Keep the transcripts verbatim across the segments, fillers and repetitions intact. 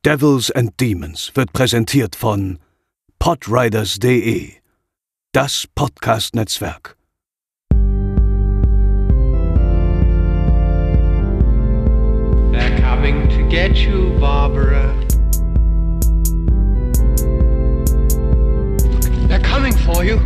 Devils and Demons wird präsentiert von podriders punkt de, das Podcast-Netzwerk. They're coming to get you, Barbara. They're coming for you.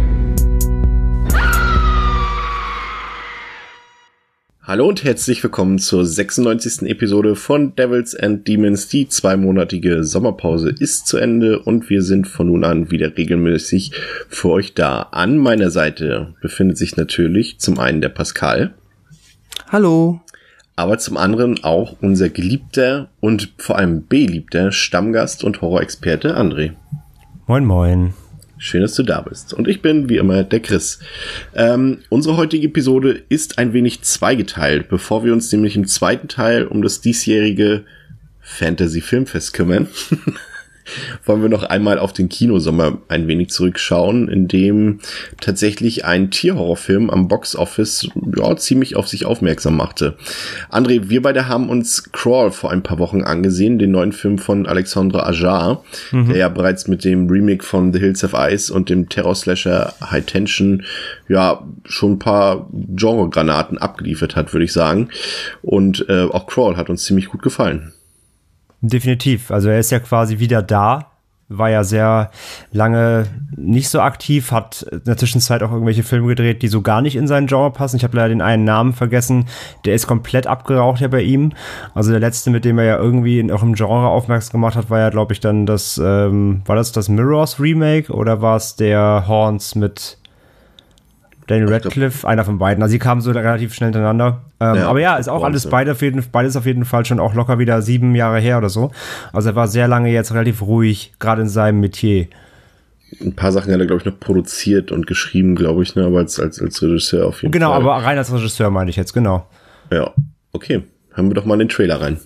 Hallo und herzlich willkommen zur sechsundneunzigsten Episode von Devils and Demons. Die zweimonatige Sommerpause ist zu Ende und wir sind von nun an wieder regelmäßig für euch da. An meiner Seite befindet sich natürlich zum einen der Pascal. Hallo. Aber zum anderen auch unser geliebter und vor allem beliebter Stammgast und Horrorexperte André. Moin moin. Schön, dass du da bist. Und ich bin, wie immer, der Chris. Ähm, unsere heutige Episode ist ein wenig zweigeteilt, bevor wir uns nämlich im zweiten Teil um das diesjährige Fantasy-Filmfest kümmern. Wollen wir noch einmal auf den Kinosommer ein wenig zurückschauen, in dem tatsächlich ein Tierhorrorfilm am Boxoffice ja, ziemlich auf sich aufmerksam machte. André, wir beide haben uns Crawl vor ein paar Wochen angesehen, den neuen Film von Alexandre Ajar, mhm. der ja bereits mit dem Remake von The Hills of Ice und dem Terror-Slasher High Tension ja schon ein paar Genre-Granaten abgeliefert hat, würde ich sagen. Und äh, auch Crawl hat uns ziemlich gut gefallen. Definitiv. Also er ist ja quasi wieder da, war ja sehr lange nicht so aktiv, hat in der Zwischenzeit auch irgendwelche Filme gedreht, die so gar nicht in sein Genre passen. Ich habe leider den einen Namen vergessen, der ist komplett abgeraucht ja bei ihm. Also der letzte, mit dem er ja irgendwie auch im Genre aufmerksam gemacht hat, war ja, glaube ich, dann das, ähm, war das das Mirrors Remake oder war es der Horns mit Daniel Radcliffe, einer von beiden. Also sie kamen so relativ schnell hintereinander. Ähm, ja, aber ja, ist auch alles beide auf jeden, beides auf jeden Fall schon auch locker wieder sieben Jahre her oder so. Also er war sehr lange jetzt relativ ruhig, gerade in seinem Metier. Ein paar Sachen hat er, glaube ich, noch produziert und geschrieben, glaube ich, ne, aber als, als, als Regisseur auf jeden genau, Fall. Genau, aber rein als Regisseur meine ich jetzt, genau. Ja, okay. Hören wir doch mal den Trailer rein.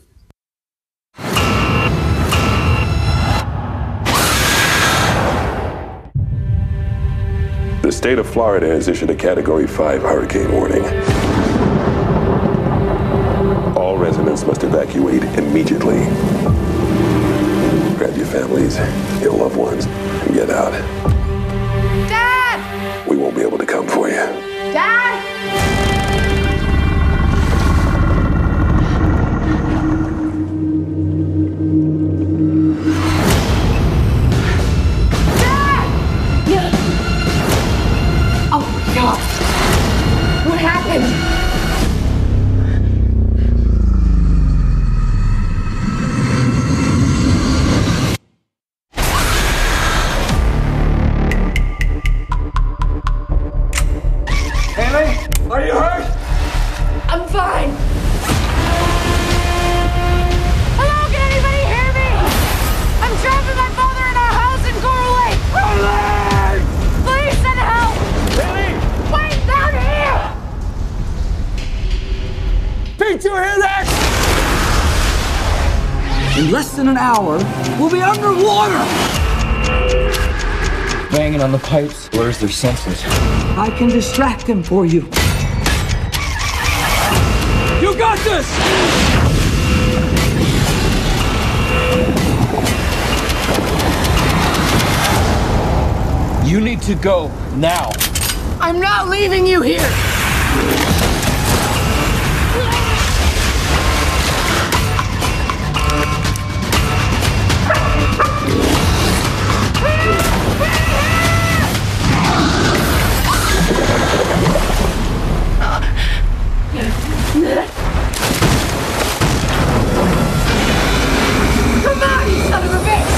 The state of Florida has issued a Category five hurricane warning. All residents must evacuate immediately. Grab your families, your loved ones, and get out. Dad! We won't be able to come for you. Dad! What happened? Haley, are you hurt? I'm fine. Hello, can anybody hear me? I'm trapped with my father in our house in Coral Lake. Haley! Please send help. Haley! Wait, down here! Pete, you hear that? In less than an hour, we'll be underwater! Banging on the pipes blurs their senses. I can distract them for you. You got this! You need to go now. I'm not leaving you here. Come on, you son of a bitch!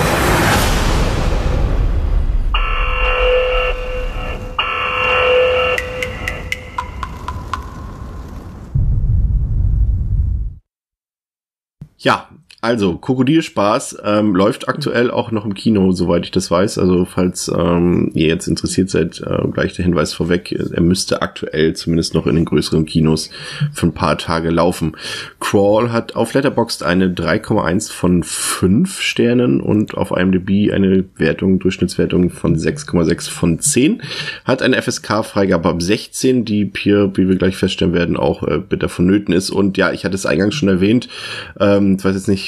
Ja, also Krokodilspaß ähm, läuft aktuell auch noch im Kino, soweit ich das weiß. Also falls ähm, ihr jetzt interessiert seid, äh, gleich der Hinweis vorweg, er müsste aktuell zumindest noch in den größeren Kinos für ein paar Tage laufen. Crawl hat auf Letterboxd eine drei Komma eins von fünf Sternen und auf IMDb eine Wertung, Durchschnittswertung von sechs Komma sechs von zehn. Hat eine F S K-Freigabe ab sechzehn, die hier, wie wir gleich feststellen werden, auch äh, bitter vonnöten ist. Und ja, ich hatte es eingangs schon erwähnt, ähm, ich weiß jetzt nicht,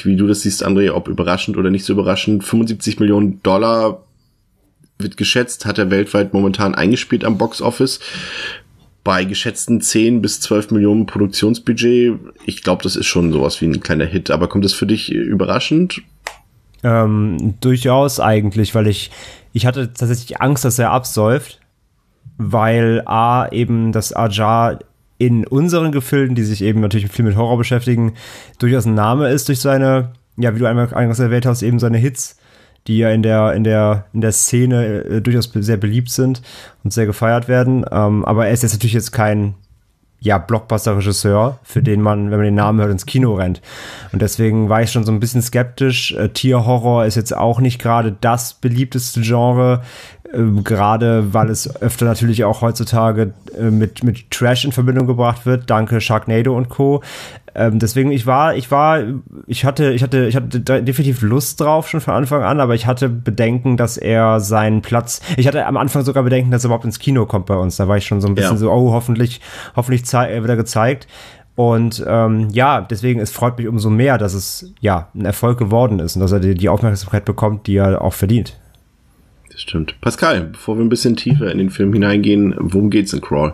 wie du das siehst, André, ob überraschend oder nicht so überraschend. fünfundsiebzig Millionen Dollar wird geschätzt, hat er weltweit momentan eingespielt am Boxoffice. Bei geschätzten zehn bis zwölf Millionen Produktionsbudget, ich glaube, das ist schon sowas wie ein kleiner Hit. Aber kommt das für dich überraschend? Ähm, durchaus eigentlich, weil ich, ich hatte tatsächlich Angst, dass er absäuft, weil A, eben das Ajar in unseren Gefilden, die sich eben natürlich viel mit Horror beschäftigen, durchaus ein Name ist durch seine, ja, wie du einmal eingangs erwähnt hast, eben seine Hits, die ja in der, in der, in der Szene äh, durchaus sehr beliebt sind und sehr gefeiert werden. Ähm, aber er ist jetzt natürlich jetzt kein, ja, Blockbuster-Regisseur, für den man, wenn man den Namen hört, ins Kino rennt. Und deswegen war ich schon so ein bisschen skeptisch. Äh, Tierhorror ist jetzt auch nicht gerade das beliebteste Genre, äh, gerade weil es öfter natürlich auch heutzutage äh, mit, mit Trash in Verbindung gebracht wird. Danke Sharknado und Co. Ähm, deswegen, ich war, ich war, ich hatte, ich hatte, ich hatte definitiv Lust drauf schon von Anfang an, aber ich hatte Bedenken, dass er seinen Platz, ich hatte am Anfang sogar Bedenken, dass er überhaupt ins Kino kommt bei uns. Da war ich schon so ein bisschen ja. so, oh, hoffentlich, hoffentlich zei- wird er gezeigt. Und ähm, ja, deswegen, es freut mich umso mehr, dass es ja ein Erfolg geworden ist und dass er die, die Aufmerksamkeit bekommt, die er auch verdient. Das stimmt. Pascal, bevor wir ein bisschen tiefer in den Film hineingehen, worum geht's in Crawl?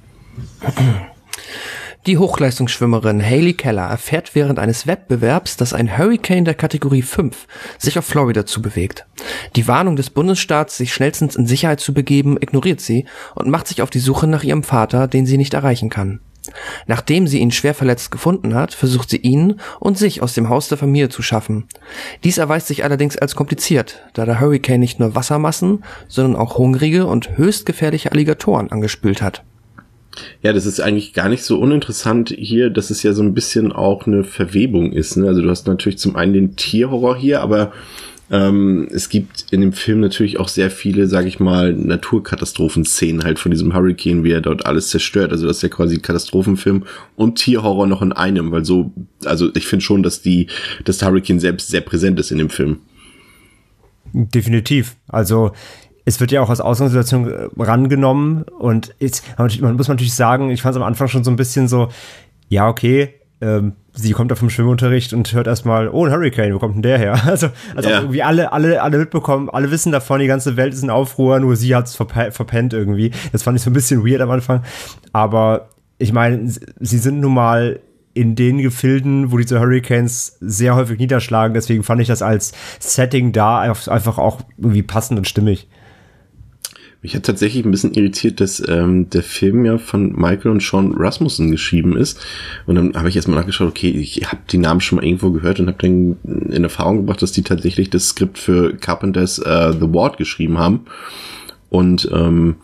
Die Hochleistungsschwimmerin Hayley Keller erfährt während eines Wettbewerbs, dass ein Hurricane der Kategorie fünf sich auf Florida zubewegt. Die Warnung des Bundesstaats, sich schnellstens in Sicherheit zu begeben, ignoriert sie und macht sich auf die Suche nach ihrem Vater, den sie nicht erreichen kann. Nachdem sie ihn schwer verletzt gefunden hat, versucht sie ihn und sich aus dem Haus der Familie zu schaffen. Dies erweist sich allerdings als kompliziert, da der Hurricane nicht nur Wassermassen, sondern auch hungrige und höchst gefährliche Alligatoren angespült hat. Ja, das ist eigentlich gar nicht so uninteressant hier, dass es ja so ein bisschen auch eine Verwebung ist, ne? Also du hast natürlich zum einen den Tierhorror hier, aber ähm, es gibt in dem Film natürlich auch sehr viele, sag ich mal, Naturkatastrophenszenen halt von diesem Hurricane, wie er dort alles zerstört. Also das ist ja quasi Katastrophenfilm und Tierhorror noch in einem, weil so, also ich finde schon, dass die, dass der Hurricane selbst sehr präsent ist in dem Film. Definitiv. Also es wird ja auch als Ausgangssituation rangenommen und jetzt, man muss natürlich sagen, ich fand es am Anfang schon so ein bisschen so, ja, okay, ähm, sie kommt da vom Schwimmunterricht und hört erstmal, oh, ein Hurricane, wo kommt denn der her? Also, also ja. irgendwie alle, alle, alle mitbekommen, alle wissen davon, die ganze Welt ist in Aufruhr, nur sie hat's verpe- verpennt irgendwie. Das fand ich so ein bisschen weird am Anfang. Aber ich meine, sie sind nun mal in den Gefilden, wo diese Hurricanes sehr häufig niederschlagen, deswegen fand ich das als Setting da einfach auch irgendwie passend und stimmig. Mich hat tatsächlich ein bisschen irritiert, dass ähm, der Film ja von Michael und Sean Rasmussen geschrieben ist. Und dann habe ich erstmal nachgeschaut, okay, ich habe die Namen schon mal irgendwo gehört und habe dann in Erfahrung gebracht, dass die tatsächlich das Skript für Carpenters uh, The Ward geschrieben haben. Und ähm,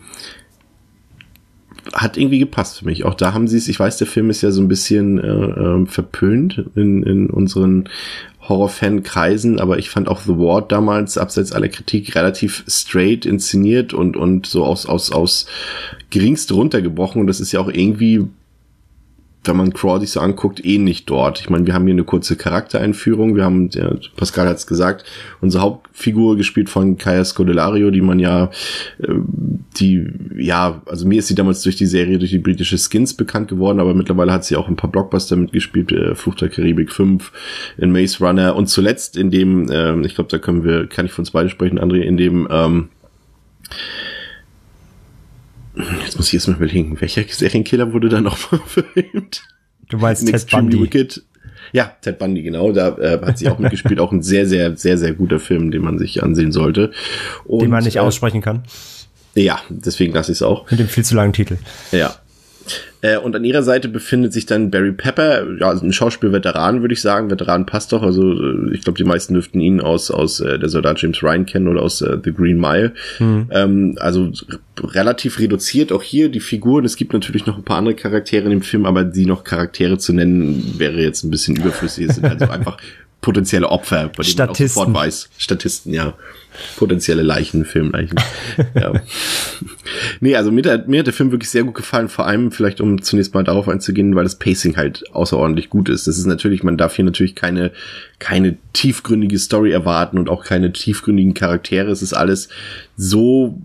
hat irgendwie gepasst für mich. Auch da haben sie es, ich weiß, der Film ist ja so ein bisschen äh, äh, verpönt in, in unseren Horror-Fan-Kreisen, aber ich fand auch The Ward damals, abseits aller Kritik, relativ straight inszeniert und und so aus aus aus geringst runtergebrochen. Und das ist ja auch irgendwie, wenn man Crawl sich so anguckt, ähnlich dort. Ich meine, wir haben hier eine kurze Charaktereinführung. Wir haben, der Pascal hat es gesagt, unsere Hauptfigur gespielt von Kaya Scodelario, die man ja, äh, die, ja, also mir ist sie damals durch die Serie, durch die britische Skins bekannt geworden, aber mittlerweile hat sie auch ein paar Blockbuster mitgespielt, äh, Fluch der Karibik fünf, in Maze Runner und zuletzt in dem, äh, ich glaube, da können wir, kann ich von uns beide sprechen, André, in dem, ähm, jetzt muss ich jetzt mal überlegen, welcher Serienkiller wurde da noch verfilmt? Du meinst Ted Bundy. Wicked. Ja, Ted Bundy, genau. Da äh, hat sie auch mitgespielt. Auch ein sehr, sehr, sehr, sehr guter Film, den man sich ansehen sollte. Und, den man nicht äh, aussprechen kann. Ja, deswegen lasse ich es auch. Mit dem viel zu langen Titel. Ja. Äh, und an ihrer Seite befindet sich dann Barry Pepper, ja, ein Schauspielveteran, würde ich sagen. Veteran passt doch. Also ich glaube, die meisten dürften ihn aus aus äh, der Soldat James Ryan kennen oder aus äh, The Green Mile. Mhm. Ähm, also r- relativ reduziert auch hier die Figuren. Es gibt natürlich noch ein paar andere Charaktere in dem Film, aber die noch Charaktere zu nennen, wäre jetzt ein bisschen überflüssig. Es sind also einfach potenzielle Opfer, bei denen man auch sofort weiß. Statisten, ja. Potenzielle Leichen, Filmleichen. Ja. Nee, also mir, der, mir hat der Film wirklich sehr gut gefallen, vor allem vielleicht, um zunächst mal darauf einzugehen, weil das Pacing halt außerordentlich gut ist. Das ist natürlich, man darf hier natürlich keine, keine tiefgründige Story erwarten und auch keine tiefgründigen Charaktere. Es ist alles so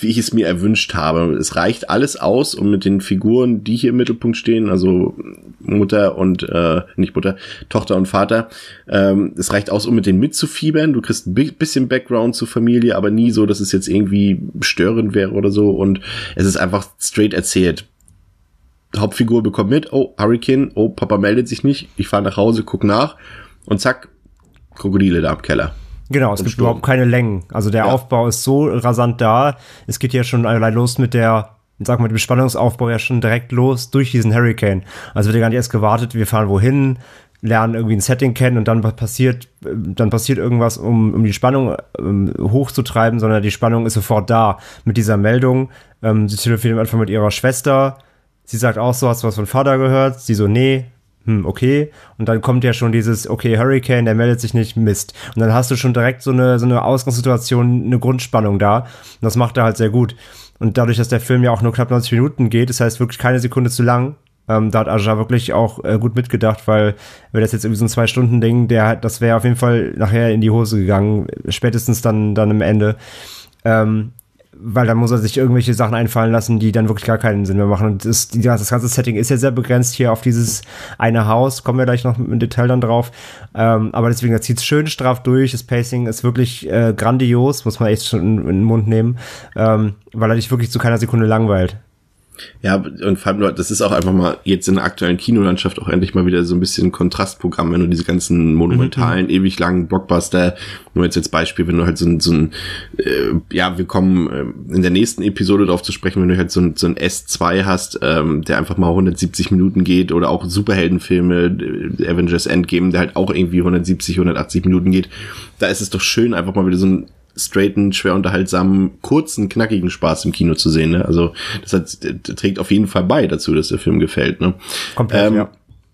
wie ich es mir erwünscht habe. Es reicht alles aus, um mit den Figuren, die hier im Mittelpunkt stehen, also Mutter und, äh, nicht Mutter, Tochter und Vater, ähm, es reicht aus, um mit denen mitzufiebern. Du kriegst ein bisschen Background zur Familie, aber nie so, dass es jetzt irgendwie störend wäre oder so, und es ist einfach straight erzählt. Hauptfigur bekommt mit, oh, Hurricane, oh, Papa meldet sich nicht, ich fahre nach Hause, guck nach, und zack, Krokodile da im Keller. Genau, es gibt Sturm. Überhaupt keine Längen. Also der ja. Aufbau ist so rasant da. Es geht ja schon allein los mit der, sag mal, mit dem Spannungsaufbau ja schon direkt los durch diesen Hurricane. Also wird ja gar nicht erst gewartet, wir fahren wohin, lernen irgendwie ein Setting kennen und dann passiert, dann passiert irgendwas, um, um die Spannung um, hochzutreiben, sondern die Spannung ist sofort da mit dieser Meldung. Ähm, sie telefoniert am Anfang mit ihrer Schwester. Sie sagt auch so, hast du was von Vater gehört? Sie so, nee. Hm, okay. Und dann kommt ja schon dieses, okay, Hurricane, der meldet sich nicht, Mist. Und dann hast du schon direkt so eine, so eine Ausgangssituation, eine Grundspannung da. Und das macht er halt sehr gut. Und dadurch, dass der Film ja auch nur knapp neunzig Minuten geht, das heißt wirklich keine Sekunde zu lang, ähm, da hat Aja wirklich auch äh, gut mitgedacht, weil wäre das jetzt irgendwie so ein Zwei-Stunden-Ding, der, das wäre auf jeden Fall nachher in die Hose gegangen, spätestens dann, dann am Ende. Ähm, weil dann muss er sich irgendwelche Sachen einfallen lassen, die dann wirklich gar keinen Sinn mehr machen. Und das, die, das ganze Setting ist ja sehr begrenzt hier auf dieses eine Haus, kommen wir gleich noch im Detail dann drauf. Ähm, aber deswegen, er zieht es schön straff durch, das Pacing ist wirklich äh, grandios, muss man echt schon in, in den Mund nehmen, ähm, weil er dich wirklich zu keiner Sekunde langweilt. Ja, und vor allem, das ist auch einfach mal jetzt in der aktuellen Kinolandschaft auch endlich mal wieder so ein bisschen ein Kontrastprogramm, wenn du diese ganzen monumentalen, mhm. ewig langen Blockbuster, nur jetzt als Beispiel, wenn du halt so ein, so ein äh, ja, wir kommen äh, in der nächsten Episode darauf zu sprechen, wenn du halt so ein, so ein S zwei hast, ähm, der einfach mal hundertsiebzig Minuten geht, oder auch Superheldenfilme, äh, Avengers Endgame, der halt auch irgendwie hundertsiebzig, hundertachtzig Minuten geht, da ist es doch schön, einfach mal wieder so ein straighten, schwer unterhaltsamen, kurzen, knackigen Spaß im Kino zu sehen, ne? Also das hat, das trägt auf jeden Fall bei dazu, dass der Film gefällt, ne? Komplett, ähm, ja.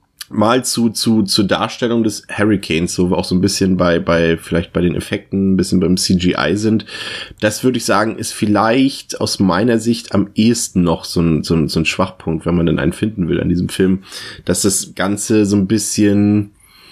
Mal zu zu zur Darstellung des Hurricanes, wo wir auch so ein bisschen bei bei vielleicht bei den Effekten ein bisschen beim C G I sind. Das würde ich sagen, ist vielleicht aus meiner Sicht am ehesten noch so ein so ein, so ein Schwachpunkt, wenn man denn einen finden will an diesem Film, dass das Ganze so ein bisschen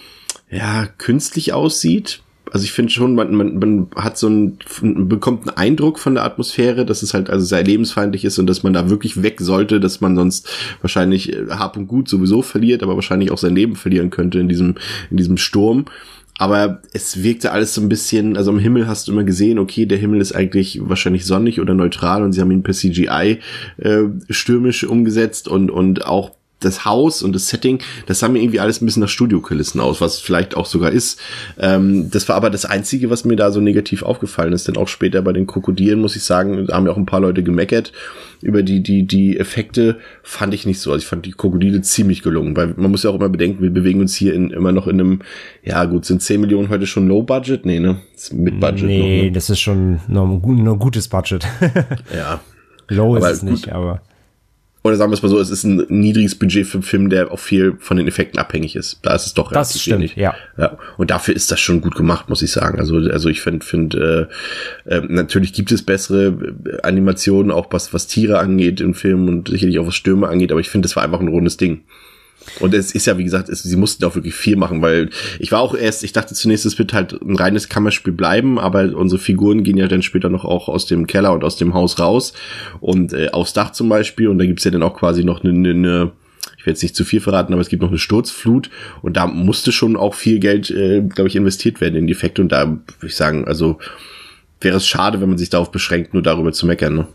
ja künstlich aussieht. Also ich finde schon, man, man, man hat so ein, bekommt einen Eindruck von der Atmosphäre, dass es halt also sehr lebensfeindlich ist und dass man da wirklich weg sollte, dass man sonst wahrscheinlich Hab und Gut sowieso verliert, aber wahrscheinlich auch sein Leben verlieren könnte in diesem, in diesem Sturm. Aber es wirkte alles so ein bisschen, also am Himmel hast du immer gesehen, okay, der Himmel ist eigentlich wahrscheinlich sonnig oder neutral, und sie haben ihn per C G I äh, stürmisch umgesetzt, und, und auch das Haus und das Setting, das sah mir irgendwie alles ein bisschen nach Studiokulissen aus, was vielleicht auch sogar ist. Ähm, das war aber das Einzige, was mir da so negativ aufgefallen ist, denn auch später bei den Krokodilen, muss ich sagen, da haben ja auch ein paar Leute gemeckert über die, die, die Effekte, fand ich nicht so. Also ich fand die Krokodile ziemlich gelungen, weil man muss ja auch immer bedenken, wir bewegen uns hier in, immer noch in einem, ja gut, sind zehn Millionen heute schon Low Budget? Nee, ne? Das ist mit Budget. Nee, noch, ne? Das ist schon noch ein, ein gutes Budget. Ja. Low aber ist es nicht, gut. aber Oder sagen wir es mal so, es ist ein niedriges Budget für einen Film, der auch viel von den Effekten abhängig ist. Da ist es doch relativ wenig. Das stimmt, ja. ja. Und dafür ist das schon gut gemacht, muss ich sagen. Also, also ich finde, find, äh, äh, natürlich gibt es bessere Animationen, auch was, was Tiere angeht im Film und sicherlich auch was Stürme angeht, aber ich finde, das war einfach ein rundes Ding. Und es ist ja, wie gesagt, es, sie mussten auch wirklich viel machen, weil ich war auch erst, ich dachte zunächst, es wird halt ein reines Kammerspiel bleiben, aber unsere Figuren gehen ja dann später noch auch aus dem Keller und aus dem Haus raus und äh, aufs Dach zum Beispiel, und da gibt's ja dann auch quasi noch eine, eine ich werde jetzt nicht zu viel verraten, aber es gibt noch eine Sturzflut, und da musste schon auch viel Geld, äh, glaube ich, investiert werden in die Effekte, und da würde ich sagen, also wäre es schade, wenn man sich darauf beschränkt, nur darüber zu meckern, ne?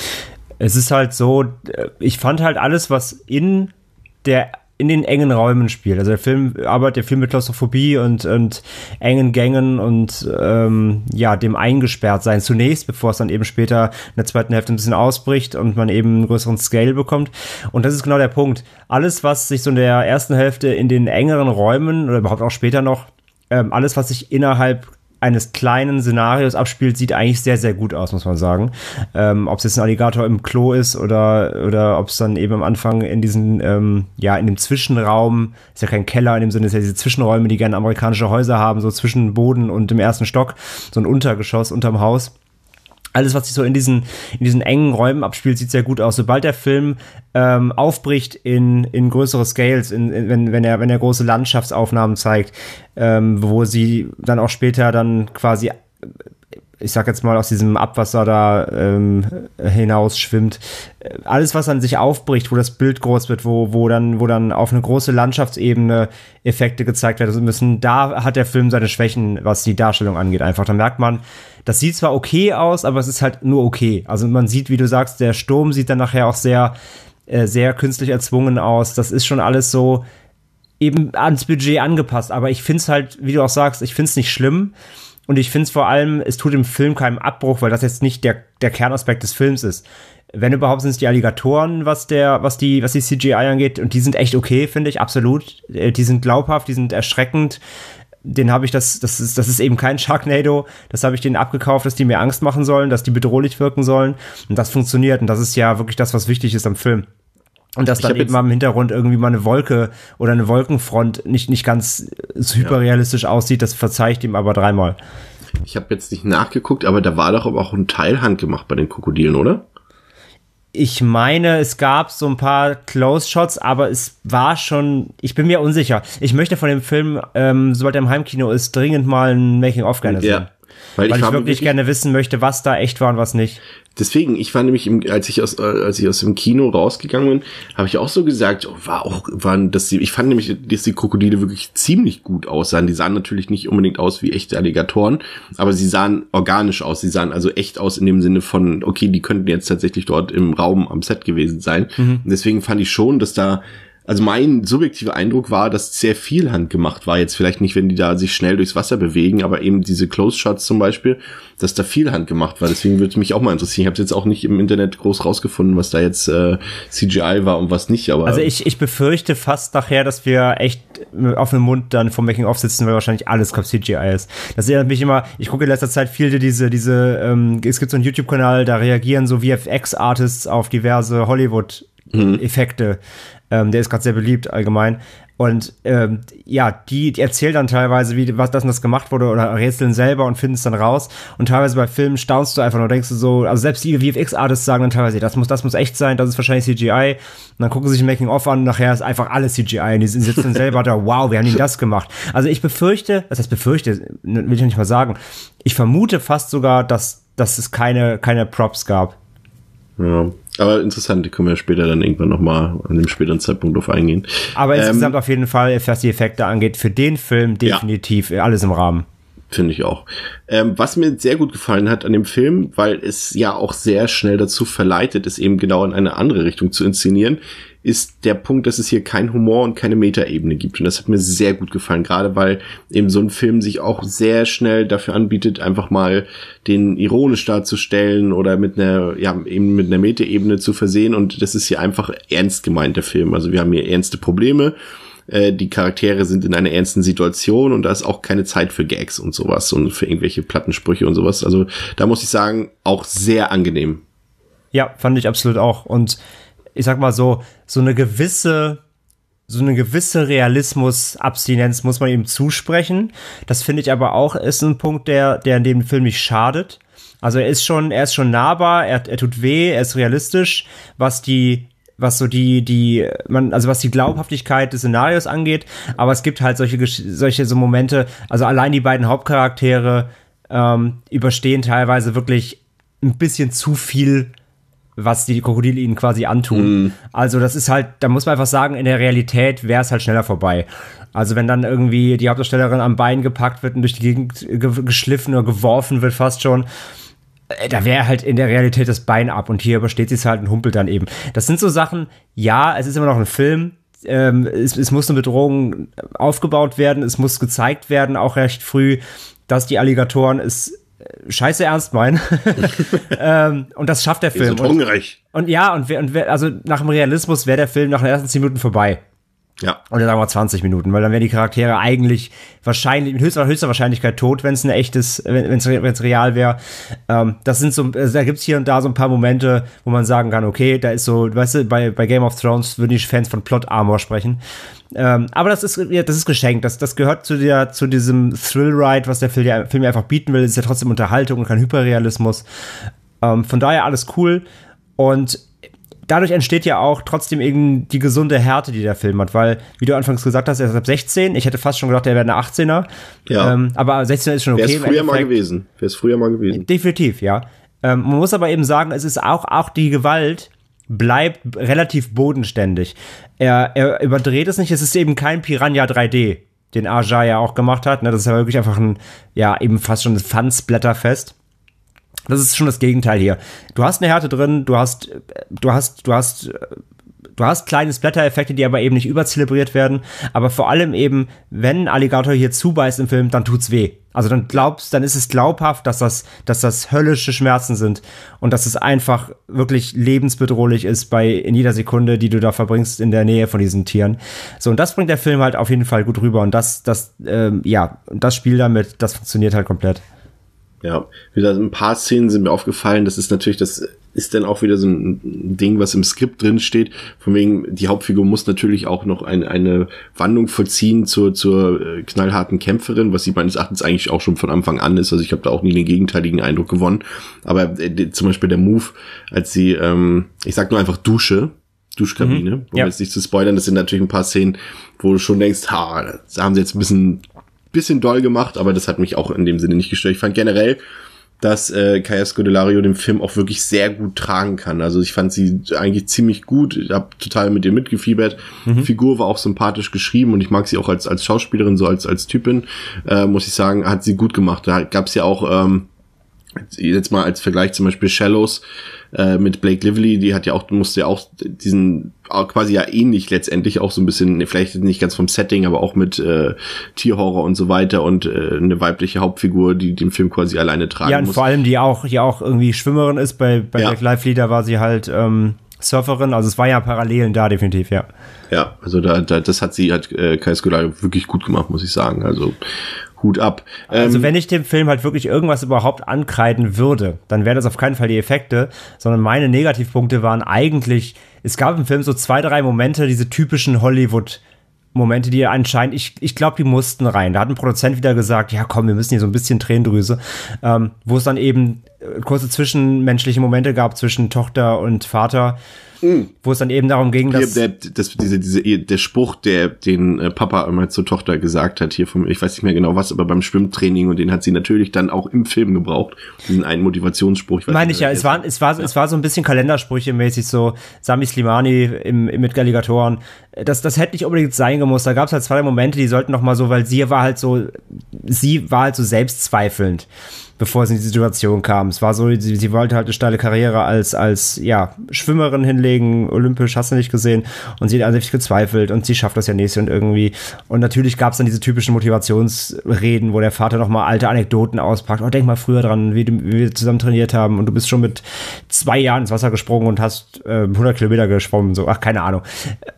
Es ist halt so, ich fand halt alles, was in der in den engen Räumen spielt. Also der Film arbeitet ja viel mit Klaustrophobie und, und engen Gängen und ähm, ja, dem Eingesperrtsein zunächst, bevor es dann eben später in der zweiten Hälfte ein bisschen ausbricht und man eben einen größeren Scale bekommt. Und das ist genau der Punkt. Alles, was sich so in der ersten Hälfte in den engeren Räumen oder überhaupt auch später noch, ähm, alles, was sich innerhalb eines kleinen Szenarios abspielt, sieht eigentlich sehr, sehr gut aus, muss man sagen. Ähm, ob es jetzt ein Alligator im Klo ist oder oder ob es dann eben am Anfang in diesen, ähm, ja, in dem Zwischenraum, ist ja kein Keller in dem Sinne, ist ja diese Zwischenräume, die gerne amerikanische Häuser haben, so zwischen Boden und dem ersten Stock, so ein Untergeschoss unterm Haus. Alles, was sich so in diesen, in diesen engen Räumen abspielt, sieht sehr gut aus. Sobald der Film ähm, aufbricht in, in größere Scales, in, in, wenn, wenn, er, wenn er große Landschaftsaufnahmen zeigt, ähm, wo sie dann auch später dann quasi ich sag jetzt mal, aus diesem Abwasser da ähm, hinaus schwimmt. Alles, was an sich aufbricht, wo das Bild groß wird, wo, wo dann, wo dann auf eine große Landschaftsebene Effekte gezeigt werden müssen, da hat der Film seine Schwächen, was die Darstellung angeht, einfach. Da merkt man, das sieht zwar okay aus, aber es ist halt nur okay. Also man sieht, wie du sagst, der Sturm sieht dann nachher auch sehr, äh, sehr künstlich erzwungen aus. Das ist schon alles so eben ans Budget angepasst. Aber ich find's halt, wie du auch sagst, ich find's nicht schlimm. Und ich find's vor allem, es tut dem Film keinen Abbruch, weil das jetzt nicht der, der Kernaspekt des Films ist. Wenn überhaupt, sind es die Alligatoren, was der, was die, was die C G I angeht. Und die sind echt okay, finde ich, absolut. Die sind glaubhaft, die sind erschreckend. Den habe ich, das, das ist, das ist eben kein Sharknado. Das habe ich denen abgekauft, dass die mir Angst machen sollen, dass die bedrohlich wirken sollen. Und das funktioniert. Und das ist ja wirklich das, was wichtig ist am Film. Und dass dann eben mal im Hintergrund irgendwie mal eine Wolke oder eine Wolkenfront nicht, nicht ganz so hyperrealistisch ja. aussieht, das verzeihe ich ihm aber dreimal. Ich habe jetzt nicht nachgeguckt, aber da war doch aber auch ein Teil handgemacht bei den Krokodilen, oder? Ich meine, es gab so ein paar Close-Shots, aber es war schon, ich bin mir unsicher. Ich möchte von dem Film, ähm, sobald er im Heimkino ist, dringend mal ein Making-of gerne sehen. Ja. Weil, Weil ich, ich wirklich, wirklich gerne wissen möchte, was da echt war und was nicht. Deswegen, ich war nämlich, im, als ich aus, als ich aus dem Kino rausgegangen bin, habe ich auch so gesagt, oh, war auch, waren das die, ich fand nämlich, dass die Krokodile wirklich ziemlich gut aussahen. Die sahen natürlich nicht unbedingt aus wie echte Alligatoren, aber sie sahen organisch aus. Sie sahen also echt aus in dem Sinne von, okay, die könnten jetzt tatsächlich dort im Raum am Set gewesen sein. Mhm. Und deswegen fand ich schon, dass da, also mein subjektiver Eindruck war, dass sehr viel handgemacht war. Jetzt vielleicht nicht, wenn die da sich schnell durchs Wasser bewegen, aber eben diese Close-Shots zum Beispiel, dass da viel handgemacht war. Deswegen würde mich auch mal interessieren. Ich habe jetzt auch nicht im Internet groß rausgefunden, was da jetzt äh, C G I war und was nicht. Aber also ich, ich befürchte fast nachher, dass wir echt auf dem Mund dann vom Making-of sitzen, weil wahrscheinlich alles C G I ist. Das erinnert mich immer, ich gucke in letzter Zeit viel diese, diese, ähm, es gibt so einen YouTube-Kanal, da reagieren so V F X-Artists auf diverse Hollywood-Effekte. Mhm. Ähm, der ist gerade sehr beliebt allgemein. Und ähm, ja, die, die erzählen dann teilweise, wie was das und das gemacht wurde oder rätseln selber und finden es dann raus. Und teilweise bei Filmen staunst du einfach nur, denkst du so, also selbst die V F X-Artists sagen dann teilweise, das muss, das muss echt sein, das ist wahrscheinlich C G I. Und dann gucken sie sich ein Making-of an und nachher ist einfach alles C G I. Und die sitzen dann selber da, wow, wir haben ihnen das gemacht. Also ich befürchte, das heißt befürchte, will ich nicht mal sagen, ich vermute fast sogar, dass, dass es keine, keine Props gab. Ja. Aber interessant, die können wir später dann irgendwann nochmal an dem späteren Zeitpunkt drauf eingehen. Aber ähm, insgesamt auf jeden Fall, was die Effekte angeht, für den Film definitiv ja. alles im Rahmen. Finde ich auch. Ähm, was mir sehr gut gefallen hat an dem Film, weil es ja auch sehr schnell dazu verleitet, es eben genau in eine andere Richtung zu inszenieren, ist der Punkt, dass es hier kein Humor und keine Metaebene gibt. Und das hat mir sehr gut gefallen, gerade weil eben so ein Film sich auch sehr schnell dafür anbietet, einfach mal den ironisch darzustellen oder mit einer, ja, eben mit einer Metaebene zu versehen. Und das ist hier einfach ernst gemeint, der Film. Also wir haben hier ernste Probleme. Die Charaktere sind in einer ernsten Situation und da ist auch keine Zeit für Gags und sowas und für irgendwelche Plattensprüche und sowas. Also da muss ich sagen, auch sehr angenehm. Ja, fand ich absolut auch. Und ich sag mal so, so eine gewisse, so eine gewisse Realismus-Abstinenz muss man ihm zusprechen. Das finde ich aber auch ist ein Punkt, der, der in dem Film nicht schadet. Also er ist schon, er ist schon nahbar, er, er tut weh, er ist realistisch, was die was so die, die, man, also was die Glaubhaftigkeit des Szenarios angeht, aber es gibt halt solche, solche so Momente, also allein die beiden Hauptcharaktere ähm, überstehen teilweise wirklich ein bisschen zu viel, was die Krokodile ihnen quasi antun. Mm. Also das ist halt, da muss man einfach sagen, in der Realität wäre es halt schneller vorbei. Also wenn dann irgendwie die Hauptdarstellerin am Bein gepackt wird und durch die Gegend ge- geschliffen oder geworfen wird fast schon, da wäre halt in der Realität das Bein ab und hier übersteht sie es halt und humpelt dann eben. Das sind so Sachen, ja, es ist immer noch ein Film, ähm, es, es muss eine Bedrohung aufgebaut werden, es muss gezeigt werden, auch recht früh, dass die Alligatoren es scheiße ernst meinen. ähm, und das schafft der Film. Die sind hungrig. Und, und ja, und, wer, und wer, also nach dem Realismus wäre der Film nach den ersten zehn Minuten vorbei. Ja. Oder sagen wir zwanzig Minuten, weil dann wären die Charaktere eigentlich wahrscheinlich, mit höchster, höchster Wahrscheinlichkeit tot, wenn es ein echtes, wenn es real wäre. Ähm, das sind so, also da gibt's hier und da so ein paar Momente, wo man sagen kann, okay, da ist so, weißt du, bei, bei Game of Thrones würden die Fans von Plot Armor sprechen. Ähm, aber das ist, ja, das ist geschenkt. Das, das gehört zu der, zu diesem Thrill-Ride, was der Film ja, Film ja einfach bieten will. Das ist ja trotzdem Unterhaltung und kein Hyperrealismus. Ähm, von daher alles cool. Und dadurch entsteht ja auch trotzdem eben die gesunde Härte, die der Film hat, weil, wie du anfangs gesagt hast, er ist ab sechzehn, ich hätte fast schon gedacht, er wäre eine achtzehner, ja. ähm, aber sechzehner ist schon okay. Wäre es früher mal gewesen, wäre es früher mal gewesen. Definitiv, ja. Ähm, man muss aber eben sagen, es ist auch, auch die Gewalt bleibt relativ bodenständig. Er, er überdreht es nicht, es ist eben kein Piranha drei D, den Aja ja auch gemacht hat, ne? Das ist ja wirklich einfach ein, ja, eben fast schon ein Fun-Splatterfest. Das ist schon das Gegenteil hier. Du hast eine Härte drin, du hast, du hast, du hast, du hast kleine Splatter-Effekte, die aber eben nicht überzelebriert werden. Aber vor allem eben, wenn ein Alligator hier zubeißt im Film, dann tut's weh. Also dann glaubst, dann ist es glaubhaft, dass das, dass das höllische Schmerzen sind und dass es einfach wirklich lebensbedrohlich ist bei in jeder Sekunde, die du da verbringst in der Nähe von diesen Tieren. So, und das bringt der Film halt auf jeden Fall gut rüber. Und das, das, ähm, ja, das Spiel damit, das funktioniert halt komplett. Ja, wieder ein paar Szenen sind mir aufgefallen, das ist natürlich, das ist dann auch wieder so ein Ding, was im Skript drin steht, von wegen, die Hauptfigur muss natürlich auch noch ein, eine Wandlung vollziehen zur, zur knallharten Kämpferin, was sie meines Erachtens eigentlich auch schon von Anfang an ist, also ich habe da auch nie den gegenteiligen Eindruck gewonnen, aber äh, zum Beispiel der Move, als sie, ähm, ich sag nur einfach Dusche, Duschkabine, mhm, um ja. jetzt nicht zu spoilern, das sind natürlich ein paar Szenen, wo du schon denkst, ha, da haben sie jetzt ein bisschen bisschen doll gemacht, aber das hat mich auch in dem Sinne nicht gestört. Ich fand generell, dass äh, Kaya Scodelario den Film auch wirklich sehr gut tragen kann. Also ich fand sie eigentlich ziemlich gut. Ich habe total mit ihr mitgefiebert. Mhm. Die Figur war auch sympathisch geschrieben und ich mag sie auch als als Schauspielerin, so als als Typin. Äh, muss ich sagen, hat sie gut gemacht. Da gab's ja auch ähm, jetzt mal als Vergleich zum Beispiel Shallows äh, mit Blake Lively, die hat ja auch, musste ja auch diesen, auch quasi ja ähnlich letztendlich auch so ein bisschen, vielleicht nicht ganz vom Setting, aber auch mit äh, Tierhorror und so weiter und äh, eine weibliche Hauptfigur, die den Film quasi alleine tragen muss. Ja, und muss. vor allem die auch, die auch irgendwie Schwimmerin ist, bei, bei ja. Blake Lively, da war sie halt ähm, Surferin, also es war ja Parallelen da definitiv, ja. Ja, also da, da das hat sie, hat äh, Kaya Scodelario wirklich gut gemacht, muss ich sagen, also Hut ab. Also ähm, wenn ich dem Film halt wirklich irgendwas überhaupt ankreiden würde, dann wäre das auf keinen Fall die Effekte, sondern meine Negativpunkte waren eigentlich, es gab im Film so zwei, drei Momente, diese typischen Hollywood-Momente, die anscheinend, ich, ich glaube, die mussten rein. Da hat ein Produzent wieder gesagt, ja komm, wir müssen hier so ein bisschen Tränendrüse, ähm, wo es dann eben kurze zwischenmenschliche Momente gab zwischen Tochter und Vater, Mhm. wo es dann eben darum ging, dass der, das, diese, diese, der Spruch, der den äh, Papa immer zur Tochter gesagt hat, hier vom, ich weiß nicht mehr genau was, aber beim Schwimmtraining, und den hat sie natürlich dann auch im Film gebraucht, diesen einen Motivationsspruch. Ich weiß Meine ich ja, es war, es war, ja. es war so ein bisschen Kalendersprüche mäßig, so Sami Slimani im, im, mit Alligatoren. Das, das hätte nicht unbedingt sein gemusst. Da gab es halt zwei Momente, die sollten noch mal so, weil sie war halt so, sie war halt so selbstzweifelnd, bevor sie in die Situation kam. Es war so, sie, sie wollte halt eine steile Karriere als, als, ja, Schwimmerin hinlegen, olympisch, hast du nicht gesehen, und sie hat an sich gezweifelt, und sie schafft das ja nächstes und irgendwie. Und natürlich gab es dann diese typischen Motivationsreden, wo der Vater noch mal alte Anekdoten auspackt. Oh, denk mal früher dran, wie, wie wir zusammen trainiert haben, und du bist schon mit zwei Jahren ins Wasser gesprungen und hast äh, hundert Kilometer geschwommen, so, ach, keine Ahnung.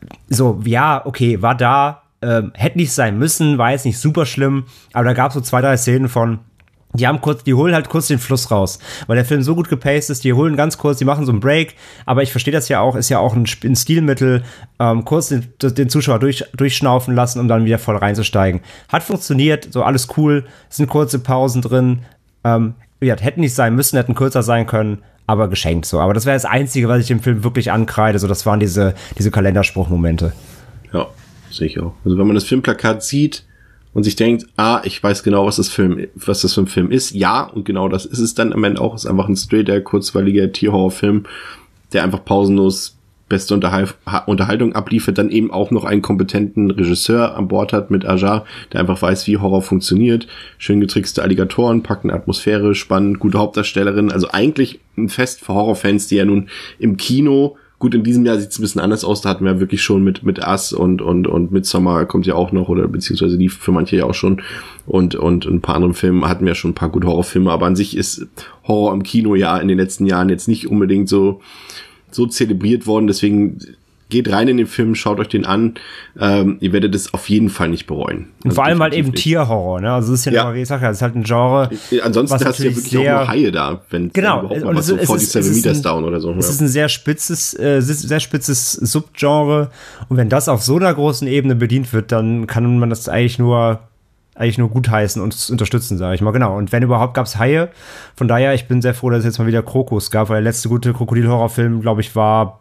So, ja, okay, war da, äh, hätte nicht sein müssen, war jetzt nicht super schlimm, aber da gab es so zwei, drei Szenen von, die haben kurz, die holen halt kurz den Fluss raus, weil der Film so gut gepaced ist, die holen ganz kurz, die machen so einen Break, aber ich verstehe das ja auch, ist ja auch ein, ein Stilmittel, ähm, kurz den, den Zuschauer durch, durchschnaufen lassen, um dann wieder voll reinzusteigen. Hat funktioniert, so alles cool, es sind kurze Pausen drin, ähm, ja, hätten nicht sein müssen, hätten kürzer sein können, aber geschenkt so. Aber das wäre das Einzige, was ich dem Film wirklich ankreide, so das waren diese, diese Kalenderspruchmomente. Ja, sehe ich auch. Also wenn man das Filmplakat sieht und sich denkt, ah, ich weiß genau, was das Film, was das für ein Film ist. Ja, und genau das ist es dann am Ende auch. Es ist einfach ein straighter, kurzweiliger Tierhorrorfilm, der einfach pausenlos beste Unterhal- Unterhaltung abliefert, dann eben auch noch einen kompetenten Regisseur an Bord hat mit Aja, der einfach weiß, wie Horror funktioniert. Schön getrickste Alligatoren, packende Atmosphäre, spannend, gute Hauptdarstellerin. Also eigentlich ein Fest für Horrorfans, die ja nun im Kino, gut, in diesem Jahr sieht es ein bisschen anders aus, da hatten wir wirklich schon mit mit Us und und und Midsommar kommt ja auch noch, oder beziehungsweise lief für manche ja auch schon, und und ein paar andere Filme hatten wir schon ein paar gute Horrorfilme, aber an sich ist Horror im Kino ja in den letzten Jahren jetzt nicht unbedingt so so zelebriert worden, deswegen geht rein in den Film, schaut euch den an, ähm, ihr werdet es auf jeden Fall nicht bereuen. Und also vor allem halt eben nicht. Tierhorror, ne? Also es ist ja, ja. Noch, ich sag ja, es ist halt ein Genre. Ansonsten hast du ja wirklich auch nur Haie da, wenn genau. überhaupt mal was so forty-seven Meters Down oder so. Es ja. ist ein sehr spitzes, äh, sehr spitzes Subgenre, und wenn das auf so einer großen Ebene bedient wird, dann kann man das eigentlich nur eigentlich nur gutheißen und unterstützen, sage ich mal, genau. Und wenn überhaupt, gab's Haie. Von daher, ich bin sehr froh, dass es jetzt mal wieder Krokus gab, weil der letzte gute Krokodil-Horrorfilm, glaube ich, war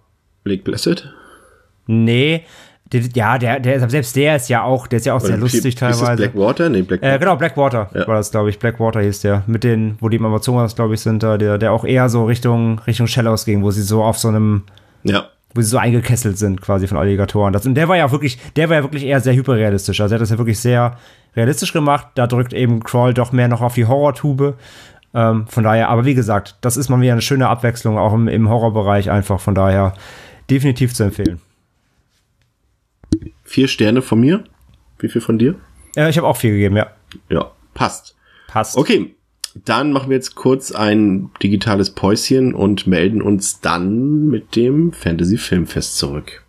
Blake Blessed? Nee. Der, ja, der, der, selbst der ist ja auch, der ist ja auch Oder sehr lustig ist teilweise. das Blackwater? Nee, Blackwater. Äh, genau, Blackwater Ja. war das, glaube ich. Blackwater hieß der. Mit den, wo die im Amazonas, glaube ich, sind da, der, der auch eher so Richtung, Richtung Shallows ging, wo sie so auf so einem, Ja. wo sie so eingekesselt sind, quasi von Alligatoren. Das, und der war ja wirklich, der war ja wirklich eher sehr hyperrealistisch. Also er hat das ja wirklich sehr realistisch gemacht. Da drückt eben Kroll doch mehr noch auf die Horrortube. Ähm, von daher, aber wie gesagt, das ist mal wieder eine schöne Abwechslung, auch im, im Horrorbereich einfach. Von daher definitiv zu empfehlen. Vier Sterne von mir. Wie viel von dir? Ja, ich habe auch vier gegeben, ja. Ja, passt. Passt. Okay, dann machen wir jetzt kurz ein digitales Päuschen und melden uns dann mit dem Fantasy Filmfest zurück.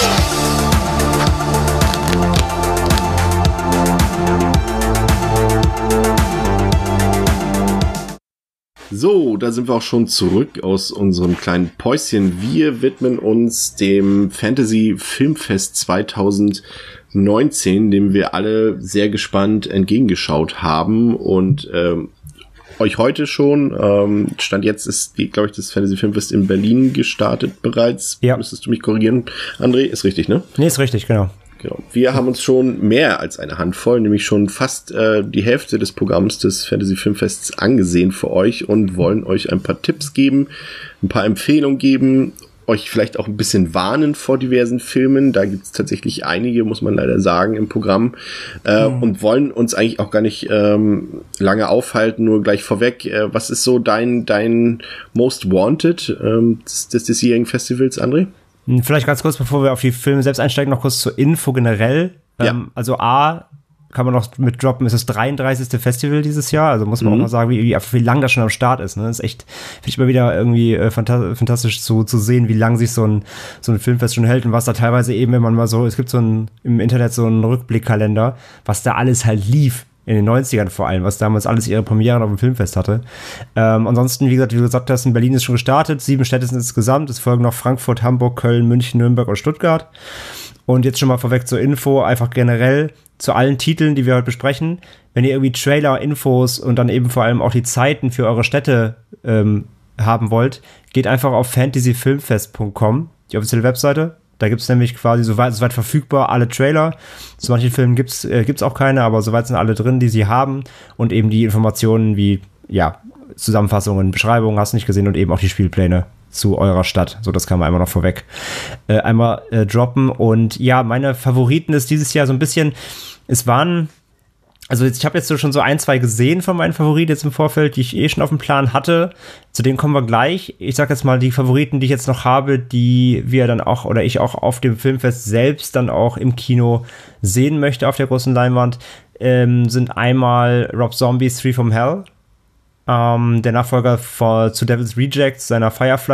So, da sind wir auch schon zurück aus unserem kleinen Päuschen. Wir widmen uns dem Fantasy Filmfest zwanzig neunzehn, dem wir alle sehr gespannt entgegengeschaut haben und ähm, euch heute schon, ähm, Stand jetzt ist, die, glaube ich, das Fantasy Filmfest in Berlin gestartet bereits. Ja. Müsstest du mich korrigieren, André? Ist richtig, ne? Nee, ist richtig, genau. Genau. Wir haben uns schon mehr als eine Handvoll, nämlich schon fast äh, die Hälfte des Programms des Fantasy Filmfests angesehen für euch und wollen euch ein paar Tipps geben, ein paar Empfehlungen geben, euch vielleicht auch ein bisschen warnen vor diversen Filmen. Da gibt es tatsächlich einige, muss man leider sagen, im Programm. Äh, mhm. Und wollen uns eigentlich auch gar nicht ähm, lange aufhalten, nur gleich vorweg. Äh, was ist so dein dein Most Wanted ähm, des, des diesjährigen Festivals, André? Vielleicht ganz kurz, bevor wir auf die Filme selbst einsteigen, noch kurz zur Info generell. Ja. Ähm, also A, kann man noch mit droppen, ist das dreiunddreißigste Festival dieses Jahr. Also muss man mhm. auch mal sagen, wie, wie, wie lang das schon am Start ist. Ne? Das ist echt, finde ich immer wieder irgendwie äh, fanta- fantastisch zu, zu sehen, wie lang sich so ein, so ein Filmfest schon hält und was da teilweise eben, wenn man mal so, es gibt so ein, im Internet so einen Rückblickkalender, was da alles halt lief. In den neunzigern vor allem, was damals alles ihre Premieren auf dem Filmfest hatte. Ähm, ansonsten, wie gesagt, wie du gesagt hast, in Berlin ist schon gestartet. Sieben Städte sind insgesamt. Es folgen noch Frankfurt, Hamburg, Köln, München, Nürnberg und Stuttgart. Und jetzt schon mal vorweg zur Info, einfach generell zu allen Titeln, die wir heute besprechen. Wenn ihr irgendwie Trailer, Infos und dann eben vor allem auch die Zeiten für eure Städte ähm, haben wollt, geht einfach auf fantasy filmfest punkt com, die offizielle Webseite. Da gibt's nämlich quasi soweit, soweit verfügbar alle Trailer. Zu manchen Filmen gibt's äh, gibt's auch keine, aber soweit sind alle drin, die sie haben. Und eben die Informationen wie, ja, Zusammenfassungen, Beschreibungen, hast du nicht gesehen, und eben auch die Spielpläne zu eurer Stadt. So, das kann man einmal noch vorweg äh, einmal äh, droppen. Und ja, meine Favoriten ist dieses Jahr so ein bisschen, es waren, also jetzt, ich habe jetzt so schon so ein, zwei gesehen von meinen Favoriten jetzt im Vorfeld, die ich eh schon auf dem Plan hatte. Zu denen kommen wir gleich. Ich sag jetzt mal die Favoriten, die ich jetzt noch habe, die wir dann auch, oder ich auch auf dem Filmfest selbst dann auch im Kino sehen möchte auf der großen Leinwand, ähm, sind einmal Rob Zombies Three from Hell. Ähm, der Nachfolger vor, zu Devil's Rejects, seiner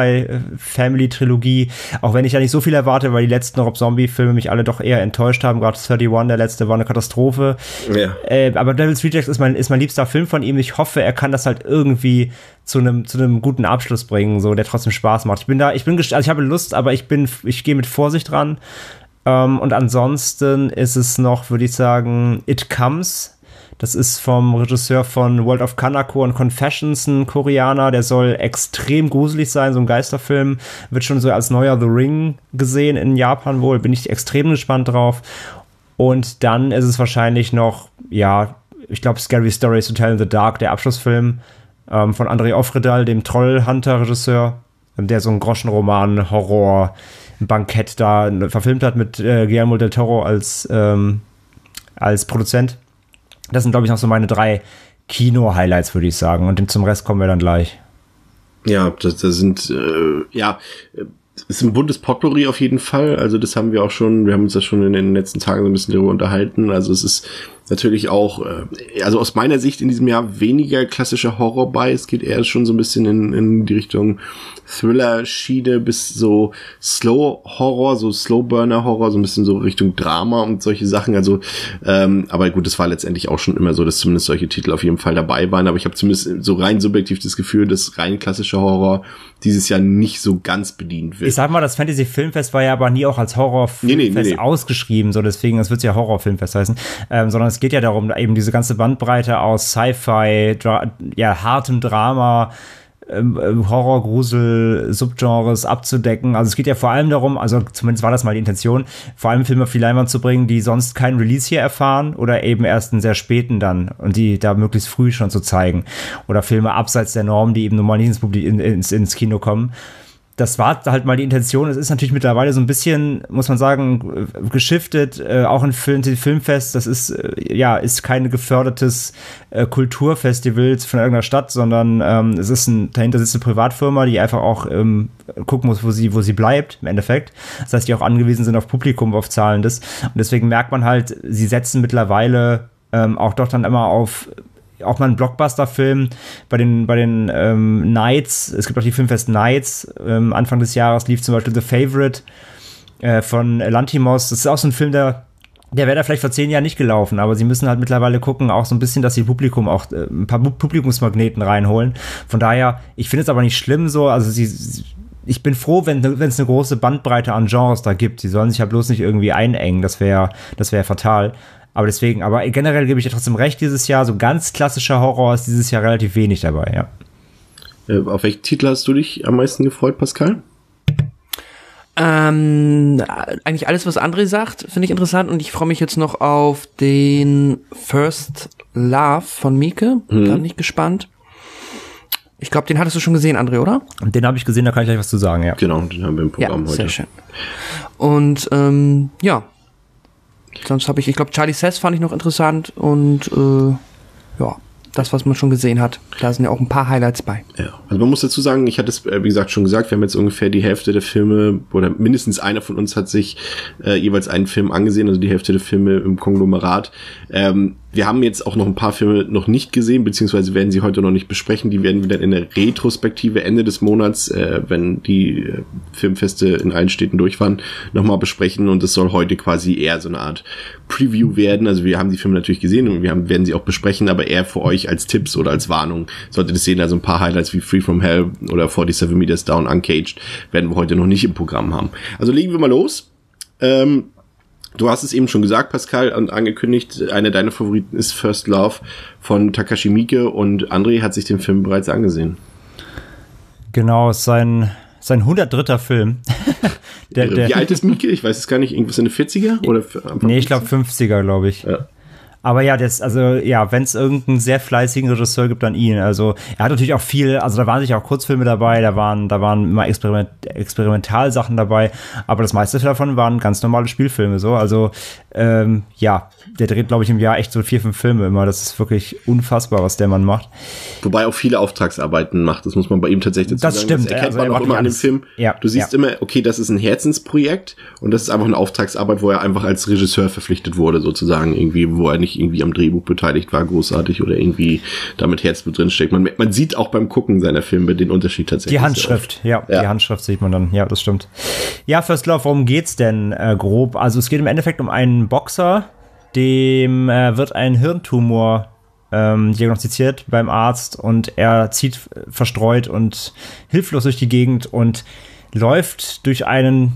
Firefly-Family-Trilogie. Auch wenn ich da nicht so viel erwarte, weil die letzten Rob-Zombie-Filme mich alle doch eher enttäuscht haben. Gerade einunddreißig, der letzte, war eine Katastrophe. Ja. Äh, aber Devil's Rejects ist mein, ist mein liebster Film von ihm. Ich hoffe, er kann das halt irgendwie zu einem zu einem guten Abschluss bringen, so, der trotzdem Spaß macht. Ich bin da, ich bin, gest- also ich habe Lust, aber ich bin, ich gehe mit Vorsicht ran. Ähm, und ansonsten ist es noch, würde ich sagen, It Comes. Das ist vom Regisseur von World of Kanako und Confessions, ein Koreaner, der soll extrem gruselig sein, so ein Geisterfilm, wird schon so als neuer The Ring gesehen in Japan wohl, bin ich extrem gespannt drauf. Und dann ist es wahrscheinlich noch, ja, ich glaube Scary Stories to Tell in the Dark, der Abschlussfilm ähm, von André Ofredal, dem Trollhunter-Regisseur, der so einen Groschenroman, Horror, Bankett da verfilmt hat mit äh, Guillermo del Toro als, ähm, als Produzent. Das sind, glaube ich, noch so meine drei Kino-Highlights, würde ich sagen. Und zum Rest kommen wir dann gleich. Ja, das, das sind, äh, ja, ist ein buntes Potpourri auf jeden Fall. Also das haben wir auch schon, wir haben uns das schon in den letzten Tagen so ein bisschen darüber unterhalten. Also es ist natürlich auch, äh, also aus meiner Sicht in diesem Jahr weniger klassischer Horror bei. Es geht eher schon so ein bisschen in, in die Richtung Thriller-Schiene bis so Slow-Horror, so Slow-Burner-Horror, so ein bisschen so Richtung Drama und solche Sachen. Also, ähm, aber gut, das war letztendlich auch schon immer so, dass zumindest solche Titel auf jeden Fall dabei waren. Aber ich habe zumindest so rein subjektiv das Gefühl, dass rein klassischer Horror dieses Jahr nicht so ganz bedient wird. Ich sag mal, das Fantasy Filmfest war ja aber nie auch als Horrorfilmfest nee, nee, nee, nee. ausgeschrieben, so deswegen, es wird ja Horrorfilmfest heißen, ähm, sondern es geht ja darum, eben diese ganze Bandbreite aus Sci-Fi, Dra- ja, hartem Drama, ähm, Horror, Grusel, Subgenres abzudecken. Also es geht ja vor allem darum, also zumindest war das mal die Intention, vor allem Filme auf die Leinwand zu bringen, die sonst keinen Release hier erfahren oder eben erst einen sehr späten dann und die da möglichst früh schon zu zeigen. Oder Filme abseits der Norm, die eben normal nicht ins, Publi- in, ins, ins Kino kommen. Das war halt mal die Intention. Es ist natürlich mittlerweile so ein bisschen, muss man sagen, geschiftet, äh, auch ein Film, Filmfest. Das ist, äh, ja, ist kein gefördertes äh, Kulturfestival von irgendeiner Stadt, sondern ähm, es ist ein, dahinter sitzt eine Privatfirma, die einfach auch ähm, gucken muss, wo sie, wo sie bleibt, im Endeffekt. Das heißt, die auch angewiesen sind auf Publikum, auf Zahlendes. Und deswegen merkt man halt, sie setzen mittlerweile ähm, auch doch dann immer auf auch mal ein Blockbuster-Film bei den, bei den ähm, Nights. Es gibt auch die Filmfest Nights. Ähm, Anfang des Jahres lief zum Beispiel The Favorite äh, von Lanthimos. Das ist auch so ein Film, der der wäre da vielleicht vor zehn Jahren nicht gelaufen, aber sie müssen halt mittlerweile gucken, auch so ein bisschen, dass sie Publikum auch äh, ein paar Publikumsmagneten reinholen. Von daher, ich finde es aber nicht schlimm so, also sie, sie ich bin froh, wenn es eine große Bandbreite an Genres da gibt. Sie sollen sich ja bloß nicht irgendwie einengen, das wäre das wäre fatal. Aber deswegen, aber generell gebe ich dir trotzdem recht, dieses Jahr, so ganz klassischer Horror ist dieses Jahr relativ wenig dabei, ja. Äh, auf welchen Titel hast du dich am meisten gefreut, Pascal? Ähm, eigentlich alles, was André sagt, finde ich interessant und ich freue mich jetzt noch auf den First Love von Mieke. Mhm. Da bin ich gespannt. Ich glaube, den hattest du schon gesehen, André, oder? Den habe ich gesehen, da kann ich gleich was zu sagen, ja. Genau, den haben wir im Programm ja, heute. Sehr schön. Und ähm, ja, sonst habe ich, ich glaube, Charlie Says fand ich noch interessant und äh, ja, das, was man schon gesehen hat. Da sind ja auch ein paar Highlights bei. Ja, also man muss dazu sagen, ich hatte es, wie gesagt, schon gesagt, wir haben jetzt ungefähr die Hälfte der Filme, oder mindestens einer von uns hat sich äh, jeweils einen Film angesehen, also die Hälfte der Filme im Konglomerat. Ähm, wir haben jetzt auch noch ein paar Filme noch nicht gesehen, beziehungsweise werden sie heute noch nicht besprechen. Die werden wir dann in der Retrospektive Ende des Monats, äh, wenn die äh, Filmfeste in allen Städten durch waren, nochmal besprechen. Und es soll heute quasi eher so eine Art Preview werden. Also wir haben die Filme natürlich gesehen und wir haben, werden sie auch besprechen, aber eher für euch als Tipps oder als Warnung. Solltet ihr sehen, also ein paar Highlights wie Free From Hell oder forty-seven Meters Down Uncaged werden wir heute noch nicht im Programm haben. Also legen wir mal los. Ähm, Du hast es eben schon gesagt, Pascal, und angekündigt, einer deiner Favoriten ist First Love von Takashi Miike und André hat sich den Film bereits angesehen. Genau, es ist sein, sein hundertdritter Film. der, Wie der, alt ist Miike? Ich weiß es gar nicht, irgendwas in den vierziger? Oder nee, ich glaube fünfziger, glaube ich. Ja. Aber ja, das, also, ja, wenn es irgendeinen sehr fleißigen Regisseur gibt, dann ihn. Also, er hat natürlich auch viel, also da waren sicher auch Kurzfilme dabei, da waren, da waren immer Experiment, Experimentalsachen dabei, aber das meiste davon waren ganz normale Spielfilme, so. Also, ähm, ja, der dreht, glaube ich, im Jahr echt so vier, fünf Filme immer. Das ist wirklich unfassbar, was der Mann macht. Wobei auch viele Auftragsarbeiten macht, das muss man bei ihm tatsächlich dazu das sagen. Stimmt. Das erkennt also, man auch immer an dem Film. Ja, du siehst ja. immer, okay, das ist ein Herzensprojekt und das ist einfach eine Auftragsarbeit, wo er einfach als Regisseur verpflichtet wurde, sozusagen, irgendwie, wo er nicht irgendwie am Drehbuch beteiligt war, großartig, oder irgendwie da mit Herzblut drin steckt. Man, man sieht auch beim Gucken seiner Filme den Unterschied tatsächlich. Die Handschrift, ja, ja, die Handschrift sieht man dann, ja, das stimmt. Ja, First Love, worum geht's denn äh, grob? Also es geht im Endeffekt um einen Boxer, dem äh, wird ein Hirntumor ähm, diagnostiziert beim Arzt und er zieht verstreut und hilflos durch die Gegend und läuft durch einen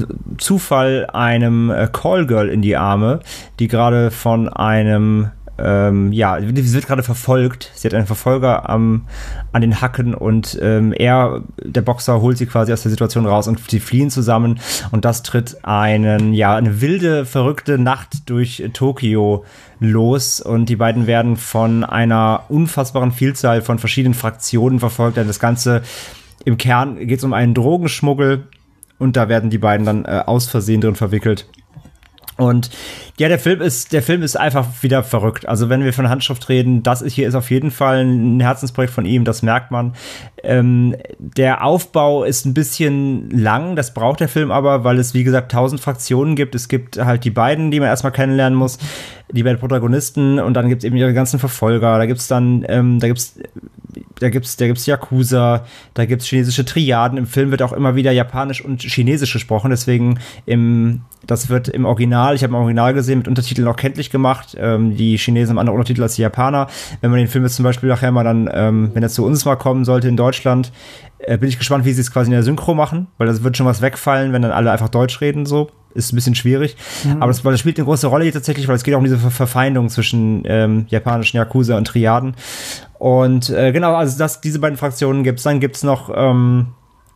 Zufall einem äh, Callgirl in die Arme, die gerade von einem, ähm, ja, sie wird gerade verfolgt. Sie hat einen Verfolger am, an den Hacken und ähm, er, der Boxer, holt sie quasi aus der Situation raus und sie fliehen zusammen und das tritt einen, ja, eine wilde, verrückte Nacht durch Tokio los und die beiden werden von einer unfassbaren Vielzahl von verschiedenen Fraktionen verfolgt. Das Ganze im Kern geht es um einen Drogenschmuggel. Und da werden die beiden dann äh, aus Versehen drin verwickelt. Und ja, der Film ist, der Film ist einfach wieder verrückt. Also wenn wir von Handschrift reden, das ist hier ist auf jeden Fall ein Herzensprojekt von ihm, das merkt man. Ähm, der Aufbau ist ein bisschen lang, das braucht der Film aber, weil es, wie gesagt, tausend Fraktionen gibt. Es gibt halt die beiden, die man erstmal kennenlernen muss, die beiden Protagonisten, und dann gibt's eben ihre ganzen Verfolger. Da gibt's dann, ähm, da gibt's Da gibt's, da gibt's Yakuza, da gibt's chinesische Triaden. Im Film wird auch immer wieder Japanisch und Chinesisch gesprochen, deswegen im, das wird im Original, ich habe im Original gesehen, mit Untertiteln auch kenntlich gemacht. Ähm, die Chinesen haben andere Untertitel als die Japaner. Wenn man den Film jetzt zum Beispiel nachher mal dann, ähm, wenn er zu uns mal kommen sollte in Deutschland, äh, bin ich gespannt, wie sie es quasi in der Synchro machen, weil das wird schon was wegfallen, wenn dann alle einfach Deutsch reden, so. ist ein bisschen schwierig. Mhm. Aber das, weil das spielt eine große Rolle hier tatsächlich, weil es geht auch um diese Ver- Verfeindung zwischen ähm, japanischen Yakuza und Triaden. Und äh, genau, also das, diese beiden Fraktionen gibt's. Dann gibt's noch ähm,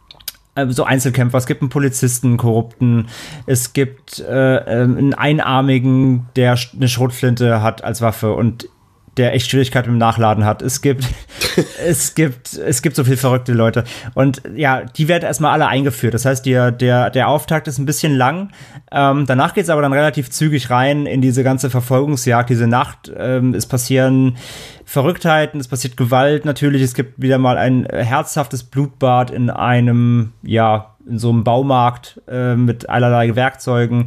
so Einzelkämpfer, es gibt einen Polizisten, einen Korrupten, es gibt äh, einen Einarmigen, der eine Schrotflinte hat als Waffe und der echt Schwierigkeiten mit dem Nachladen hat. Es gibt, es gibt, es gibt so viele verrückte Leute. Und ja, die werden erstmal alle eingeführt. Das heißt, der, der, der Auftakt ist ein bisschen lang. Ähm, danach geht's aber dann relativ zügig rein in diese ganze Verfolgungsjagd, diese Nacht. Ähm, es passieren Verrücktheiten, es passiert Gewalt natürlich. Es gibt wieder mal ein herzhaftes Blutbad in einem, ja, in so einem Baumarkt äh, mit allerlei Werkzeugen.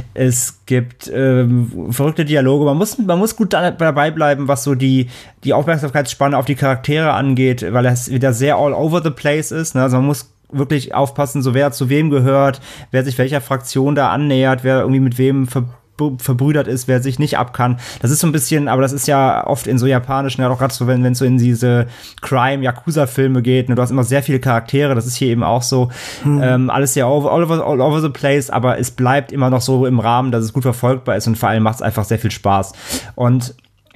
Es gibt ähm, verrückte Dialoge. Man muss, man muss gut da, dabei bleiben, was so die, die Aufmerksamkeitsspanne auf die Charaktere angeht, weil es wieder sehr all over the place ist. Ne? Also man muss wirklich aufpassen, so wer zu wem gehört, wer sich welcher Fraktion da annähert, wer irgendwie mit wem ver verbrüdert ist, wer sich nicht abkann. Das ist so ein bisschen, aber das ist ja oft in so japanischen, ja auch gerade so, wenn es so in diese Crime-Yakuza-Filme geht, ne, du hast immer sehr viele Charaktere, das ist hier eben auch so, hm. ähm, alles sehr all over, all over the place, aber es bleibt immer noch so im Rahmen, dass es gut verfolgbar ist und vor allem macht es einfach sehr viel Spaß. Und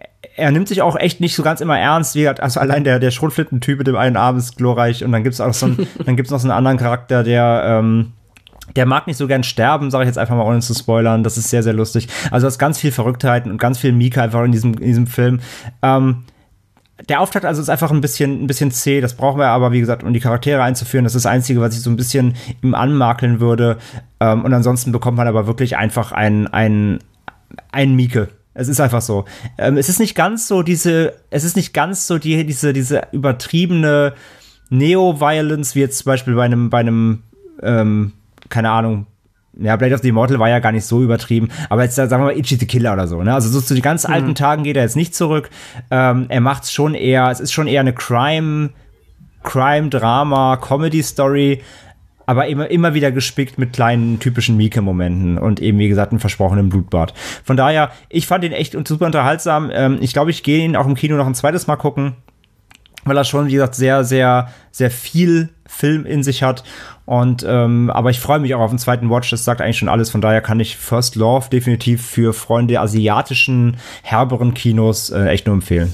er nimmt sich auch echt nicht so ganz immer ernst, wie also allein der, der Schrotflinten-Typ mit dem einen Arm ist glorreich und dann gibt's auch so einen, dann gibt's noch so einen anderen Charakter, der, ähm, Der mag nicht so gern sterben, sage ich jetzt einfach mal, ohne zu spoilern. Das ist sehr, sehr lustig. Also es ist ganz viel Verrücktheiten und ganz viel Mika einfach in diesem, in diesem Film. Ähm, der Auftakt also ist einfach ein bisschen, ein bisschen zäh. Das brauchen wir aber, wie gesagt, um die Charaktere einzuführen. Das ist das Einzige, was ich so ein bisschen ihm anmakeln würde. Ähm, und ansonsten bekommt man aber wirklich einfach ein, ein, ein Mieke. Es ist einfach so. Ähm, es ist nicht ganz so diese, es ist nicht ganz so die, diese, diese übertriebene Neo-Violence, wie jetzt zum Beispiel bei einem, bei einem, ähm, keine Ahnung, ja, Blade of the Immortal war ja gar nicht so übertrieben, aber jetzt sagen wir mal Ichi the Killer oder so, ne? Also so zu den ganz mhm. alten Tagen geht er jetzt nicht zurück. Ähm, er macht's schon eher, es ist schon eher eine Crime, Crime-Drama, Comedy-Story, aber immer, immer wieder gespickt mit kleinen typischen Mieke-Momenten und eben, wie gesagt, einem versprochenen Blutbad. Von daher, ich fand ihn echt super unterhaltsam. Ähm, ich glaube, ich gehe ihn auch im Kino noch ein zweites Mal gucken, weil er schon, wie gesagt, sehr, sehr, sehr viel Film in sich hat. Und ähm, aber ich freue mich auch auf den zweiten Watch, das sagt eigentlich schon alles. Von daher kann ich First Love definitiv für Freunde asiatischen, herberen Kinos äh, echt nur empfehlen.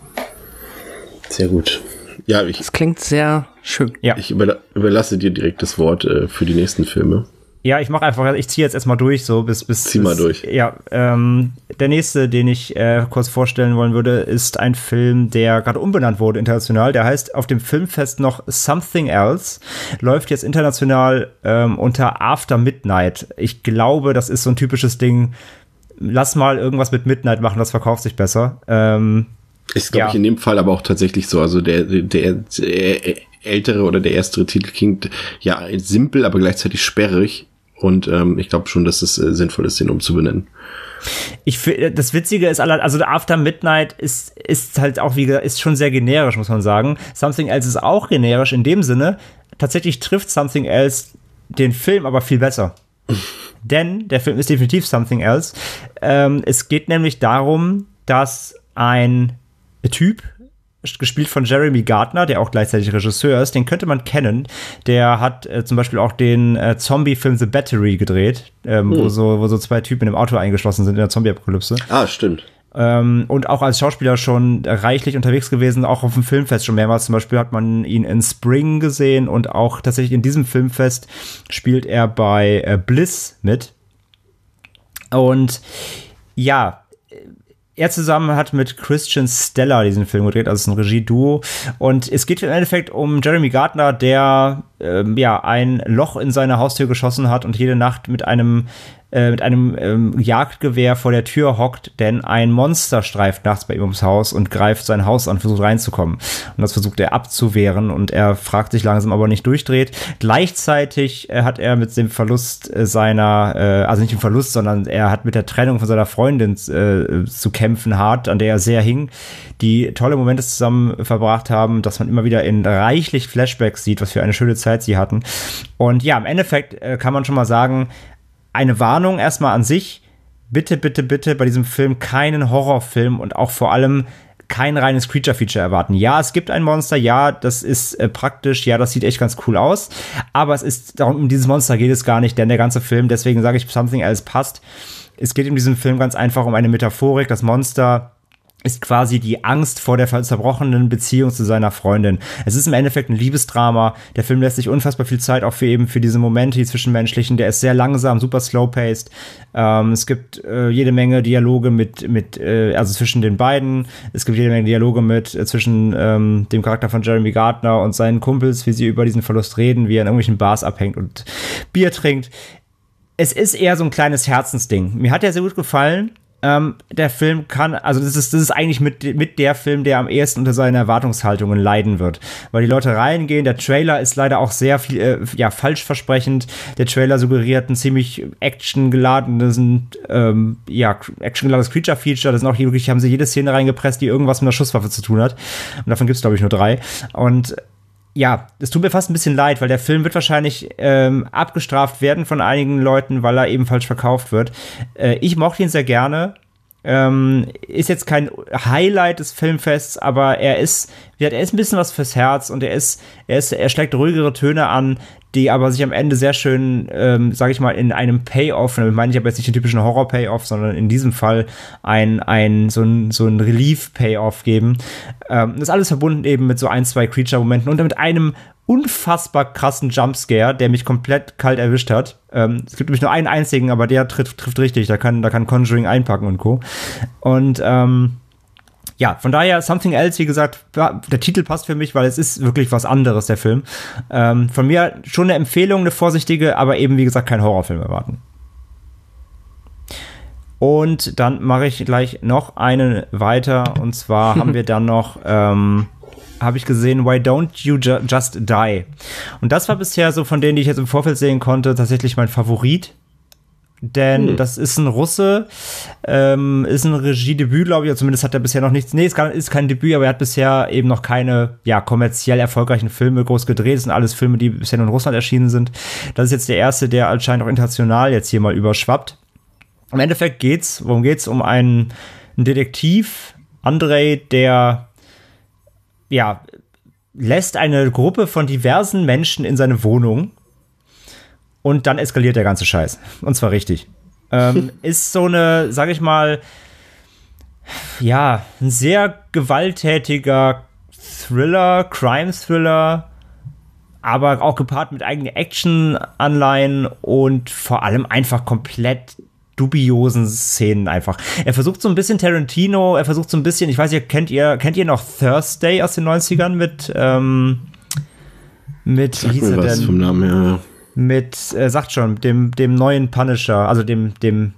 Sehr gut. Ja, ich. Das klingt sehr schön. Ja. Ich überla- überlasse dir direkt das Wort äh, für die nächsten Filme. Ja, ich mache einfach, ich ziehe jetzt erstmal durch, so bis bis. Zieh mal bis, durch. Ja, ähm, der nächste, den ich äh, kurz vorstellen wollen würde, ist ein Film, der gerade umbenannt wurde international. Der heißt auf dem Filmfest noch Something Else, läuft jetzt international ähm, unter After Midnight. Ich glaube, das ist so ein typisches Ding. Lass mal irgendwas mit Midnight machen, das verkauft sich besser. Ähm, ist, glaube ja. ich, in dem Fall aber auch tatsächlich so. Also der, der, der ältere oder der erste Titel klingt ja simpel, aber gleichzeitig sperrig. Und ähm, ich glaube schon, dass es äh, sinnvoll ist, den umzubenennen. Ich finde, das Witzige ist, also After Midnight ist, ist halt auch, wie gesagt, ist schon sehr generisch, muss man sagen. Something Else ist auch generisch in dem Sinne. Tatsächlich trifft Something Else den Film aber viel besser. Denn der Film ist definitiv Something Else. Ähm, es geht nämlich darum, dass ein Typ, gespielt von Jeremy Gardner, der auch gleichzeitig Regisseur ist, den könnte man kennen. Der hat äh, zum Beispiel auch den äh, Zombie-Film The Battery gedreht, ähm, hm. wo, so, wo so zwei Typen in einem Auto eingeschlossen sind in der Zombie-Apokalypse. Ah, stimmt. Ähm, und auch als Schauspieler schon reichlich unterwegs gewesen, auch auf dem Filmfest schon mehrmals. Zum Beispiel hat man ihn in Spring gesehen und auch tatsächlich in diesem Filmfest spielt er bei äh, Bliss mit. Und ja, er zusammen hat mit Christian Stella diesen Film gedreht, also es ist ein Regieduo. Und es geht im Endeffekt um Jeremy Gardner, der ähm, ja ein Loch in seine Haustür geschossen hat und jede Nacht mit einem äh, mit einem ähm, Jagdgewehr vor der Tür hockt, denn ein Monster streift nachts bei ihm ums Haus und greift sein Haus an, versucht reinzukommen. Und das versucht er abzuwehren und er fragt sich langsam, ob er nicht durchdreht. Gleichzeitig äh, hat er mit dem Verlust äh, seiner, äh, also nicht dem Verlust, sondern er hat mit der Trennung von seiner Freundin äh, zu kämpfen hart, an der er sehr hing, die tolle Momente zusammen verbracht haben, dass man immer wieder in reichlich Flashbacks sieht, was für eine schöne Zeit sie hatten. Und ja, im Endeffekt äh, kann man schon mal sagen, eine Warnung erstmal an sich, bitte, bitte, bitte bei diesem Film keinen Horrorfilm und auch vor allem kein reines Creature-Feature erwarten. Ja, es gibt ein Monster, ja, das ist äh, praktisch, ja, das sieht echt ganz cool aus, aber es ist, darum, um dieses Monster geht es gar nicht, denn der ganze Film, deswegen sage ich, Something Else passt. Es geht in diesem Film ganz einfach um eine Metaphorik. Das Monster ist quasi die Angst vor der zerbrochenen Beziehung zu seiner Freundin. Es ist im Endeffekt ein Liebesdrama. Der Film lässt sich unfassbar viel Zeit auch für eben für diese Momente, die zwischenmenschlichen. Der ist sehr langsam, super slow-paced. Ähm, es gibt äh, jede Menge Dialoge mit, mit äh, also zwischen den beiden. Es gibt jede Menge Dialoge mit äh, zwischen ähm, dem Charakter von Jeremy Gardner und seinen Kumpels, wie sie über diesen Verlust reden, wie er in irgendwelchen Bars abhängt und Bier trinkt. Es ist eher so ein kleines Herzensding. Mir hat der sehr gut gefallen. Ähm, der Film kann, also das ist, das ist eigentlich mit, mit der Film, der am ehesten unter seinen Erwartungshaltungen leiden wird. Weil die Leute reingehen, der Trailer ist leider auch sehr viel, äh, ja, falsch versprechend. Der Trailer suggeriert ein ziemlich actiongeladenes, ähm, ja, actiongeladenes Creature-Feature. Das sind auch hier wirklich, haben sie jede Szene reingepresst, die irgendwas mit einer Schusswaffe zu tun hat. Und davon gibt's, glaube ich, nur drei. Und ja, es tut mir fast ein bisschen leid, weil der Film wird wahrscheinlich ähm, abgestraft werden von einigen Leuten, weil er eben falsch verkauft wird. Äh, ich mochte ihn sehr gerne. Ähm, ist jetzt kein Highlight des Filmfests, aber er ist, er ist ein bisschen was fürs Herz und er ist, er ist, er schlägt ruhigere Töne an, die aber sich am Ende sehr schön, ähm, sage ich mal, in einem Payoff, damit meine ich aber jetzt nicht den typischen Horror-Payoff, sondern in diesem Fall ein, ein so ein, so ein Relief-Payoff geben. Ähm, das ist alles verbunden eben mit so ein, zwei Creature-Momenten und mit einem unfassbar krassen Jumpscare, der mich komplett kalt erwischt hat. Ähm, es gibt nämlich nur einen einzigen, aber der trifft, trifft richtig. Da kann, da kann Conjuring einpacken und Co. Und ähm, ja, von daher Something Else, wie gesagt, der Titel passt für mich, weil es ist wirklich was anderes, der Film. Ähm, von mir schon eine Empfehlung, eine vorsichtige, aber eben, wie gesagt, kein Horrorfilm erwarten. Und dann mache ich gleich noch einen weiter. Und zwar haben wir dann noch, ähm, habe ich gesehen, Why Don't You Ju- Just Die? Und das war bisher so von denen, die ich jetzt im Vorfeld sehen konnte, tatsächlich mein Favorit. Denn hm. das ist ein Russe, ähm, ist ein Regiedebüt, glaube ich, oder zumindest hat er bisher noch nichts, nee, es ist kein Debüt, aber er hat bisher eben noch keine, ja, kommerziell erfolgreichen Filme groß gedreht. Das sind alles Filme, die bisher nur in Russland erschienen sind. Das ist jetzt der erste, der anscheinend auch international jetzt hier mal überschwappt. Im Endeffekt geht's, worum geht's? Um einen, einen Detektiv, Andrei, der, ja, lässt eine Gruppe von diversen Menschen in seine Wohnung. Und dann eskaliert der ganze Scheiß. Und zwar richtig. Ähm, ist so eine, sag ich mal, ja, ein sehr gewalttätiger Thriller, Crime-Thriller, aber auch gepaart mit eigenen Action-Anleihen und vor allem einfach komplett dubiosen Szenen einfach. Er versucht so ein bisschen Tarantino, er versucht so ein bisschen, ich weiß nicht, kennt ihr, kennt ihr noch Thursday aus den neunzigern mit, ähm, mit, wie hieß er denn? Vom Namen her. Mit, äh, sagt schon, dem, dem neuen Punisher, also dem, dem.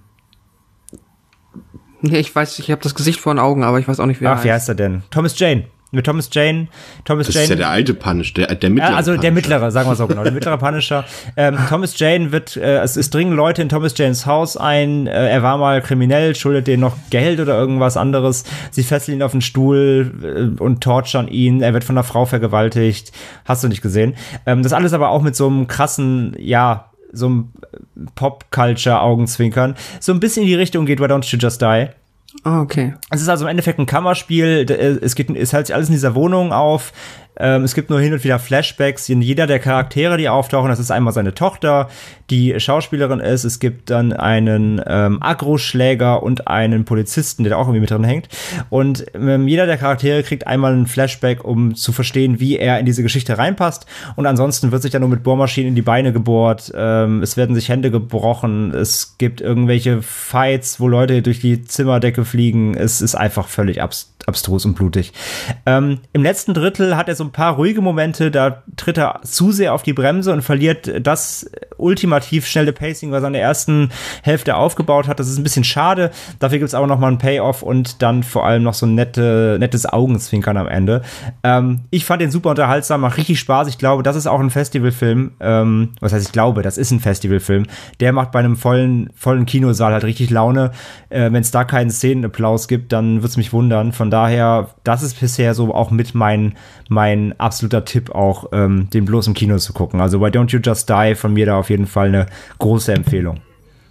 Ja, ich weiß, ich habe das Gesicht vor den Augen, aber ich weiß auch nicht, wie er Ach, heißt. Wie heißt er denn? Thomas Jane. Mit Thomas Jane. Thomas das Jane. ist ja der alte Punisher, der, der mittlere. Äh, also Punisher. der mittlere, sagen wir so genau, der mittlere Punisher. Ähm, Thomas Jane wird, äh, es, es dringen Leute in Thomas Janes Haus ein. Äh, er war mal kriminell, schuldet denen noch Geld oder irgendwas anderes. Sie fesseln ihn auf den Stuhl äh, und torturen ihn. Er wird von einer Frau vergewaltigt. Hast du nicht gesehen? Ähm, das alles aber auch mit so einem krassen, ja, so einem Pop-Culture-Augenzwinkern. So ein bisschen in die Richtung geht Why Don't You Just Die? Ah, okay. Es ist also im Endeffekt ein Kammerspiel. Es geht, es hält sich alles in dieser Wohnung auf. Ähm, es gibt nur hin und wieder Flashbacks. Jeder der Charaktere, die auftauchen, das ist einmal seine Tochter, die Schauspielerin ist. Es gibt dann einen ähm, Agro-Schläger und einen Polizisten, der da auch irgendwie mit drin hängt. Und ähm, jeder der Charaktere kriegt einmal einen Flashback, um zu verstehen, wie er in diese Geschichte reinpasst. Und ansonsten wird sich dann nur mit Bohrmaschinen in die Beine gebohrt. Ähm, es werden sich Hände gebrochen. Es gibt irgendwelche Fights, wo Leute durch die Zimmerdecke fliegen. Es ist einfach völlig abs- abstrus und blutig. Ähm, im letzten Drittel hat er so ein paar ruhige Momente, da tritt er zu sehr auf die Bremse und verliert das ultimativ schnelle Pacing, was er in der ersten Hälfte aufgebaut hat. Das ist ein bisschen schade. Dafür gibt es aber noch mal einen Payoff und dann vor allem noch so ein nette, nettes Augenzwinkern am Ende. Ähm, ich fand den super unterhaltsam, macht richtig Spaß. Ich glaube, das ist auch ein Festivalfilm. Ähm, was heißt, ich glaube, das ist ein Festivalfilm. Der macht bei einem vollen, vollen Kinosaal halt richtig Laune. Äh, wenn es da keinen Szenenapplaus gibt, dann würde es mich wundern. Von daher, das ist bisher so auch mit mein, mein absoluter Tipp auch, ähm, den bloß im Kino zu gucken. Also Why Don't You Just Die von mir da auf jeden Fall eine große Empfehlung.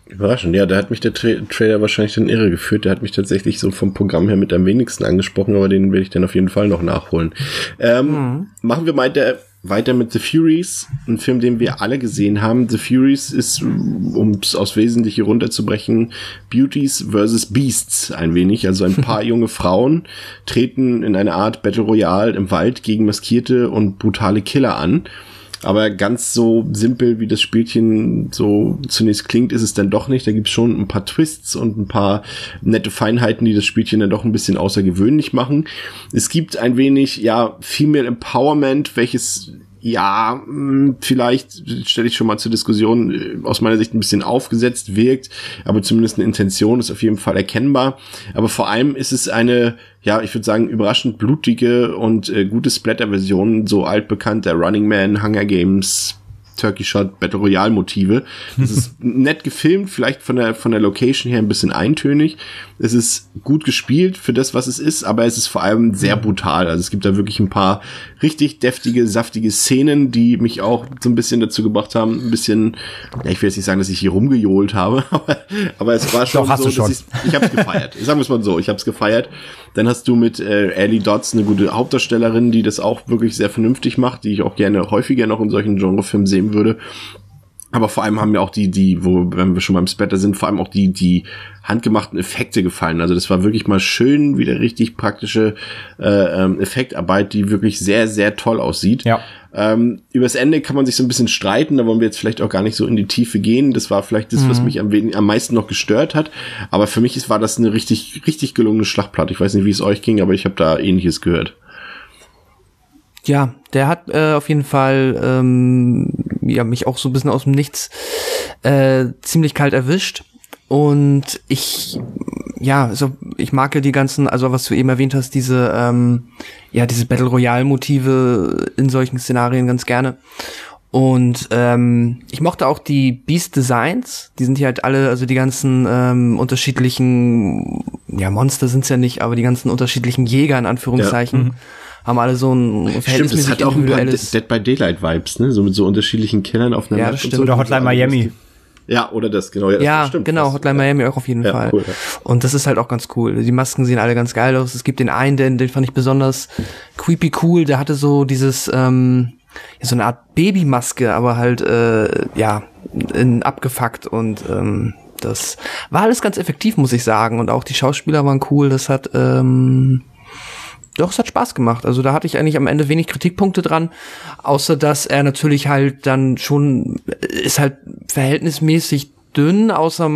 Überraschend, ja, da hat mich der Tra- Trailer wahrscheinlich dann irre geführt. Der hat mich tatsächlich so vom Programm her mit am wenigsten angesprochen, aber den werde ich dann auf jeden Fall noch nachholen. Ähm, mhm. Machen wir mal der Weiter mit The Furies, ein Film, den wir alle gesehen haben. The Furies ist, um es aufs Wesentliche runterzubrechen, Beauties versus Beasts ein wenig. Also ein paar junge Frauen treten in eine Art Battle Royale im Wald gegen maskierte und brutale Killer an. Aber ganz so simpel, wie das Spielchen so zunächst klingt, ist es dann doch nicht. Da gibt's schon ein paar Twists und ein paar nette Feinheiten, die das Spielchen dann doch ein bisschen außergewöhnlich machen. Es gibt ein wenig, ja, Female Empowerment, welches, ja, vielleicht, stelle ich schon mal zur Diskussion, aus meiner Sicht ein bisschen aufgesetzt wirkt, aber zumindest eine Intention ist auf jeden Fall erkennbar. Aber vor allem ist es eine, ja, ich würde sagen, überraschend blutige und äh, gute Splatter-Version, so altbekannt der Running Man, Hunger Games, Turkey Shot, Battle Royale Motive. Es ist nett gefilmt, vielleicht von der von der Location her ein bisschen eintönig. Es ist gut gespielt für das, was es ist, aber es ist vor allem sehr brutal. Also es gibt da wirklich ein paar richtig deftige, saftige Szenen, die mich auch so ein bisschen dazu gebracht haben, ein bisschen, ja, ich will jetzt nicht sagen, dass ich hier rumgejohlt habe, aber, aber es war schon Doch, so, schon. dass ich, ich habe es gefeiert. Sagen wir es mal so, ich habe es gefeiert. Dann hast du mit äh, Ellie Dodds eine gute Hauptdarstellerin, die das auch wirklich sehr vernünftig macht, die ich auch gerne häufiger noch in solchen Genrefilmen sehen würde. Aber vor allem haben mir auch die, die, wo, wenn wir schon beim Splatter sind, vor allem auch die, die handgemachten Effekte gefallen. Also das war wirklich mal schön, wieder richtig praktische äh, ähm, Effektarbeit, die wirklich sehr, sehr toll aussieht. Ja. Ähm, übers Ende kann man sich so ein bisschen streiten, da wollen wir jetzt vielleicht auch gar nicht so in die Tiefe gehen. Das war vielleicht das, mhm. was mich am, wen- am meisten noch gestört hat. Aber für mich ist, war das eine richtig, richtig gelungene Schlachtplatte. Ich weiß nicht, wie es euch ging, aber ich habe da Ähnliches gehört. Ja, der hat äh, auf jeden Fall ähm, ja, mich auch so ein bisschen aus dem Nichts äh, ziemlich kalt erwischt. Und ich, ja, also ich mag ja die ganzen, also was du eben erwähnt hast, diese, ähm, ja, diese Battle Royale Motive in solchen Szenarien ganz gerne. Und ähm, ich mochte auch die Beast Designs, die sind hier halt alle, also die ganzen ähm, unterschiedlichen, ja, Monster sind's ja nicht, aber die ganzen unterschiedlichen Jäger in Anführungszeichen. Ja. haben alle so ein Stimmt, das hat auch ein paar Dead by Daylight Vibes, ne? So mit so unterschiedlichen Killern auf einer ja, Map. Das stimmt. So. Oder Hotline Miami. Ja, oder das, genau. Ja, das ja stimmt, genau, das, Hotline ja. Miami auch auf jeden ja, Fall. Cool, ja. Und das ist halt auch ganz cool. Die Masken sehen alle ganz geil aus. Es gibt den einen, den, den fand ich besonders creepy cool. Der hatte so dieses, ähm, so eine Art Babymaske, aber halt, äh, ja, in, abgefuckt und, ähm, das war alles ganz effektiv, muss ich sagen. Und auch die Schauspieler waren cool. Das hat, ähm, doch, es hat Spaß gemacht. Also da hatte ich eigentlich am Ende wenig Kritikpunkte dran, außer dass er natürlich halt dann schon, ist halt verhältnismäßig dünn, außer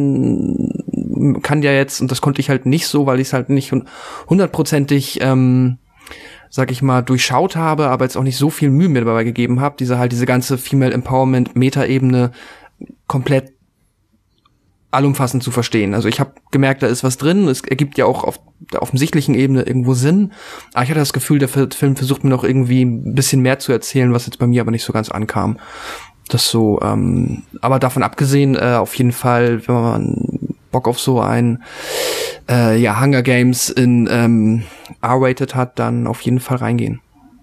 man kann ja jetzt, und das konnte ich halt nicht so, weil ich es halt nicht hundertprozentig, ähm, sag ich mal, durchschaut habe, aber jetzt auch nicht so viel Mühe mir dabei gegeben habe, diese halt diese ganze Female Empowerment Meta-Ebene komplett allumfassend zu verstehen. Also ich habe gemerkt, da ist was drin. Es ergibt ja auch auf der offensichtlichen Ebene irgendwo Sinn. Aber ich hatte das Gefühl, der Film versucht mir noch irgendwie ein bisschen mehr zu erzählen, was jetzt bei mir aber nicht so ganz ankam. Das so, ähm, aber davon abgesehen, äh, auf jeden Fall, wenn man Bock auf so ein äh, ja Hunger Games in ähm, R-rated hat, dann auf jeden Fall reingehen.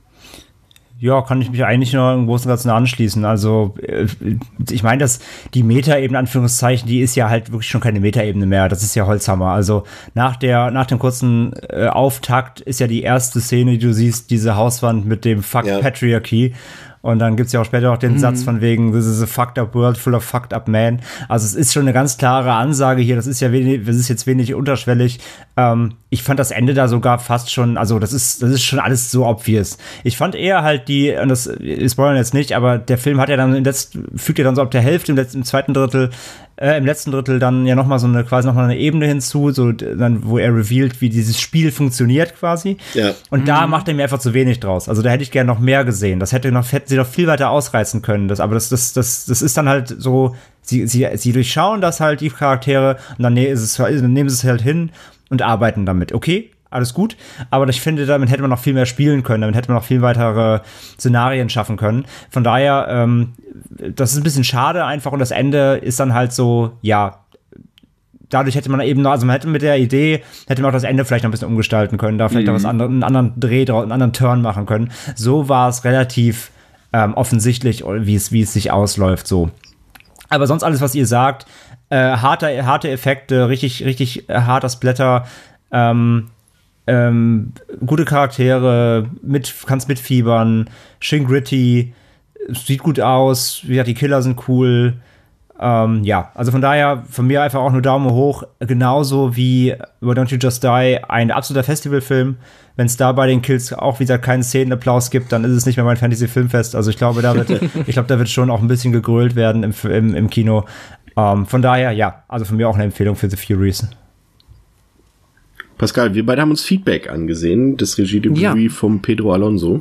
Ja, kann ich mich eigentlich nur im Großen und Ganzen anschließen. Also, ich meine, dass die Meta-Ebene, Anführungszeichen, die ist ja halt wirklich schon keine Meta-Ebene mehr. Das ist ja Holzhammer. Also, nach der, nach dem kurzen äh, Auftakt ist ja die erste Szene, die du siehst, diese Hauswand mit dem Fuck ja. Patriarchy. Und dann gibt's ja auch später auch den mhm. Satz von wegen, this is a fucked up world full of fucked up men. Also es ist schon eine ganz klare Ansage hier. Das ist ja wenig, das ist jetzt wenig unterschwellig. Ähm, ich fand das Ende da sogar fast schon, also das ist, das ist schon alles so obvious. Ich fand eher halt die, und das spoilern jetzt nicht, aber der Film hat ja dann im letzten, fügt ja dann so ab der Hälfte, im letzten, im zweiten Drittel, äh, im letzten Drittel dann ja nochmal so eine, quasi nochmal eine Ebene hinzu, so dann, wo er revealed, wie dieses Spiel funktioniert quasi. Ja. Und mhm. da macht er mir einfach zu wenig draus. Also da hätte ich gerne noch mehr gesehen. Das hätte noch, hätten sie noch viel weiter ausreizen können. Das, aber das, das, das, das ist dann halt so, sie, sie, sie durchschauen das halt, die Charaktere, und dann, ne, ist es, dann nehmen sie es halt hin und arbeiten damit. Okay, alles gut, aber ich finde, damit hätte man noch viel mehr spielen können, damit hätte man noch viel weitere Szenarien schaffen können. Von daher, ähm, das ist ein bisschen schade einfach, und das Ende ist dann halt so, ja, dadurch hätte man eben noch, also man hätte mit der Idee, hätte man auch das Ende vielleicht noch ein bisschen umgestalten können, da vielleicht mhm. auch was anderes, einen anderen Dreh, einen anderen Turn machen können. So war es relativ ähm, offensichtlich, wie es, wie es sich ausläuft, so. Aber sonst alles, was ihr sagt, äh, harte, harte Effekte, richtig, richtig äh, harter Splatter, ähm, ähm, gute Charaktere, mit, kannst mitfiebern, schön gritty, sieht gut aus, wie gesagt, die Killer sind cool. Ähm, ja, also von daher von mir einfach auch nur Daumen hoch, genauso wie Why Don't You Just Die ein absoluter Festivalfilm. Wenn es da bei den Kills auch wieder keinen Szenenapplaus gibt, dann ist es nicht mehr mein Fantasy-Filmfest. Also ich glaube, da wird, ich glaube, da wird schon auch ein bisschen gegrölt werden im, im, im Kino. Ähm, von daher, ja, also von mir auch eine Empfehlung für The Furies. Pascal, wir beide haben uns Feedback angesehen, das Regiedebüt ja. vom Pedro Alonso.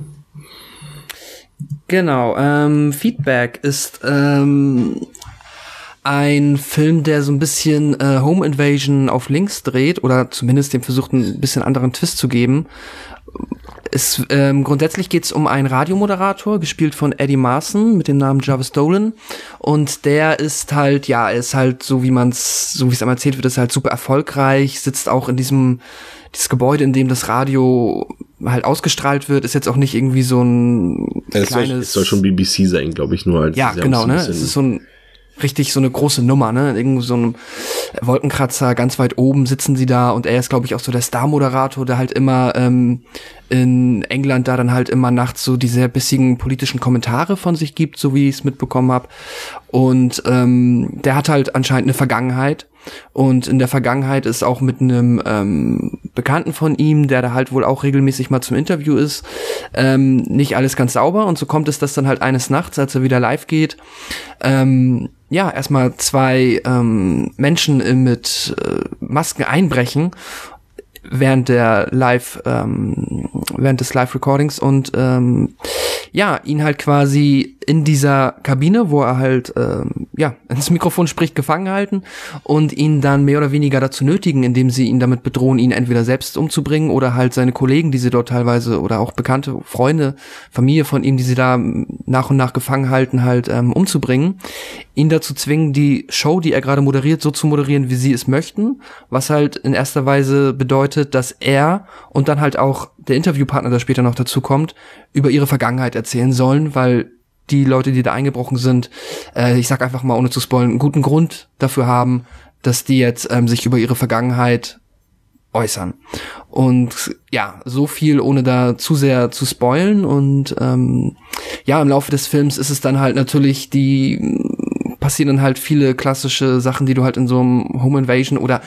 Genau, ähm, Feedback ist ähm, ein Film, der so ein bisschen äh, Home Invasion auf links dreht oder zumindest dem versucht, ein bisschen anderen Twist zu geben. Es, ähm, grundsätzlich geht es um einen Radiomoderator, gespielt von Eddie Marsan mit dem Namen Jarvis Dolan. Und der ist halt, ja, er ist halt so, wie man es, so wie es einmal erzählt wird, ist halt super erfolgreich, sitzt auch in diesem dieses Gebäude, in dem das Radio halt ausgestrahlt wird, ist jetzt auch nicht irgendwie so ein ja, es kleines... Soll, es soll schon B B C sein, glaube ich, nur als... Ja, genau, ne? Es ist so ein richtig so eine große Nummer, ne? Irgendwo so ein Wolkenkratzer, ganz weit oben sitzen sie da und er ist, glaube ich, auch so der Star-Moderator, der halt immer ähm, in England da dann halt immer nachts so die sehr bissigen politischen Kommentare von sich gibt, so wie ich es mitbekommen habe. Und ähm, der hat halt anscheinend eine Vergangenheit. Und in der Vergangenheit ist auch mit einem ähm, Bekannten von ihm, der da halt wohl auch regelmäßig mal zum Interview ist, ähm, nicht alles ganz sauber. Und so kommt es, dass dann halt eines Nachts, als er wieder live geht, ähm, ja, erstmal zwei ähm, Menschen mit äh, Masken einbrechen während der Live, ähm, während des Live-Recordings und ähm, ja, ihn halt quasi in dieser Kabine, wo er halt ähm, ja ins Mikrofon spricht, gefangen halten und ihn dann mehr oder weniger dazu nötigen, indem sie ihn damit bedrohen, ihn entweder selbst umzubringen oder halt seine Kollegen, die sie dort teilweise oder auch bekannte Freunde, Familie von ihm, die sie da nach und nach gefangen halten, halt ähm, umzubringen, ihn dazu zwingen, die Show, die er gerade moderiert, so zu moderieren, wie sie es möchten, was halt in erster Weise bedeutet, dass er und dann halt auch der Interviewpartner, der später noch dazu kommt, über ihre Vergangenheit erzählen sollen, weil die Leute, die da eingebrochen sind, äh, ich sag einfach mal, ohne zu spoilern, einen guten Grund dafür haben, dass die jetzt ähm, sich über ihre Vergangenheit äußern. Und ja, so viel, ohne da zu sehr zu spoilen. Und ähm, ja, im Laufe des Films ist es dann halt natürlich die passieren dann halt viele klassische Sachen, die du halt in so einem Home Invasion oder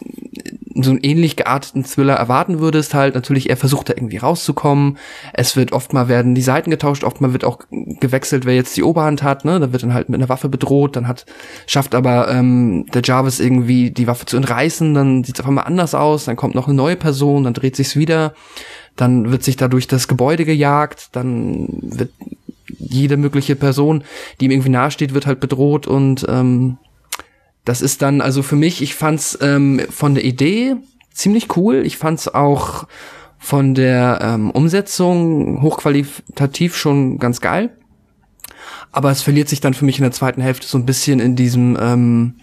in so einem ähnlich gearteten Thriller erwarten würdest, halt natürlich, er versucht da irgendwie rauszukommen, es wird oft mal werden die Seiten getauscht, oft mal wird auch gewechselt, wer jetzt die Oberhand hat, ne, da wird dann halt mit einer Waffe bedroht, dann hat, schafft aber ähm, der Jarvis irgendwie die Waffe zu entreißen, dann sieht's auf einmal anders aus, dann kommt noch eine neue Person, dann dreht sich's wieder, dann wird sich dadurch das Gebäude gejagt, dann wird jede mögliche Person, die ihm irgendwie nahesteht, wird halt bedroht und ähm, das ist dann, also für mich, ich fand's ähm, von der Idee ziemlich cool. Ich fand's auch von der ähm, Umsetzung hochqualitativ schon ganz geil. Aber es verliert sich dann für mich in der zweiten Hälfte so ein bisschen in diesem, ähm,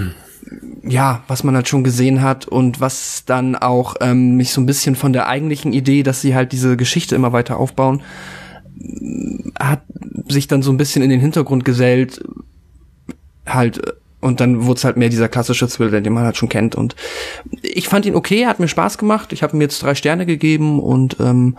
ja, was man halt schon gesehen hat und was dann auch ähm, mich so ein bisschen von der eigentlichen Idee, dass sie halt diese Geschichte immer weiter aufbauen, hat sich dann so ein bisschen in den Hintergrund gesellt, halt. Und dann wurde es halt mehr dieser klassische Thriller, den man halt schon kennt. Und ich fand ihn okay, hat mir Spaß gemacht. Ich habe ihm jetzt drei Sterne gegeben und ähm,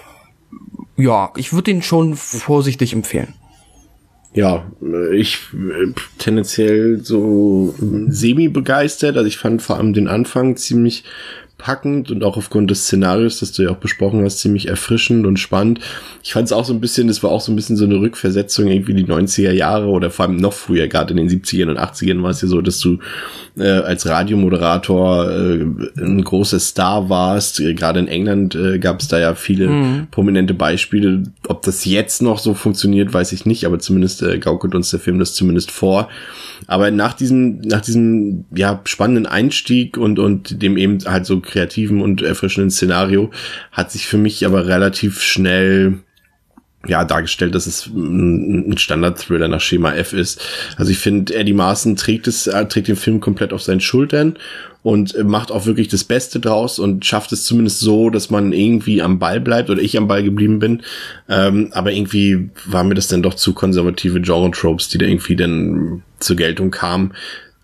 ja, ich würde ihn schon vorsichtig empfehlen. Ja, ich äh, tendenziell so semi-begeistert. Also ich fand vor allem den Anfang ziemlich packend und auch aufgrund des Szenarios, das du ja auch besprochen hast, ziemlich erfrischend und spannend. Ich fand es auch so ein bisschen, das war auch so ein bisschen so eine Rückversetzung irgendwie die neunziger Jahre oder vor allem noch früher, gerade in den siebzigern und achtzigern war es ja so, dass du äh, als Radiomoderator äh, ein großer Star warst. Gerade in England äh, gab es da ja viele mhm. prominente Beispiele. Ob das jetzt noch so funktioniert, weiß ich nicht, aber zumindest äh, gaukelt uns der Film das zumindest vor. Aber nach diesem, nach diesem, ja, spannenden Einstieg und, und dem eben halt so kreativen und erfrischenden Szenario hat sich für mich aber relativ schnell, ja, dargestellt, dass es ein Standard-Thriller nach Schema F ist. Also ich finde, Eddie Marsan trägt es, trägt den Film komplett auf seinen Schultern und macht auch wirklich das Beste draus und schafft es zumindest so, dass man irgendwie am Ball bleibt oder ich am Ball geblieben bin. Ähm, aber irgendwie war mir das dann doch zu konservative Genre-Tropes, die da irgendwie dann zur Geltung kamen.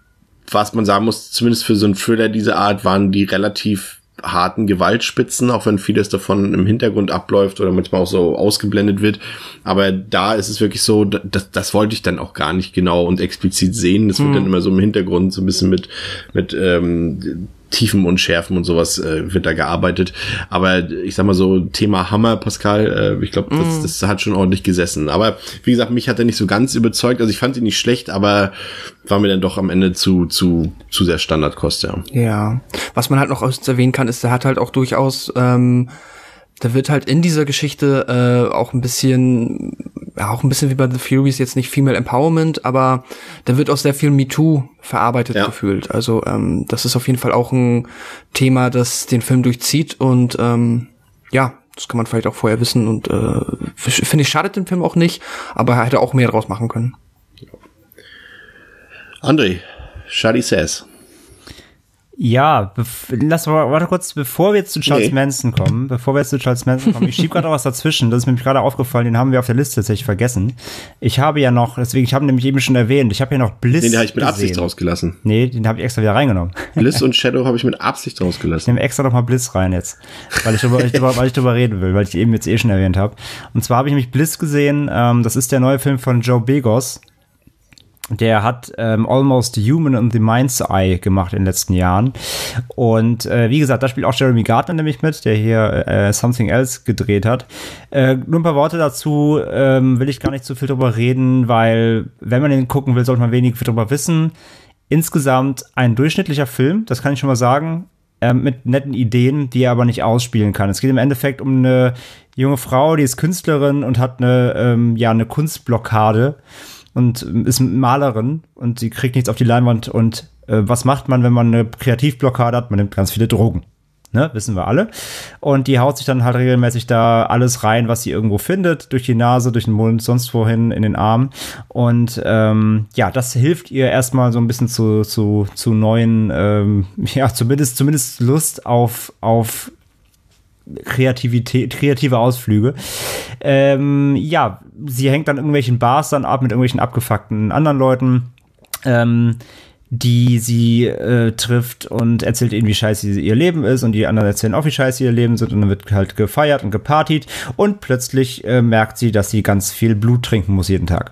was man sagen muss, zumindest für so einen Thriller dieser Art waren die relativ harten Gewaltspitzen, auch wenn vieles davon im Hintergrund abläuft oder manchmal auch so ausgeblendet wird. Aber da ist es wirklich so, das, das wollte ich dann auch gar nicht genau und explizit sehen. Das wird hm. dann immer so im Hintergrund so ein bisschen mit, mit ähm, Tiefen und Schärfen und sowas äh, wird da gearbeitet. Aber ich sag mal so, Thema Hammer, Pascal, äh, ich glaube, das, das hat schon ordentlich gesessen. Aber wie gesagt, mich hat er nicht so ganz überzeugt. Also ich fand ihn nicht schlecht, aber war mir dann doch am Ende zu zu zu sehr Standardkost, ja. Ja, was man halt noch erwähnen kann, ist, der hat halt auch durchaus, ähm, da wird halt in dieser Geschichte äh, auch ein bisschen, ja, auch ein bisschen wie bei The Furies, jetzt nicht Female Empowerment, aber da wird auch sehr viel MeToo verarbeitet ja. gefühlt. Also ähm, das ist auf jeden Fall auch ein Thema, das den Film durchzieht und ähm, ja, das kann man vielleicht auch vorher wissen und äh, finde ich, schadet dem Film auch nicht, aber er hätte auch mehr draus machen können. André, Shadi Says. Ja, lass mal, warte kurz, bevor wir jetzt zu Charles nee. Manson kommen, bevor wir jetzt zu Charles Manson kommen, ich schiebe gerade noch was dazwischen, das ist mir gerade aufgefallen, den haben wir auf der Liste tatsächlich vergessen. Ich habe ja noch, deswegen, ich habe nämlich eben schon erwähnt, ich habe ja noch Bliss Den, den habe ich mit gesehen. Absicht rausgelassen. Nee, den habe ich extra wieder reingenommen. Bliss und Shadow habe ich mit Absicht rausgelassen. Ich nehme extra noch mal Bliss rein jetzt, weil ich darüber, weil ich darüber reden will, weil ich eben jetzt eh schon erwähnt habe. Und zwar habe ich nämlich Bliss gesehen, ähm, das ist der neue Film von Joe Begos. Der hat ähm, Almost Human and the Mind's Eye gemacht in den letzten Jahren. Und äh, wie gesagt, da spielt auch Jeremy Gardner nämlich mit, der hier äh, Something Else gedreht hat. Äh, nur ein paar Worte dazu, ähm, will ich gar nicht zu viel drüber reden, weil wenn man den gucken will, sollte man wenig drüber wissen. Insgesamt ein durchschnittlicher Film, das kann ich schon mal sagen, äh, mit netten Ideen, die er aber nicht ausspielen kann. Es geht im Endeffekt um eine junge Frau, die ist Künstlerin und hat eine, ähm, ja, eine Kunstblockade. Und ist Malerin und sie kriegt nichts auf die Leinwand. Und äh, was macht man, wenn man eine Kreativblockade hat? Man nimmt ganz viele Drogen. Ne? Wissen wir alle. Und die haut sich dann halt regelmäßig da alles rein, was sie irgendwo findet. Durch die Nase, durch den Mund, sonst wohin, in den Arm. Und ähm, ja, das hilft ihr erstmal so ein bisschen zu, zu, zu neuen, ähm, ja, zumindest, zumindest Lust auf, auf Kreativität, kreative Ausflüge. Ähm, ja, sie hängt dann irgendwelchen Bars dann ab mit irgendwelchen abgefuckten anderen Leuten, ähm, die sie äh, trifft und erzählt ihnen, wie scheiße ihr Leben ist und die anderen erzählen auch, wie scheiße ihr Leben sind und dann wird halt gefeiert und gepartied und plötzlich äh, merkt sie, dass sie ganz viel Blut trinken muss jeden Tag.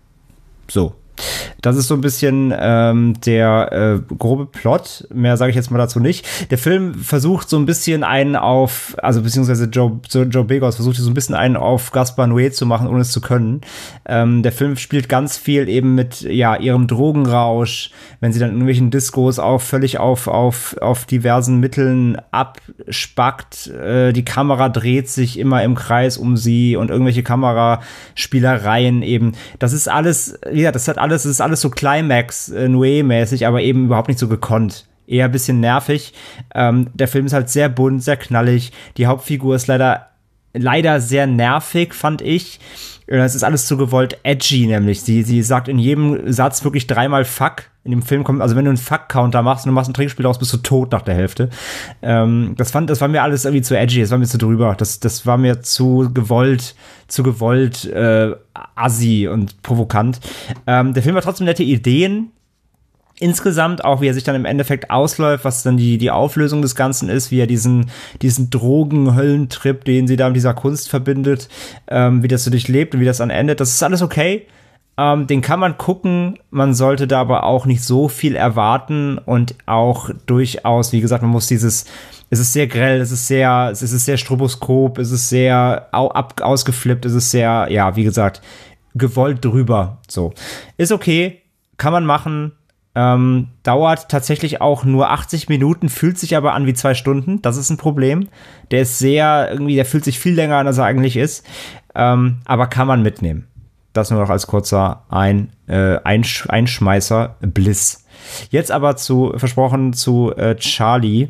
So. Das ist so ein bisschen ähm, der äh, grobe Plot. Mehr sage ich jetzt mal dazu nicht. Der Film versucht so ein bisschen einen auf, also beziehungsweise Joe, Joe Begos versucht so ein bisschen einen auf Gaspar Noé zu machen, ohne es zu können. Ähm, der Film spielt ganz viel eben mit ja ihrem Drogenrausch, wenn sie dann in irgendwelchen Discos auch völlig auf auf auf diversen Mitteln abspackt. Äh, die Kamera dreht sich immer im Kreis um sie und irgendwelche Kameraspielereien eben. Das ist alles, ja, das hat alles, das ist alles so Climax äh, Noé-mäßig, aber eben überhaupt nicht so gekonnt. Eher ein bisschen nervig. Ähm, der Film ist halt sehr bunt, sehr knallig. Die Hauptfigur ist leider leider sehr nervig, fand ich. Es ist alles zu gewollt edgy, nämlich. Sie, sie sagt in jedem Satz wirklich dreimal Fuck. In dem Film kommt, also wenn du einen Fuck-Counter machst und du machst ein Trinkspiel daraus, bist du tot nach der Hälfte. Ähm, das fand, das war mir alles irgendwie zu edgy, das war mir zu drüber. Das, das war mir zu gewollt, zu gewollt, äh, assi und provokant. Ähm, der Film hat trotzdem nette Ideen. Insgesamt auch, wie er sich dann im Endeffekt ausläuft, was dann die, die Auflösung des Ganzen ist, wie er diesen, diesen Drogen-Höllentrip, den sie da mit dieser Kunst verbindet, ähm, wie das so durchlebt und wie das dann endet. Das ist alles okay. Ähm, den kann man gucken. Man sollte da aber auch nicht so viel erwarten und auch durchaus, wie gesagt, man muss dieses, es ist sehr grell, es ist sehr, es ist sehr stroboskop, es ist sehr au, ab, ausgeflippt, es ist sehr, ja, wie gesagt, gewollt drüber. So. Ist okay. Kann man machen. Ähm, dauert tatsächlich auch nur achtzig Minuten, fühlt sich aber an wie zwei Stunden. Das ist ein Problem. Der ist sehr, irgendwie, der fühlt sich viel länger an, als er eigentlich ist. Ähm, aber kann man mitnehmen. Das nur noch als kurzer Ein, äh, Einsch- Einschmeißer Bliss. Jetzt aber zu, versprochen, zu äh, Charlie.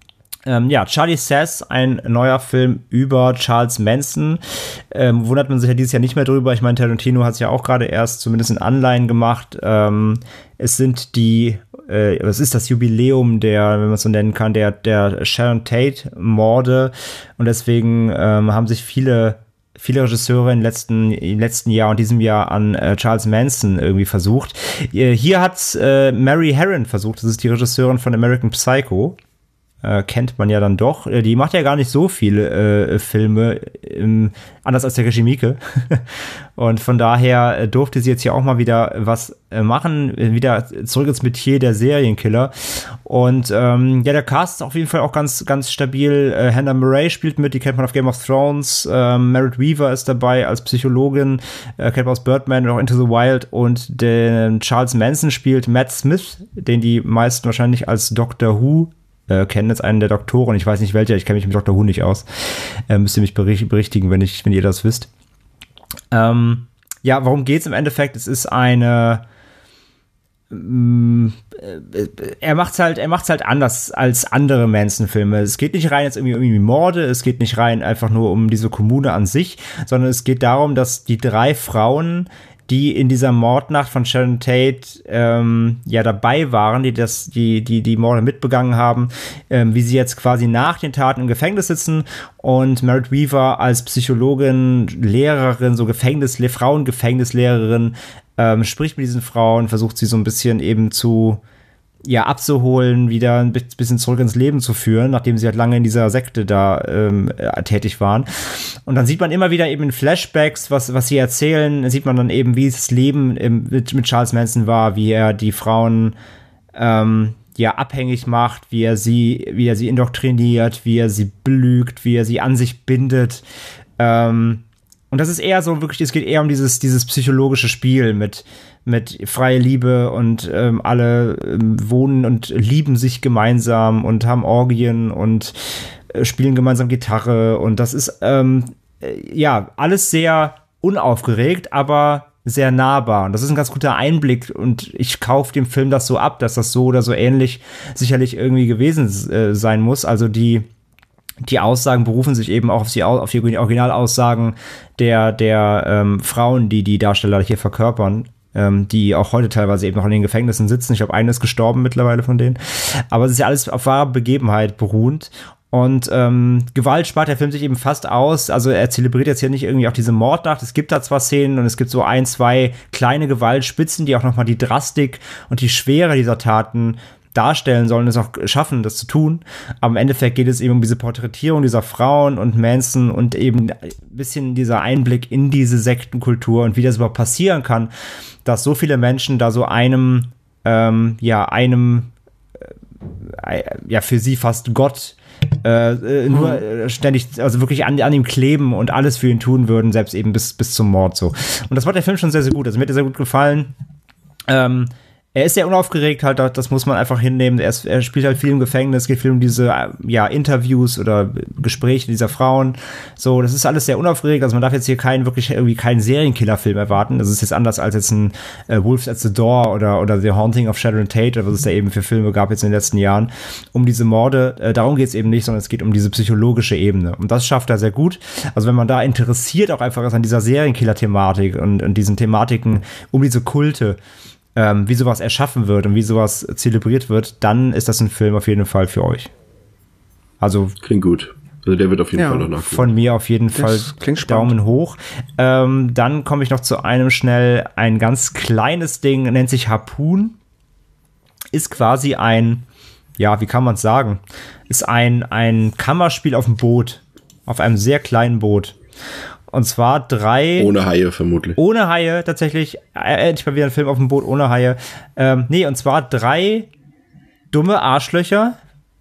Ähm, ja, Charlie Says, ein neuer Film über Charles Manson. Ähm, wundert man sich ja dieses Jahr nicht mehr drüber. Ich meine, Tarantino hat es ja auch gerade erst zumindest in Anleihen gemacht. Ähm, es sind die, äh, es ist das Jubiläum der, wenn man es so nennen kann, der, der Sharon Tate-Morde. Und deswegen ähm, haben sich viele viele Regisseure im letzten, im letzten Jahr und diesem Jahr an äh, Charles Manson irgendwie versucht. Äh, hier hat äh, Mary Harron versucht, das ist die Regisseurin von American Psycho. Äh, kennt man ja dann doch. Äh, die macht ja gar nicht so viele äh, Filme, ähm, anders als der Regie Mieke. Und von daher äh, durfte sie jetzt hier auch mal wieder was äh, machen, wieder zurück ins Metier der Serienkiller. Und ähm, ja, der Cast ist auf jeden Fall auch ganz, ganz stabil. Äh, Hannah Murray spielt mit, die kennt man auf Game of Thrones. Ähm, Merritt Weaver ist dabei als Psychologin, äh, kennt man aus Birdman und auch Into the Wild. Und den Charles Manson spielt Matt Smith, den die meisten wahrscheinlich als Doctor Who Äh, kennen jetzt einen der Doktoren, ich weiß nicht welcher, ich kenne mich mit Doktor Who nicht aus. Äh, müsst ihr mich berichtigen, wenn, ich, wenn ihr das wisst. Ähm, ja, worum geht's im Endeffekt? Es ist eine mh, äh, er macht's halt, er macht's halt anders als andere Manson-Filme. Es geht nicht rein jetzt irgendwie, irgendwie Morde, es geht nicht rein einfach nur um diese Kommune an sich, sondern es geht darum, dass die drei Frauen, die in dieser Mordnacht von Sharon Tate ähm, ja dabei waren, die das, die die die Morde mitbegangen haben, ähm, wie sie jetzt quasi nach den Taten im Gefängnis sitzen und Merritt Weaver als Psychologin, Lehrerin, so Gefängnis, Frauengefängnislehrerin ähm, spricht mit diesen Frauen, versucht sie so ein bisschen eben zu ja abzuholen, wieder ein bisschen zurück ins Leben zu führen, nachdem sie halt lange in dieser Sekte da ähm, tätig waren. Und dann sieht man immer wieder eben in Flashbacks, was was sie erzählen, sieht man dann eben, wie das Leben im, mit, mit Charles Manson war, wie er die Frauen ähm, ja abhängig macht, wie er sie, wie er sie indoktriniert, wie er sie belügt, wie er sie an sich bindet. Ähm, und das ist eher so wirklich, es geht eher um dieses dieses psychologische Spiel mit mit freie Liebe und ähm, alle ähm, wohnen und lieben sich gemeinsam und haben Orgien und äh, spielen gemeinsam Gitarre und das ist ähm, äh, ja alles sehr unaufgeregt, aber sehr nahbar und das ist ein ganz guter Einblick und ich kaufe dem Film das so ab, dass das so oder so ähnlich sicherlich irgendwie gewesen äh, sein muss, also die Die Aussagen berufen sich eben auch auf die, auf die Originalaussagen der, der ähm, Frauen, die die Darsteller hier verkörpern, ähm, die auch heute teilweise eben noch in den Gefängnissen sitzen. Ich glaube, eine ist gestorben mittlerweile von denen. Aber es ist ja alles auf wahre Begebenheit beruhend. Und ähm, Gewalt spart der Film sich eben fast aus. Also er zelebriert jetzt hier nicht irgendwie auch diese Mordnacht. Es gibt da zwar Szenen und es gibt so ein, zwei kleine Gewaltspitzen, die auch nochmal die Drastik und die Schwere dieser Taten darstellen sollen, es auch schaffen, das zu tun. Aber im Endeffekt geht es eben um diese Porträtierung dieser Frauen und Manson und eben ein bisschen dieser Einblick in diese Sektenkultur und wie das überhaupt passieren kann, dass so viele Menschen da so einem, ähm, ja, einem, äh, ja, für sie fast Gott äh, nur äh, ständig, also wirklich an, an ihm kleben und alles für ihn tun würden, selbst eben bis, bis zum Mord so. Und das macht der Film schon sehr, sehr gut. Also mir hat er sehr gut gefallen. Ähm, Er ist sehr unaufgeregt halt, das muss man einfach hinnehmen. Er, ist, er spielt halt viel im Gefängnis, geht viel um diese ja, Interviews oder Gespräche dieser Frauen. So, das ist alles sehr unaufgeregt. Also man darf jetzt hier keinen wirklich irgendwie keinen Serienkiller-Film erwarten. Das ist jetzt anders als jetzt ein äh, Wolves at the Door oder oder The Haunting of Sharon Tate oder was es da eben für Filme gab jetzt in den letzten Jahren. Um diese Morde, äh, darum geht es eben nicht, sondern es geht um diese psychologische Ebene. Und das schafft er sehr gut. Also wenn man da interessiert auch einfach ist an dieser Serienkiller-Thematik und, und diesen Thematiken um diese Kulte, Ähm, wie sowas erschaffen wird und wie sowas zelebriert wird, dann ist das ein Film auf jeden Fall für euch. Also klingt gut. Also der wird auf jeden ja, Fall noch nachgucken. Von mir auf jeden Fall Daumen hoch. Ähm, dann komme ich noch zu einem schnell, ein ganz kleines Ding, nennt sich Harpoon. Ist quasi ein, ja, wie kann man es sagen? Ist ein, ein Kammerspiel auf dem Boot. Auf einem sehr kleinen Boot. Und zwar drei... Ohne Haie vermutlich. Ohne Haie, tatsächlich. Endlich mal wieder ein Film auf dem Boot ohne Haie. Ähm, nee, und zwar drei dumme Arschlöcher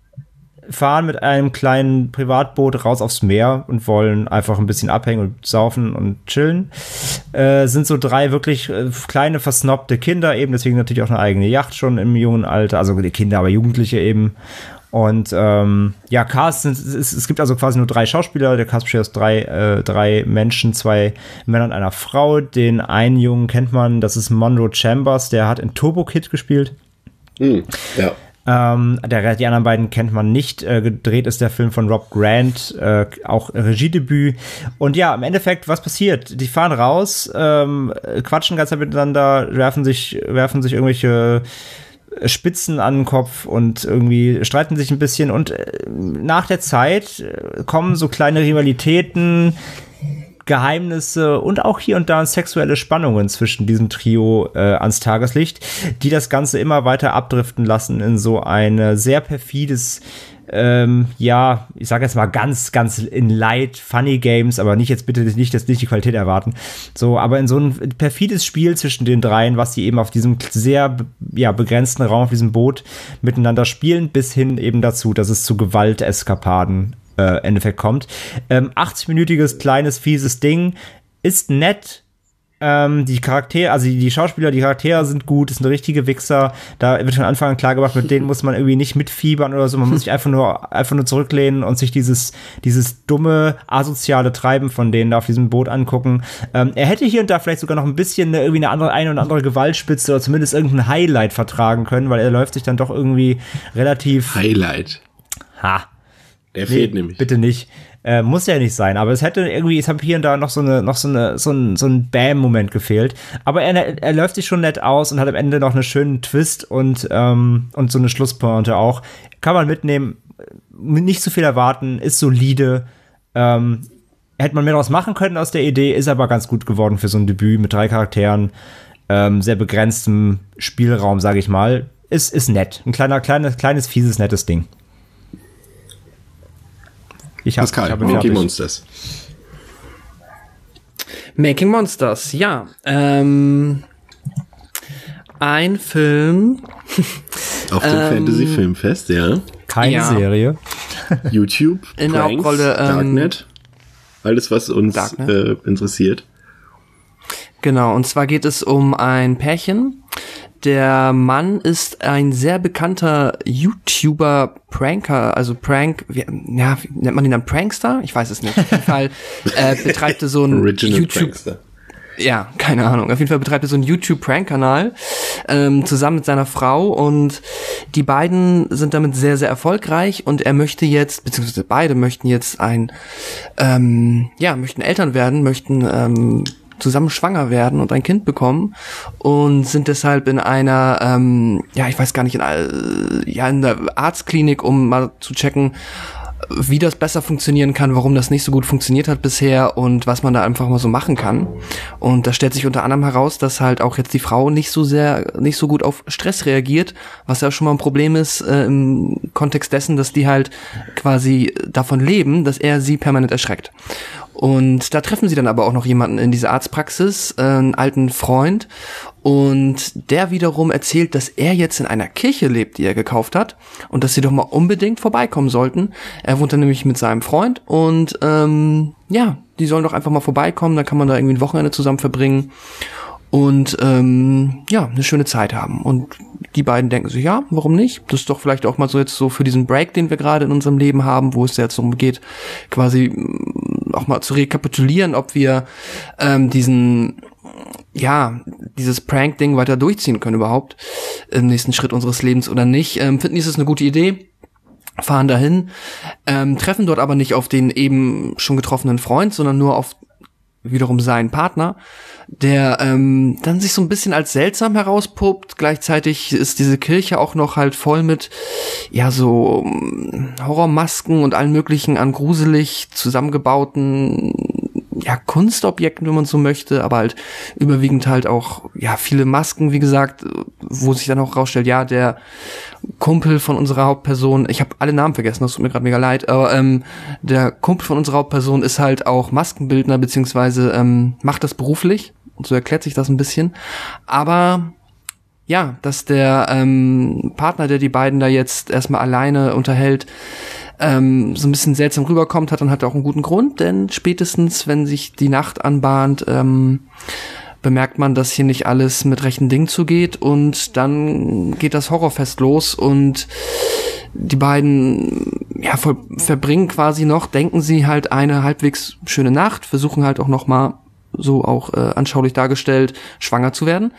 fahren mit einem kleinen Privatboot raus aufs Meer und wollen einfach ein bisschen abhängen und saufen und chillen. Äh, sind so drei wirklich äh, kleine, versnobte Kinder eben, deswegen natürlich auch eine eigene Yacht schon im jungen Alter. Also die Kinder, aber Jugendliche eben. Und ähm, ja, Cast sind, es, es gibt also quasi nur drei Schauspieler. Der Cast besteht aus drei, äh, drei Menschen, zwei Männer und einer Frau. Den einen Jungen kennt man, das ist Monroe Chambers, der hat in Turbo Kid gespielt. Mm, ja. Ähm, der, die anderen beiden kennt man nicht. Äh, gedreht ist der Film von Rob Grant, äh, auch Regiedebüt. Und ja, im Endeffekt, was passiert? Die fahren raus, ähm, quatschen ganz miteinander, werfen sich, werfen sich irgendwelche Spitzen an den Kopf und irgendwie streiten sich ein bisschen und nach der Zeit kommen so kleine Rivalitäten, Geheimnisse und auch hier und da sexuelle Spannungen zwischen diesem Trio äh, ans Tageslicht, die das Ganze immer weiter abdriften lassen in so ein sehr perfides, ähm, ja, ich sage jetzt mal ganz, ganz in light, funny Games, aber nicht jetzt bitte nicht, dass nicht die Qualität erwarten, so, aber in so ein perfides Spiel zwischen den dreien, was sie eben auf diesem sehr, ja, begrenzten Raum, auf diesem Boot miteinander spielen, bis hin eben dazu, dass es zu Gewalteskapaden äh, Endeffekt kommt. Ähm, achtzig-minütiges, kleines, fieses Ding, ist nett. Ähm, die Charaktere, also die, die Schauspieler, die Charaktere sind gut, ist eine richtige Wichser. Da wird von Anfang an klar gemacht, mit denen muss man irgendwie nicht mitfiebern oder so. Man muss sich einfach nur, einfach nur zurücklehnen und sich dieses, dieses dumme, asoziale Treiben von denen da auf diesem Boot angucken. Ähm, er hätte hier und da vielleicht sogar noch ein bisschen eine, irgendwie eine andere, eine oder andere Gewaltspitze oder zumindest irgendein Highlight vertragen können, weil er läuft sich dann doch irgendwie relativ. Highlight. Ha. Der nee, fehlt nämlich. Bitte nicht. Äh, muss ja nicht sein, aber es hätte irgendwie, es hat hier und da noch so eine, noch so eine, so ein, so ein Bam-Moment gefehlt. Aber er, er läuft sich schon nett aus und hat am Ende noch einen schönen Twist und, ähm, und so eine Schlusspointe auch. Kann man mitnehmen, nicht zu viel erwarten, ist solide. Ähm, hätte man mehr daraus machen können aus der Idee, ist aber ganz gut geworden für so ein Debüt mit drei Charakteren, ähm, sehr begrenztem Spielraum, sage ich mal. Ist, ist nett. Ein kleiner, kleines, kleines, fieses, nettes Ding. Ich hab, Pascal, ich hab Making Monsters. Making Monsters, ja. Ähm, ein Film. Auf dem ähm, Fantasy-Filmfest, ja. Keine ja. Serie. YouTube, in der Pranks, Hauptrolle, ähm, Darknet. Alles, was uns äh, interessiert. Genau, und zwar geht es um ein Pärchen. Der Mann ist ein sehr bekannter YouTuber, Pranker, also Prank, wie, ja, wie nennt man ihn dann, Prankster? Ich weiß es nicht. Auf jeden Fall äh, betreibt er so ein Original YouTube, Prankster. Ja, keine Ahnung. Auf jeden Fall betreibt er so einen YouTube-Prank-Kanal ähm, zusammen mit seiner Frau und die beiden sind damit sehr, sehr erfolgreich und er möchte jetzt, beziehungsweise beide möchten jetzt ein, ähm, ja, möchten Eltern werden, möchten ähm, zusammen schwanger werden und ein Kind bekommen und sind deshalb in einer, ähm, ja, ich weiß gar nicht, in, äh, ja, in der Arztklinik, um mal zu checken, wie das besser funktionieren kann, warum das nicht so gut funktioniert hat bisher und was man da einfach mal so machen kann. Und da stellt sich unter anderem heraus, dass halt auch jetzt die Frau nicht so sehr, nicht so gut auf Stress reagiert, was ja schon mal ein Problem ist äh, im Kontext dessen, dass die halt quasi davon leben, dass er sie permanent erschreckt. Und da treffen sie dann aber auch noch jemanden in dieser Arztpraxis, äh, einen alten Freund. Und der wiederum erzählt, dass er jetzt in einer Kirche lebt, die er gekauft hat. Und dass sie doch mal unbedingt vorbeikommen sollten. Er wohnt dann nämlich mit seinem Freund. Und ähm, ja, die sollen doch einfach mal vorbeikommen. Dann kann man da irgendwie ein Wochenende zusammen verbringen. Und ähm, ja, eine schöne Zeit haben. Und die beiden denken sich, ja, warum nicht? Das ist doch vielleicht auch mal so jetzt so für diesen Break, den wir gerade in unserem Leben haben, wo es ja jetzt darum geht, quasi auch mal zu rekapitulieren, ob wir ähm, diesen, ja, dieses Prank-Ding weiter durchziehen können überhaupt im nächsten Schritt unseres Lebens oder nicht. Ähm, finden die, es ist eine gute Idee, fahren dahin, ähm, treffen dort aber nicht auf den eben schon getroffenen Freund, sondern nur auf wiederum seinen Partner, der ähm, dann sich so ein bisschen als seltsam herauspuppt. Gleichzeitig ist diese Kirche auch noch halt voll mit ja so Horrormasken und allen möglichen an gruselig zusammengebauten ja Kunstobjekten, wenn man so möchte, aber halt überwiegend halt auch ja viele Masken, wie gesagt, wo sich dann auch rausstellt, ja, der Kumpel von unserer Hauptperson, ich habe alle Namen vergessen, das tut mir gerade mega leid, aber ähm, der Kumpel von unserer Hauptperson ist halt auch Maskenbildner, beziehungsweise ähm, macht das beruflich und so erklärt sich das ein bisschen, aber ja, dass der ähm, Partner, der die beiden da jetzt erstmal alleine unterhält, ähm, so ein bisschen seltsam rüberkommt, hat dann halt auch einen guten Grund, denn spätestens, wenn sich die Nacht anbahnt, ähm, bemerkt man, dass hier nicht alles mit rechten Dingen zugeht und dann geht das Horrorfest los und die beiden ja voll, verbringen quasi noch, denken sie halt eine halbwegs schöne Nacht, versuchen halt auch noch mal so auch äh, anschaulich dargestellt, schwanger zu werden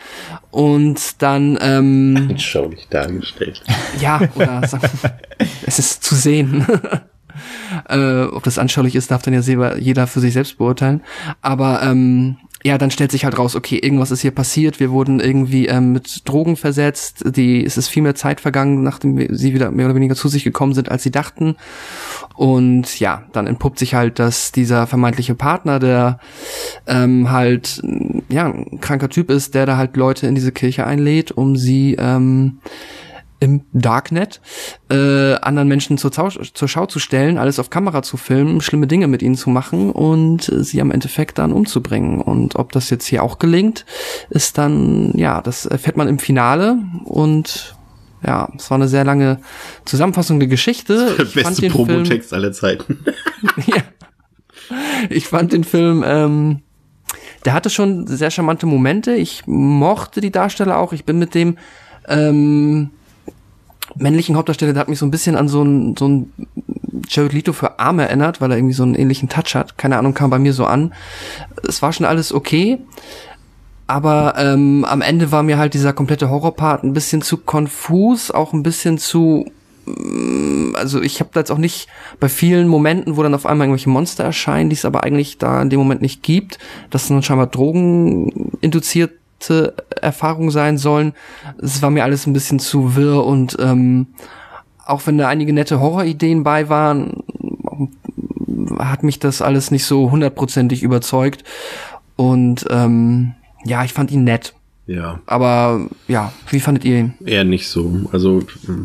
und dann ähm, anschaulich dargestellt. Ja, oder sagen, es ist zu sehen. äh, ob das anschaulich ist, darf dann ja selber jeder für sich selbst beurteilen. Aber ähm, ja, dann stellt sich halt raus, okay, irgendwas ist hier passiert, wir wurden irgendwie ähm, mit Drogen versetzt, die, es ist viel mehr Zeit vergangen, nachdem sie wieder mehr oder weniger zu sich gekommen sind, als sie dachten. Und ja, dann entpuppt sich halt, dass dieser vermeintliche Partner, der ähm, halt, ja, ein kranker Typ ist, der da halt Leute in diese Kirche einlädt, um sie ähm, im Darknet äh, anderen Menschen zur, Zau- zur Schau zu stellen, alles auf Kamera zu filmen, schlimme Dinge mit ihnen zu machen und äh, sie am Endeffekt dann umzubringen. Und ob das jetzt hier auch gelingt, ist dann, ja, das erfährt man im Finale. Und ja, es war eine sehr lange Zusammenfassung der Geschichte. Der beste Promotext aller Zeiten. Ja, ich fand den Film, ähm, der hatte schon sehr charmante Momente. Ich mochte die Darsteller auch. Ich bin mit dem ähm, männlichen Hauptdarsteller, der hat mich so ein bisschen an so ein so ein Jared Leto für Arme erinnert, weil er irgendwie so einen ähnlichen Touch hat. Keine Ahnung, kam bei mir so an. Es war schon alles okay, aber ähm, am Ende war mir halt dieser komplette Horrorpart ein bisschen zu konfus, auch ein bisschen zu, also ich habe da jetzt auch nicht bei vielen Momenten, wo dann auf einmal irgendwelche Monster erscheinen, die es aber eigentlich da in dem Moment nicht gibt, das sind dann scheinbar Drogen induziert Erfahrung sein sollen. Es war mir alles ein bisschen zu wirr und ähm, auch wenn da einige nette Horrorideen bei waren, hat mich das alles nicht so hundertprozentig überzeugt und ähm, ja, ich fand ihn nett. Ja. Aber ja, wie fandet ihr ihn? Eher nicht so. Also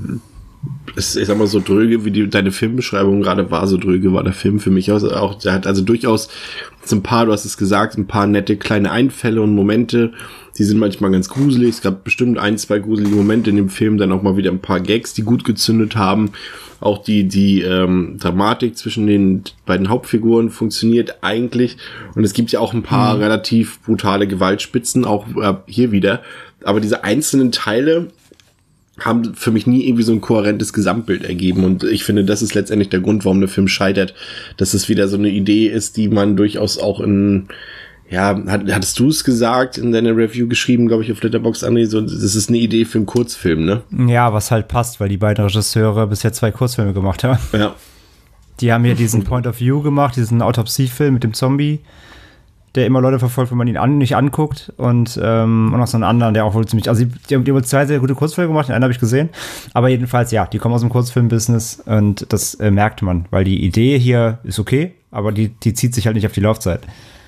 es ist aber so dröge, wie die, deine Filmbeschreibung gerade war, so dröge war der Film für mich also auch. Der hat also durchaus so ein paar, du hast es gesagt, ein paar nette kleine Einfälle und Momente, die sind manchmal ganz gruselig. Es gab bestimmt ein, zwei gruselige Momente in dem Film, dann auch mal wieder ein paar Gags, die gut gezündet haben. Auch die die ähm, Dramatik zwischen den beiden Hauptfiguren funktioniert eigentlich. Und es gibt ja auch ein paar mhm. relativ brutale Gewaltspitzen, auch äh, hier wieder. Aber diese einzelnen Teile haben für mich nie irgendwie so ein kohärentes Gesamtbild ergeben. Und ich finde, das ist letztendlich der Grund, warum der Film scheitert. Dass es wieder so eine Idee ist, die man durchaus auch in, ja, hat, hattest du es gesagt, in deiner Review geschrieben, glaube ich, auf Letterboxd, André, so, das ist eine Idee für einen Kurzfilm, ne? Ja, was halt passt, weil die beiden Regisseure bisher zwei Kurzfilme gemacht haben. Ja. Die haben hier diesen Point of View gemacht, diesen Autopsiefilm mit dem Zombie, der immer Leute verfolgt, wenn man ihn an, nicht anguckt. Und, ähm, und noch so einen anderen, der auch wohl ziemlich, also die, die haben zwei sehr gute Kurzfilme gemacht, den einen habe ich gesehen. Aber jedenfalls, ja, die kommen aus dem Kurzfilm-Business und das äh, merkt man, weil die Idee hier ist okay, aber die, die zieht sich halt nicht auf die Laufzeit.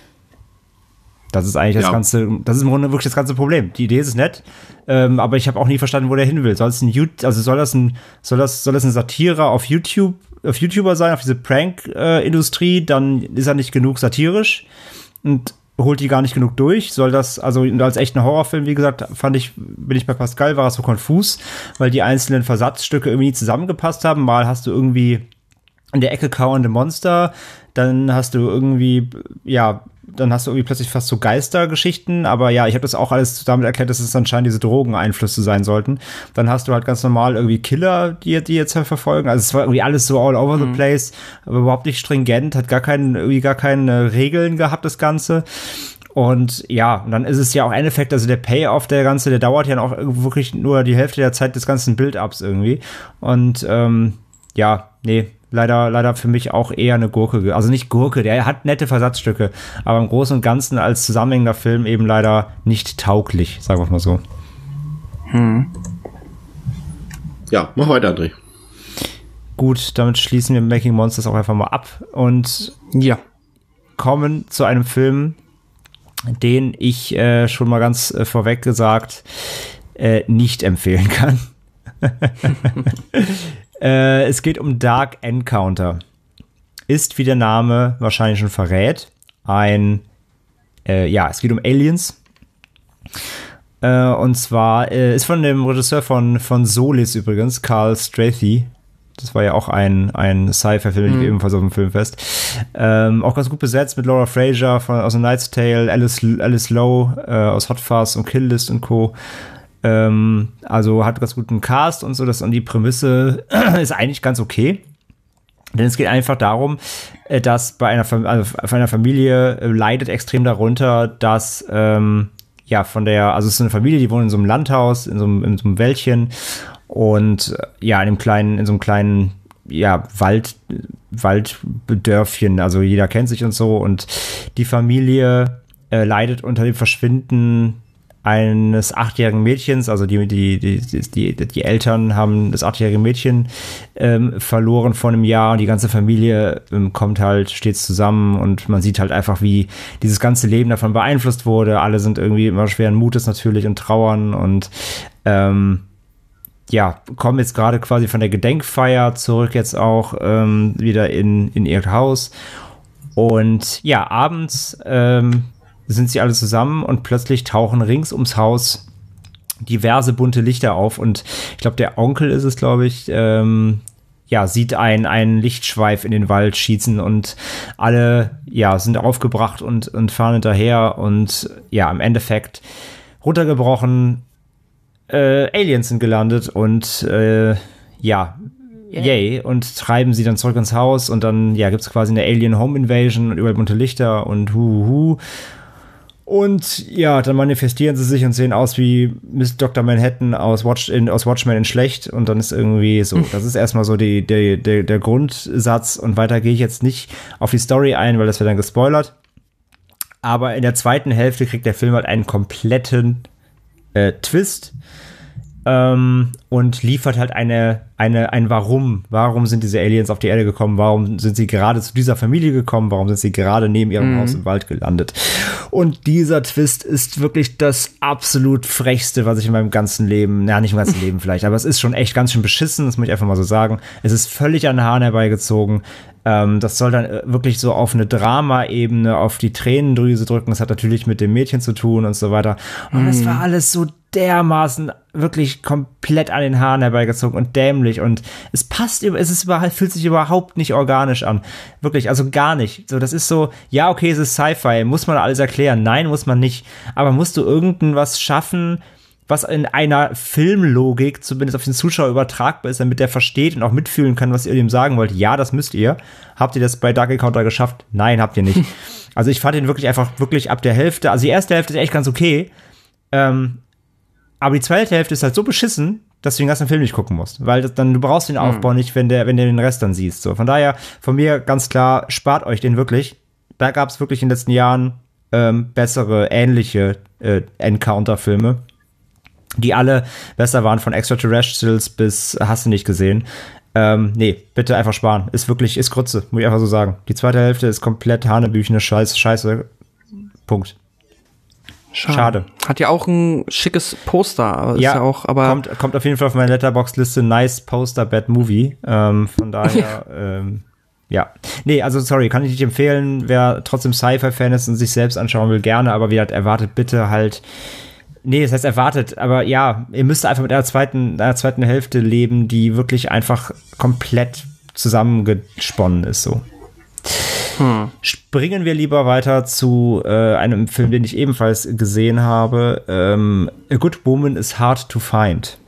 Das ist eigentlich das ja. ganze, das ist im Grunde wirklich das ganze Problem. Die Idee ist nett, ähm, aber ich habe auch nie verstanden, wo der hin will. Soll es ein, also soll das ein, soll das, soll das eine Satire auf YouTube, auf YouTuber sein, auf diese Prank-Industrie? Äh, dann ist er nicht genug satirisch und holt die gar nicht genug durch. Soll das, also als echter Horrorfilm, wie gesagt, fand ich, bin ich bei Pascal, war es so konfus, weil die einzelnen Versatzstücke irgendwie nie zusammengepasst haben. Mal hast du irgendwie in der Ecke kauernde Monster, dann hast du irgendwie, ja, dann hast du irgendwie plötzlich fast so Geistergeschichten, aber ja, ich habe das auch alles damit erklärt, dass es anscheinend diese Drogeneinflüsse sein sollten. Dann hast du halt ganz normal irgendwie Killer, die, die jetzt halt verfolgen. Also es war irgendwie alles so all over mhm. the place, aber überhaupt nicht stringent, hat gar keinen, irgendwie gar keine Regeln gehabt, das Ganze. Und ja, und dann ist es ja auch ein Effekt, also der Payoff, der ganze, der dauert ja auch wirklich nur die Hälfte der Zeit des ganzen Build-Ups irgendwie. Und ähm, ja, nee, Leider, leider für mich auch eher eine Gurke. Also nicht Gurke, der hat nette Versatzstücke, aber im Großen und Ganzen als zusammenhängender Film eben leider nicht tauglich, sagen wir mal so. Hm. Ja, mach weiter, André. Gut, damit schließen wir Making Monsters auch einfach mal ab und ja, kommen zu einem Film, den ich äh, schon mal ganz äh, vorweg gesagt äh, nicht empfehlen kann. Äh, es geht um Dark Encounter. Ist, wie der Name wahrscheinlich schon verrät, ein, äh, ja, es geht um Aliens. Äh, und zwar äh, ist von dem Regisseur von, von Solis übrigens, Carl Strathy. Das war ja auch ein, ein Sci-Fi-Film, mhm. ebenfalls auf dem Filmfest. Ähm, auch ganz gut besetzt mit Laura Fraser von, aus The Knight's Tale, Alice, Alice Lowe äh, aus Hot Fuzz und Kill List und Co. Ähm, also hat ganz guten Cast und so, das, und die Prämisse ist eigentlich ganz okay. Denn es geht einfach darum, dass bei einer, Fam- also bei einer Familie äh, leidet extrem darunter, dass ähm, ja von der, also es ist eine Familie, die wohnt in so einem Landhaus, in so einem, in so einem Wäldchen und äh, ja, in einem kleinen, in so einem kleinen ja, Wald, Walddörfchen, also jeder kennt sich und so, und die Familie äh, leidet unter dem Verschwinden eines achtjährigen Mädchens, also die, die, die, die, die Eltern haben das achtjährige Mädchen ähm, verloren vor einem Jahr und die ganze Familie ähm, kommt halt stets zusammen und man sieht halt einfach, wie dieses ganze Leben davon beeinflusst wurde. Alle sind irgendwie immer schweren Mutes natürlich und trauern und ähm, ja, kommen jetzt gerade quasi von der Gedenkfeier zurück jetzt auch ähm, wieder in, in ihr Haus und ja, abends ähm, sind sie alle zusammen und plötzlich tauchen rings ums Haus diverse bunte Lichter auf und ich glaube, der Onkel ist es, glaube ich, ähm, ja, sieht ein, einen Lichtschweif in den Wald schießen und alle, ja, sind aufgebracht und, und fahren hinterher und ja, im Endeffekt runtergebrochen, äh, Aliens sind gelandet und äh, ja, yay, und treiben sie dann zurück ins Haus und dann, ja, gibt's quasi eine Alien Home Invasion und überall bunte Lichter und hu, hu. Und ja, dann manifestieren sie sich und sehen aus wie Miss Doktor Manhattan aus, Watch in, aus Watchmen in schlecht. Und dann ist irgendwie so, das ist erstmal so die, die, die, der Grundsatz. Und weiter gehe ich jetzt nicht auf die Story ein, weil das wird dann gespoilert. Aber in der zweiten Hälfte kriegt der Film halt einen kompletten äh, Twist. Ähm, und liefert halt eine, eine, ein Warum. Warum sind diese Aliens auf die Erde gekommen? Warum sind sie gerade zu dieser Familie gekommen? Warum sind sie gerade neben ihrem mhm. Haus im Wald gelandet? Und dieser Twist ist wirklich das absolut Frechste, was ich in meinem ganzen Leben, naja, nicht im ganzen Leben vielleicht, aber es ist schon echt ganz schön beschissen, das muss ich einfach mal so sagen. Es ist völlig an den Haaren herbeigezogen. Ähm, das soll dann wirklich so auf eine Drama-Ebene, auf die Tränendrüse drücken. Das hat natürlich mit dem Mädchen zu tun und so weiter. Und das war alles so dermaßen wirklich komplett an den Haaren herbeigezogen und dämlich und es passt, es ist überhaupt, fühlt sich überhaupt nicht organisch an. Wirklich, also gar nicht. So, das ist so, ja, okay, es ist Sci-Fi, muss man alles erklären? Nein, muss man nicht. Aber musst du irgendwas schaffen, was in einer Filmlogik zumindest auf den Zuschauer übertragbar ist, damit der versteht und auch mitfühlen kann, was ihr ihm sagen wollt? Ja, das müsst ihr. Habt ihr das bei Dark Encounter geschafft? Nein, habt ihr nicht. Also ich fand ihn wirklich einfach wirklich ab der Hälfte, also die erste Hälfte ist echt ganz okay, ähm, aber die zweite Hälfte ist halt so beschissen, dass du den ganzen Film nicht gucken musst. Weil das dann, du brauchst den Aufbau nicht, wenn der, wenn du den Rest dann siehst. So, von daher, von mir ganz klar, spart euch den wirklich. Da gab es wirklich in den letzten Jahren ähm, bessere, ähnliche äh, Encounter-Filme, die alle besser waren, von Extraterrestrials bis hast du nicht gesehen. Ähm, nee, bitte einfach sparen. Ist wirklich, ist Grütze, muss ich einfach so sagen. Die zweite Hälfte ist komplett hanebüchene Scheiße, Scheiße. Punkt. Schade. Schade. Hat ja auch ein schickes Poster. Ist ja, ja auch, aber kommt, kommt auf jeden Fall auf meine Letterboxd-Liste. Nice Poster, Bad Movie. Ähm, von daher, ähm, ja. Nee, also sorry, kann ich nicht empfehlen. Wer trotzdem Sci-Fi-Fan ist und sich selbst anschauen will, gerne. Aber wie halt erwartet, bitte halt. Nee, das heißt erwartet. Aber ja, ihr müsst einfach mit einer zweiten, einer zweiten Hälfte leben, die wirklich einfach komplett zusammengesponnen ist, so. Hm. Springen wir lieber weiter zu äh, einem Film, den ich ebenfalls gesehen habe. Ähm, A Good Woman is Hard to Find.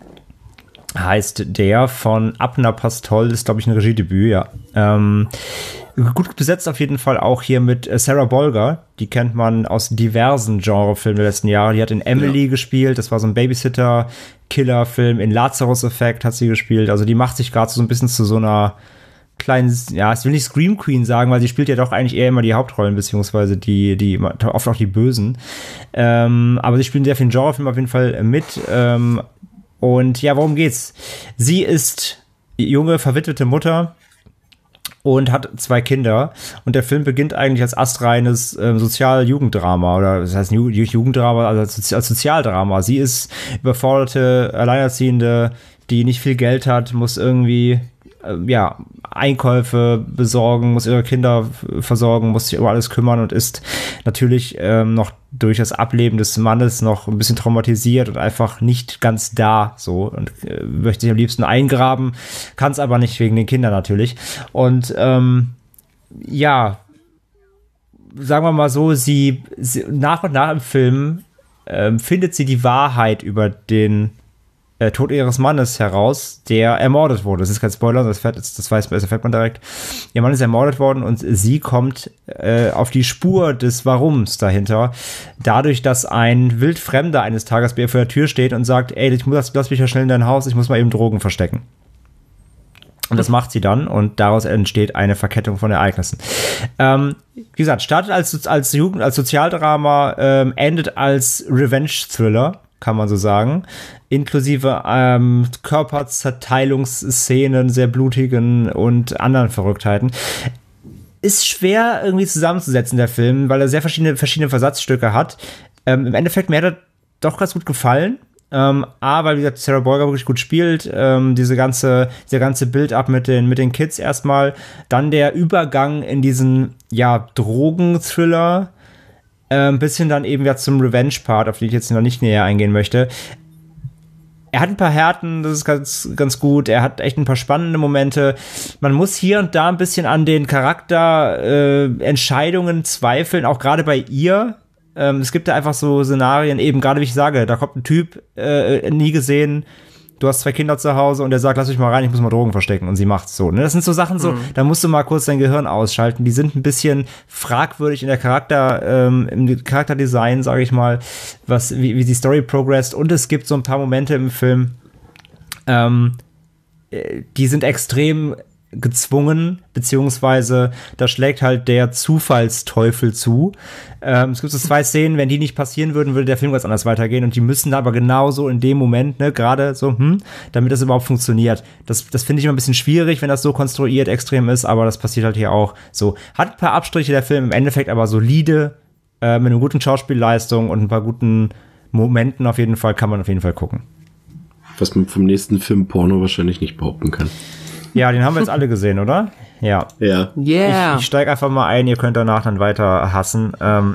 Heißt der von Abner Pastol, ist glaube ich ein Regiedebüt, ja. Ähm, gut besetzt auf jeden Fall auch hier mit Sarah Bolger. Die kennt man aus diversen Genrefilmen der letzten Jahre. Die hat in Emily ja. gespielt, das war so ein Babysitter-Killer-Film. In Lazarus Effect hat sie gespielt. Also die macht sich gerade so ein bisschen zu so einer kleinen, ja, ich will nicht Scream Queen sagen, weil sie spielt ja doch eigentlich eher immer die Hauptrollen, beziehungsweise die, die, oft auch die Bösen. Ähm, aber sie spielen sehr viel Genrefilm auf jeden Fall mit. Ähm, und ja, worum geht's? Sie ist junge, verwitwete Mutter und hat zwei Kinder. Und der Film beginnt eigentlich als astreines äh, Sozial-Jugenddrama oder das heißt Ju- Jugenddrama, also als, als Sozialdrama. Sie ist überforderte, Alleinerziehende, die nicht viel Geld hat, muss irgendwie ja, Einkäufe besorgen, muss ihre Kinder versorgen, muss sich über alles kümmern und ist natürlich ähm, noch durch das Ableben des Mannes noch ein bisschen traumatisiert und einfach nicht ganz da, so, und äh, möchte sich am liebsten eingraben, kann es aber nicht wegen den Kindern natürlich. Und ähm, ja, sagen wir mal so, sie, sie nach und nach im Film ähm, findet sie die Wahrheit über den Äh, Tod ihres Mannes heraus, der ermordet wurde. Das ist kein Spoiler, das, fährt, das weiß das erfährt man direkt. Ihr Mann ist ermordet worden und sie kommt äh, auf die Spur des Warums dahinter, dadurch, dass ein Wildfremder eines Tages bei ihr vor der Tür steht und sagt, ey, ich muss, lass mich ja schnell in dein Haus, ich muss mal eben Drogen verstecken. Und das macht sie dann und daraus entsteht eine Verkettung von Ereignissen. Ähm, wie gesagt, startet als, als Jugend, als Sozialdrama, ähm, endet als Revenge-Thriller, kann man so sagen. Inklusive ähm, Körperzerteilungsszenen, sehr blutigen und anderen Verrücktheiten. Ist schwer irgendwie zusammenzusetzen, der Film, weil er sehr verschiedene, verschiedene Versatzstücke hat. Ähm, im Endeffekt, mir hat er doch ganz gut gefallen. Ähm, A, weil, wie gesagt, Sarah Bolger wirklich gut spielt, ähm, diese ganze, dieser ganze Build-up mit den, mit den Kids erstmal, dann der Übergang in diesen, ja, Drogen-Thriller, ein ähm, bisschen dann eben ja zum Revenge-Part, auf den ich jetzt noch nicht näher eingehen möchte. Er hat ein paar Härten, das ist ganz, ganz gut, er hat echt ein paar spannende Momente. Man muss hier und da ein bisschen an den Charakterentscheidungen äh, zweifeln, auch gerade bei ihr. Ähm, es gibt da einfach so Szenarien, eben gerade wie ich sage, da kommt ein Typ, äh, nie gesehen, du hast zwei Kinder zu Hause und der sagt, lass mich mal rein, ich muss mal Drogen verstecken und sie macht's so. Ne? Das sind so Sachen so, mhm. da musst du mal kurz dein Gehirn ausschalten, die sind ein bisschen fragwürdig in der Charakter, ähm, im Charakterdesign, sage ich mal, was, wie, wie die Story progressed und es gibt so ein paar Momente im Film, ähm, die sind extrem gezwungen, beziehungsweise da schlägt halt der Zufallsteufel zu. Ähm, es gibt so zwei Szenen, wenn die nicht passieren würden, würde der Film ganz anders weitergehen und die müssen aber genauso in dem Moment, ne, gerade so, hm, damit das überhaupt funktioniert. Das, das finde ich immer ein bisschen schwierig, wenn das so konstruiert extrem ist, aber das passiert halt hier auch so. Hat ein paar Abstriche der Film, im Endeffekt aber solide, äh, mit einer guten Schauspielleistung und ein paar guten Momenten auf jeden Fall, kann man auf jeden Fall gucken. Was man vom nächsten Film Porno wahrscheinlich nicht behaupten kann. Ja, den haben wir jetzt alle gesehen, oder? Ja. Ja. Yeah. Ich, ich steige einfach mal ein, ihr könnt danach dann weiter hassen. Ähm,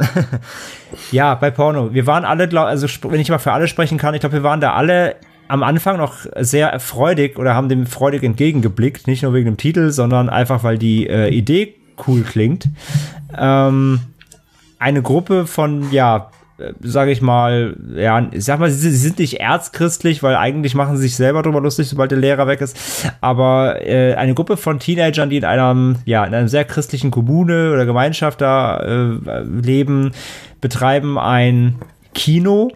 ja, bei Porno. Wir waren alle, glaub, also wenn ich mal für alle sprechen kann, ich glaube, wir waren da alle am Anfang noch sehr freudig oder haben dem freudig entgegengeblickt. Nicht nur wegen dem Titel, sondern einfach, weil die äh, Idee cool klingt. Ähm, eine Gruppe von, ja, sage ich mal, ja, ich sag mal, sie, sie sind nicht erzchristlich, weil eigentlich machen sie sich selber drüber lustig, sobald der Lehrer weg ist, aber äh, eine Gruppe von Teenagern, die in einem, ja, in einer sehr christlichen Kommune oder Gemeinschaft da äh, leben, betreiben ein Kino,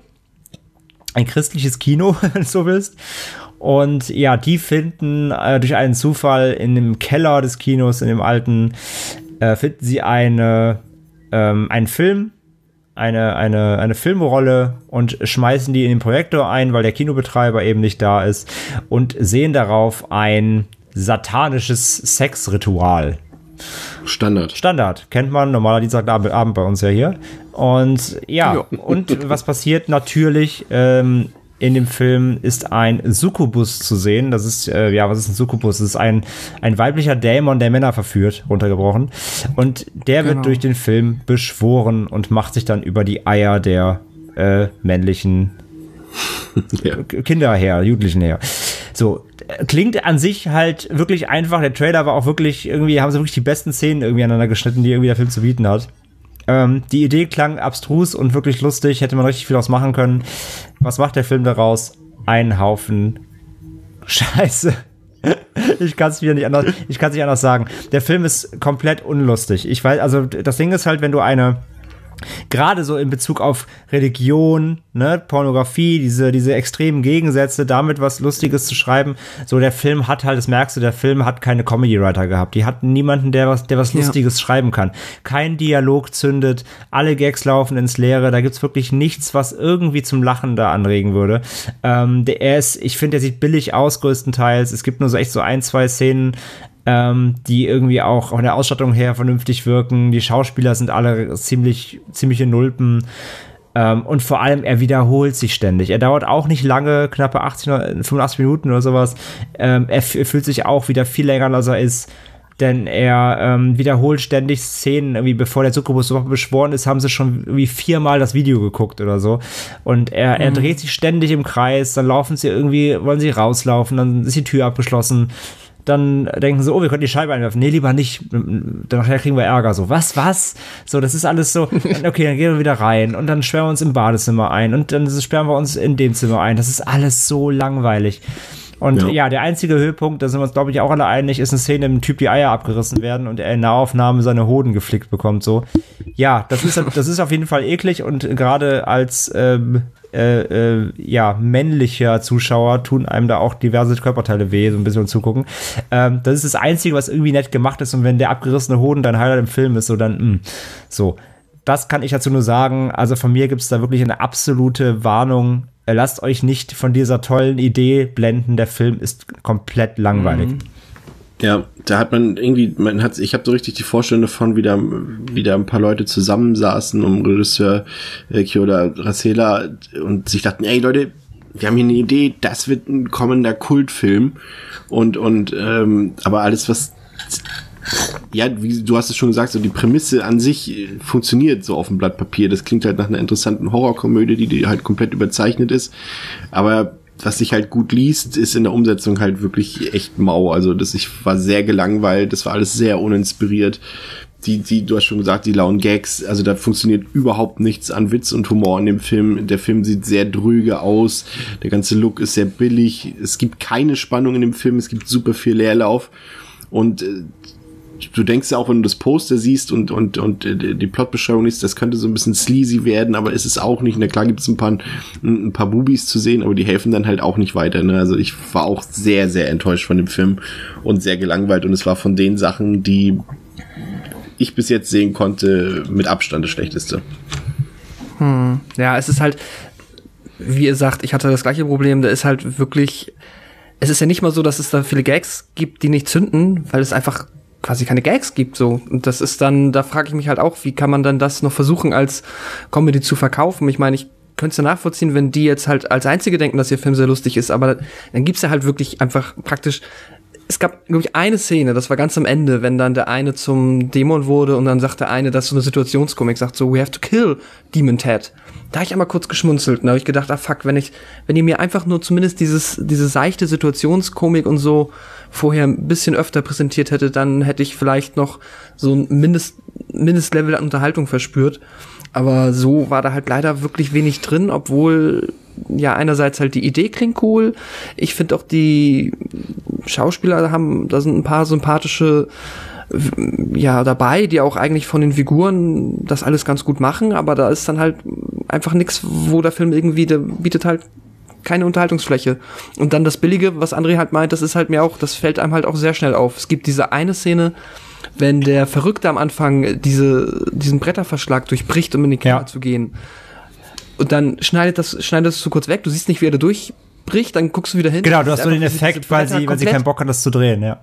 ein christliches Kino, wenn du so willst. Und ja, die finden äh, durch einen Zufall in dem Keller des Kinos, in dem alten, äh, finden sie eine, ähm, einen Film, eine, eine, eine Filmrolle und schmeißen die in den Projektor ein, weil der Kinobetreiber eben nicht da ist und sehen darauf ein satanisches Sexritual. Standard. Standard. Kennt man, normaler Dienstagabend bei uns ja hier. Und ja, jo. Und was passiert? Natürlich, ähm, in dem Film ist ein Succubus zu sehen. Das ist, äh, ja, was ist ein Succubus? Das ist ein, ein weiblicher Dämon, der Männer verführt, runtergebrochen. Und der genau. wird durch den Film beschworen und macht sich dann über die Eier der äh, männlichen ja. Kinder her, Jugendlichen her. So, klingt an sich halt wirklich einfach. Der Trailer war auch wirklich, irgendwie haben sie wirklich die besten Szenen irgendwie aneinander geschnitten, die irgendwie der Film zu bieten hat. Ähm, die Idee klang abstrus und wirklich lustig, hätte man richtig viel draus machen können. Was macht der Film daraus? Ein Haufen Scheiße. Ich kann es wieder nicht anders, ich kann es nicht anders sagen. Der Film ist komplett unlustig. Ich weiß, also das Ding ist halt, wenn du eine gerade so in Bezug auf Religion, ne, Pornografie, diese, diese extremen Gegensätze, damit was Lustiges zu schreiben. So, der Film hat halt, das merkst du, der Film hat keine Comedy-Writer gehabt. Die hatten niemanden, der was, der was ja. Lustiges schreiben kann. Kein Dialog zündet, alle Gags laufen ins Leere, da gibt's wirklich nichts, was irgendwie zum Lachen da anregen würde. Ähm, der, er ist, ich finde, der sieht billig aus, größtenteils. Es gibt nur so echt so ein, zwei Szenen, Ähm, die irgendwie auch von der Ausstattung her vernünftig wirken. Die Schauspieler sind alle ziemlich, ziemliche Nulpen. Ähm, und vor allem, er wiederholt sich ständig. Er dauert auch nicht lange, knappe achtzig, fünfundachtzig Minuten oder sowas. Ähm, er, f- er fühlt sich auch wieder viel länger, als er ist. Denn er ähm, wiederholt ständig Szenen, irgendwie bevor der Succubus überhaupt beschworen ist, haben sie schon irgendwie viermal das Video geguckt oder so. Und er, mhm. er dreht sich ständig im Kreis, dann laufen sie irgendwie, wollen sie rauslaufen, dann ist die Tür abgeschlossen. Dann denken sie, oh, wir können die Scheibe einwerfen. Nee, lieber nicht. Nachher kriegen wir Ärger. So, was, was? So, das ist alles so, okay, dann gehen wir wieder rein. Und dann sperren wir uns im Badezimmer ein. Und dann sperren wir uns in dem Zimmer ein. Das ist alles so langweilig. Und ja, ja der einzige Höhepunkt, da sind wir uns, glaube ich, auch alle einig, ist eine Szene, in dem Typ die Eier abgerissen werden und er in Nahaufnahme seine Hoden geflickt bekommt. So, ja, das ist, das ist auf jeden Fall eklig. Und gerade als ähm, äh, äh, ja, männlicher Zuschauer tun einem da auch diverse Körperteile weh, so ein bisschen zugucken. Ähm, das ist das Einzige, was irgendwie nett gemacht ist, und wenn der abgerissene Hoden dein Highlight im Film ist, so dann, mh, so. Das kann ich dazu nur sagen. Also von mir gibt es da wirklich eine absolute Warnung. Lasst euch nicht von dieser tollen Idee blenden. Der Film ist komplett langweilig. Mhm. Ja, da hat man irgendwie, man hat, ich habe so richtig die Vorstellung davon, wie da, wie da ein paar Leute zusammensaßen um Regisseur äh, Kyoda Rasela und sich dachten, ey Leute, wir haben hier eine Idee, das wird ein kommender Kultfilm und und ähm, aber alles was ja, wie du hast es schon gesagt, so die Prämisse an sich funktioniert so auf dem Blatt Papier. Das klingt halt nach einer interessanten Horrorkomödie, die, die halt komplett überzeichnet ist, aber was sich halt gut liest, ist in der Umsetzung halt wirklich echt mau. Also das, ich war sehr gelangweilt, das war alles sehr uninspiriert. Die, die, du hast schon gesagt, die lauen Gags, also da funktioniert überhaupt nichts an Witz und Humor in dem Film. Der Film sieht sehr dröge aus, der ganze Look ist sehr billig, es gibt keine Spannung in dem Film, es gibt super viel Leerlauf und äh, du denkst ja auch, wenn du das Poster siehst und und und die Plotbeschreibung liest, das könnte so ein bisschen sleazy werden, aber ist es auch nicht. Na klar gibt es ein paar ein paar Bubis zu sehen, aber die helfen dann halt auch nicht weiter. Ne? Also ich war auch sehr, sehr enttäuscht von dem Film und sehr gelangweilt. Und es war von den Sachen, die ich bis jetzt sehen konnte, mit Abstand das Schlechteste. Hm. Ja, es ist halt, wie ihr sagt, ich hatte das gleiche Problem. Da ist halt wirklich, es ist ja nicht mal so, dass es da viele Gags gibt, die nicht zünden, weil es einfach quasi keine Gags gibt, so. Und das ist dann, da frage ich mich halt auch, wie kann man dann das noch versuchen, als Comedy zu verkaufen? Ich meine, ich könnte es ja nachvollziehen, wenn die jetzt halt als Einzige denken, dass ihr Film sehr lustig ist, aber dann gibt's ja halt wirklich einfach praktisch, es gab, glaube ich, eine Szene, das war ganz am Ende, wenn dann der eine zum Dämon wurde und dann sagt der eine, das ist so eine Situationskomik, sagt so, we have to kill Demon Ted. Da habe ich einmal kurz geschmunzelt und da habe ich gedacht, ah fuck, wenn ich, wenn ihr mir einfach nur zumindest dieses, diese seichte Situationskomik und so vorher ein bisschen öfter präsentiert hätte, dann hätte ich vielleicht noch so ein Mindest, Mindestlevel an Unterhaltung verspürt. Aber so war da halt leider wirklich wenig drin, obwohl ja einerseits halt die Idee klingt cool. Ich finde auch die Schauspieler haben, da sind ein paar sympathische ja dabei, die auch eigentlich von den Figuren das alles ganz gut machen, aber da ist dann halt einfach nichts, wo der Film irgendwie, der bietet halt keine Unterhaltungsfläche. Und dann das Billige, was André halt meint, das ist halt mir auch, das fällt einem halt auch sehr schnell auf. Es gibt diese eine Szene, wenn der Verrückte am Anfang diese, diesen Bretterverschlag durchbricht, um in den Keller ja. zu gehen. Und dann schneidet das, schneidet das so kurz weg, du siehst nicht, wie er da durchbricht, dann guckst du wieder hin. Genau, du hast so den Effekt, weil sie, weil sie keinen Bock hat, das zu drehen, ja.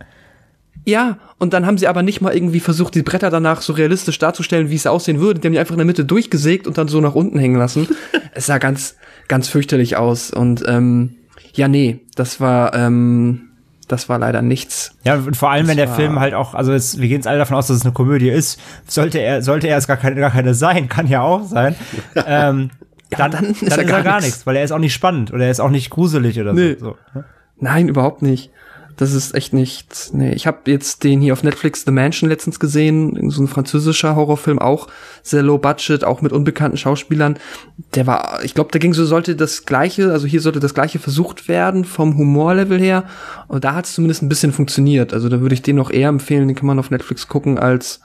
Ja, und dann haben sie aber nicht mal irgendwie versucht, die Bretter danach so realistisch darzustellen, wie es aussehen würde. Die haben die einfach in der Mitte durchgesägt und dann so nach unten hängen lassen. Es sah ganz, ganz fürchterlich aus. Und ähm, ja, nee, das war, ähm, das war leider nichts. Ja, und vor allem, das wenn der Film halt auch, also jetzt, wir gehen jetzt alle davon aus, dass es eine Komödie ist, sollte er, sollte er es gar keine, gar keine sein, kann ja auch sein. ähm, ja, dann, dann ist, dann er, ist gar er gar nichts, nichts, weil er ist auch nicht spannend oder er ist auch nicht gruselig oder nee. so. so. Nein, überhaupt nicht. Das ist echt nichts. Nee, ich habe jetzt den hier auf Netflix The Mansion letztens gesehen, so ein französischer Horrorfilm, auch sehr low budget, auch mit unbekannten Schauspielern. Der war, ich glaube, da ging so, sollte das Gleiche, also hier sollte das Gleiche versucht werden vom Humorlevel her. Und da hat es zumindest ein bisschen funktioniert. Also da würde ich den noch eher empfehlen, den kann man auf Netflix gucken, als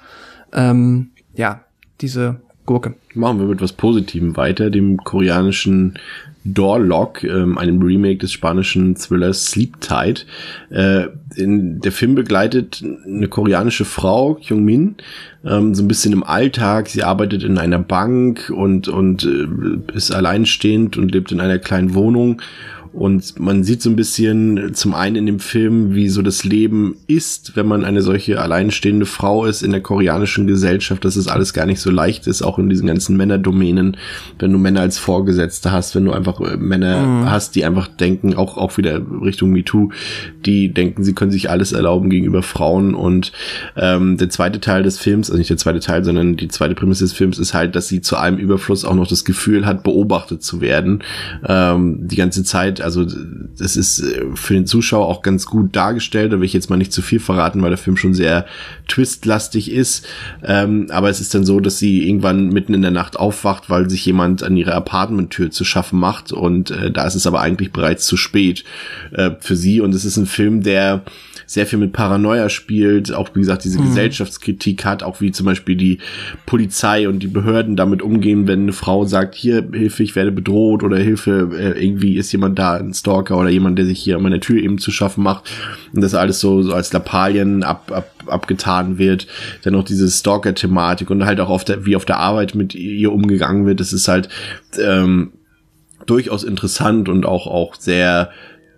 ähm, ja, diese Gurke. Machen wir mit was Positivem weiter, dem koreanischen Doorlock, ähm, einem Remake des spanischen Thrillers Sleep Tight. Äh, in, der Film begleitet eine koreanische Frau, Kyung-min, ähm, so ein bisschen im Alltag. Sie arbeitet in einer Bank und, und äh, ist alleinstehend und lebt in einer kleinen Wohnung. Und man sieht so ein bisschen zum einen in dem Film, wie so das Leben ist, wenn man eine solche alleinstehende Frau ist in der koreanischen Gesellschaft, dass es alles gar nicht so leicht ist, auch in diesen ganzen Männerdomänen, wenn du Männer als Vorgesetzte hast, wenn du einfach Männer mhm. hast, die einfach denken, auch auch wieder Richtung MeToo, die denken, sie können sich alles erlauben gegenüber Frauen. Und ähm, der zweite Teil des Films, also nicht der zweite Teil, sondern die zweite Prämisse des Films ist halt, dass sie zu allem Überfluss auch noch das Gefühl hat, beobachtet zu werden, ähm, die ganze Zeit. Also das ist für den Zuschauer auch ganz gut dargestellt, da will ich jetzt mal nicht zu viel verraten, weil der Film schon sehr twistlastig ist, ähm, aber es ist dann so, dass sie irgendwann mitten in der der Nacht aufwacht, weil sich jemand an ihrer Apartmenttür zu schaffen macht und äh, da ist es aber eigentlich bereits zu spät äh, für sie und es ist ein Film, der sehr viel mit Paranoia spielt, auch wie gesagt diese mhm. Gesellschaftskritik hat, auch wie zum Beispiel die Polizei und die Behörden damit umgehen, wenn eine Frau sagt, hier, Hilfe, ich werde bedroht oder Hilfe, äh, irgendwie ist jemand da, ein Stalker oder jemand, der sich hier an meiner Tür eben zu schaffen macht und das alles so, so als Lappalien ab, ab, abgetan wird. Dann noch diese Stalker-Thematik und halt auch auf der, wie auf der Arbeit mit ihr umgegangen wird, das ist halt ähm, durchaus interessant und auch auch sehr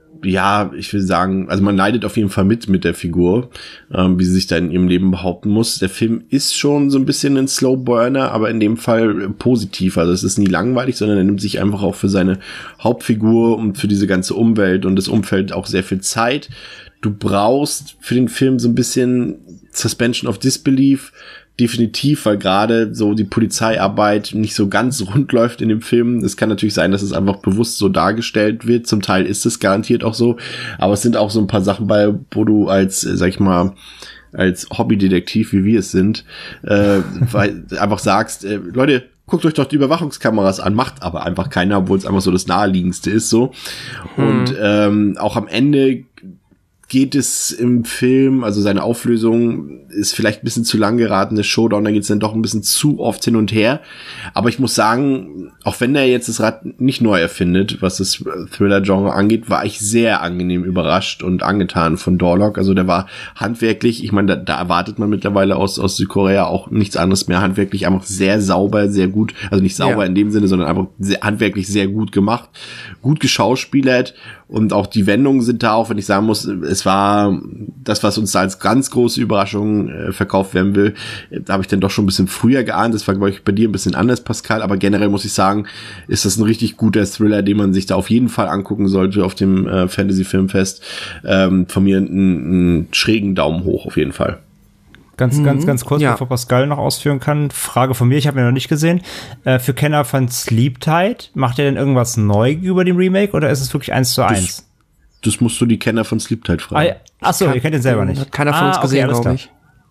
ja, ich will sagen, also man leidet auf jeden Fall mit mit der Figur, ähm, wie sie sich da in ihrem Leben behaupten muss. Der Film ist schon so ein bisschen ein Slow Burner, aber in dem Fall positiv. Also es ist nie langweilig, sondern er nimmt sich einfach auch für seine Hauptfigur und für diese ganze Umwelt und das Umfeld auch sehr viel Zeit. Du brauchst für den Film so ein bisschen Suspension of Disbelief, definitiv, weil gerade so die Polizeiarbeit nicht so ganz rund läuft in dem Film. Es kann natürlich sein, dass es einfach bewusst so dargestellt wird. Zum Teil ist es garantiert auch so. Aber es sind auch so ein paar Sachen bei, wo du als, sag ich mal, als Hobbydetektiv, wie wir es sind, äh, weil einfach sagst, äh, Leute, guckt euch doch die Überwachungskameras an, macht aber einfach keiner, obwohl es einfach so das Naheliegendste ist, so. Hm. Und ähm, auch am Ende geht es im Film, also seine Auflösung ist vielleicht ein bisschen zu lang geraten, das Showdown, da geht es dann doch ein bisschen zu oft hin und her. Aber ich muss sagen, auch wenn er jetzt das Rad nicht neu erfindet, was das Thriller-Genre angeht, war ich sehr angenehm überrascht und angetan von Dorlock. Also der war handwerklich, ich meine, da, da erwartet man mittlerweile aus, aus Südkorea auch nichts anderes mehr, handwerklich einfach sehr sauber, sehr gut, also nicht sauber ja. in dem Sinne, sondern einfach sehr, handwerklich sehr gut gemacht, gut geschauspielert. Und auch die Wendungen sind da, auch wenn ich sagen muss, es war das, was uns da als ganz große Überraschung äh, verkauft werden will, da habe ich dann doch schon ein bisschen früher geahnt. Das war, glaube ich, bei dir ein bisschen anders, Pascal. Aber generell muss ich sagen, ist das ein richtig guter Thriller, den man sich da auf jeden Fall angucken sollte auf dem äh, Fantasy-Filmfest. Ähm, von mir einen, einen schrägen Daumen hoch auf jeden Fall. Ganz, mhm. ganz, ganz kurz, ja. bevor Pascal noch ausführen kann. Frage von mir, ich habe ihn noch nicht gesehen. Äh, für Kenner von Sleep Tight, macht er denn irgendwas neu über dem Remake oder ist es wirklich eins zu eins? Das, das musst du die Kenner von Sleep Tight fragen. Ah, ja. Achso, ihr kennt ihn selber nicht. Hat keiner von uns ah, gesehen, okay, glaube ich.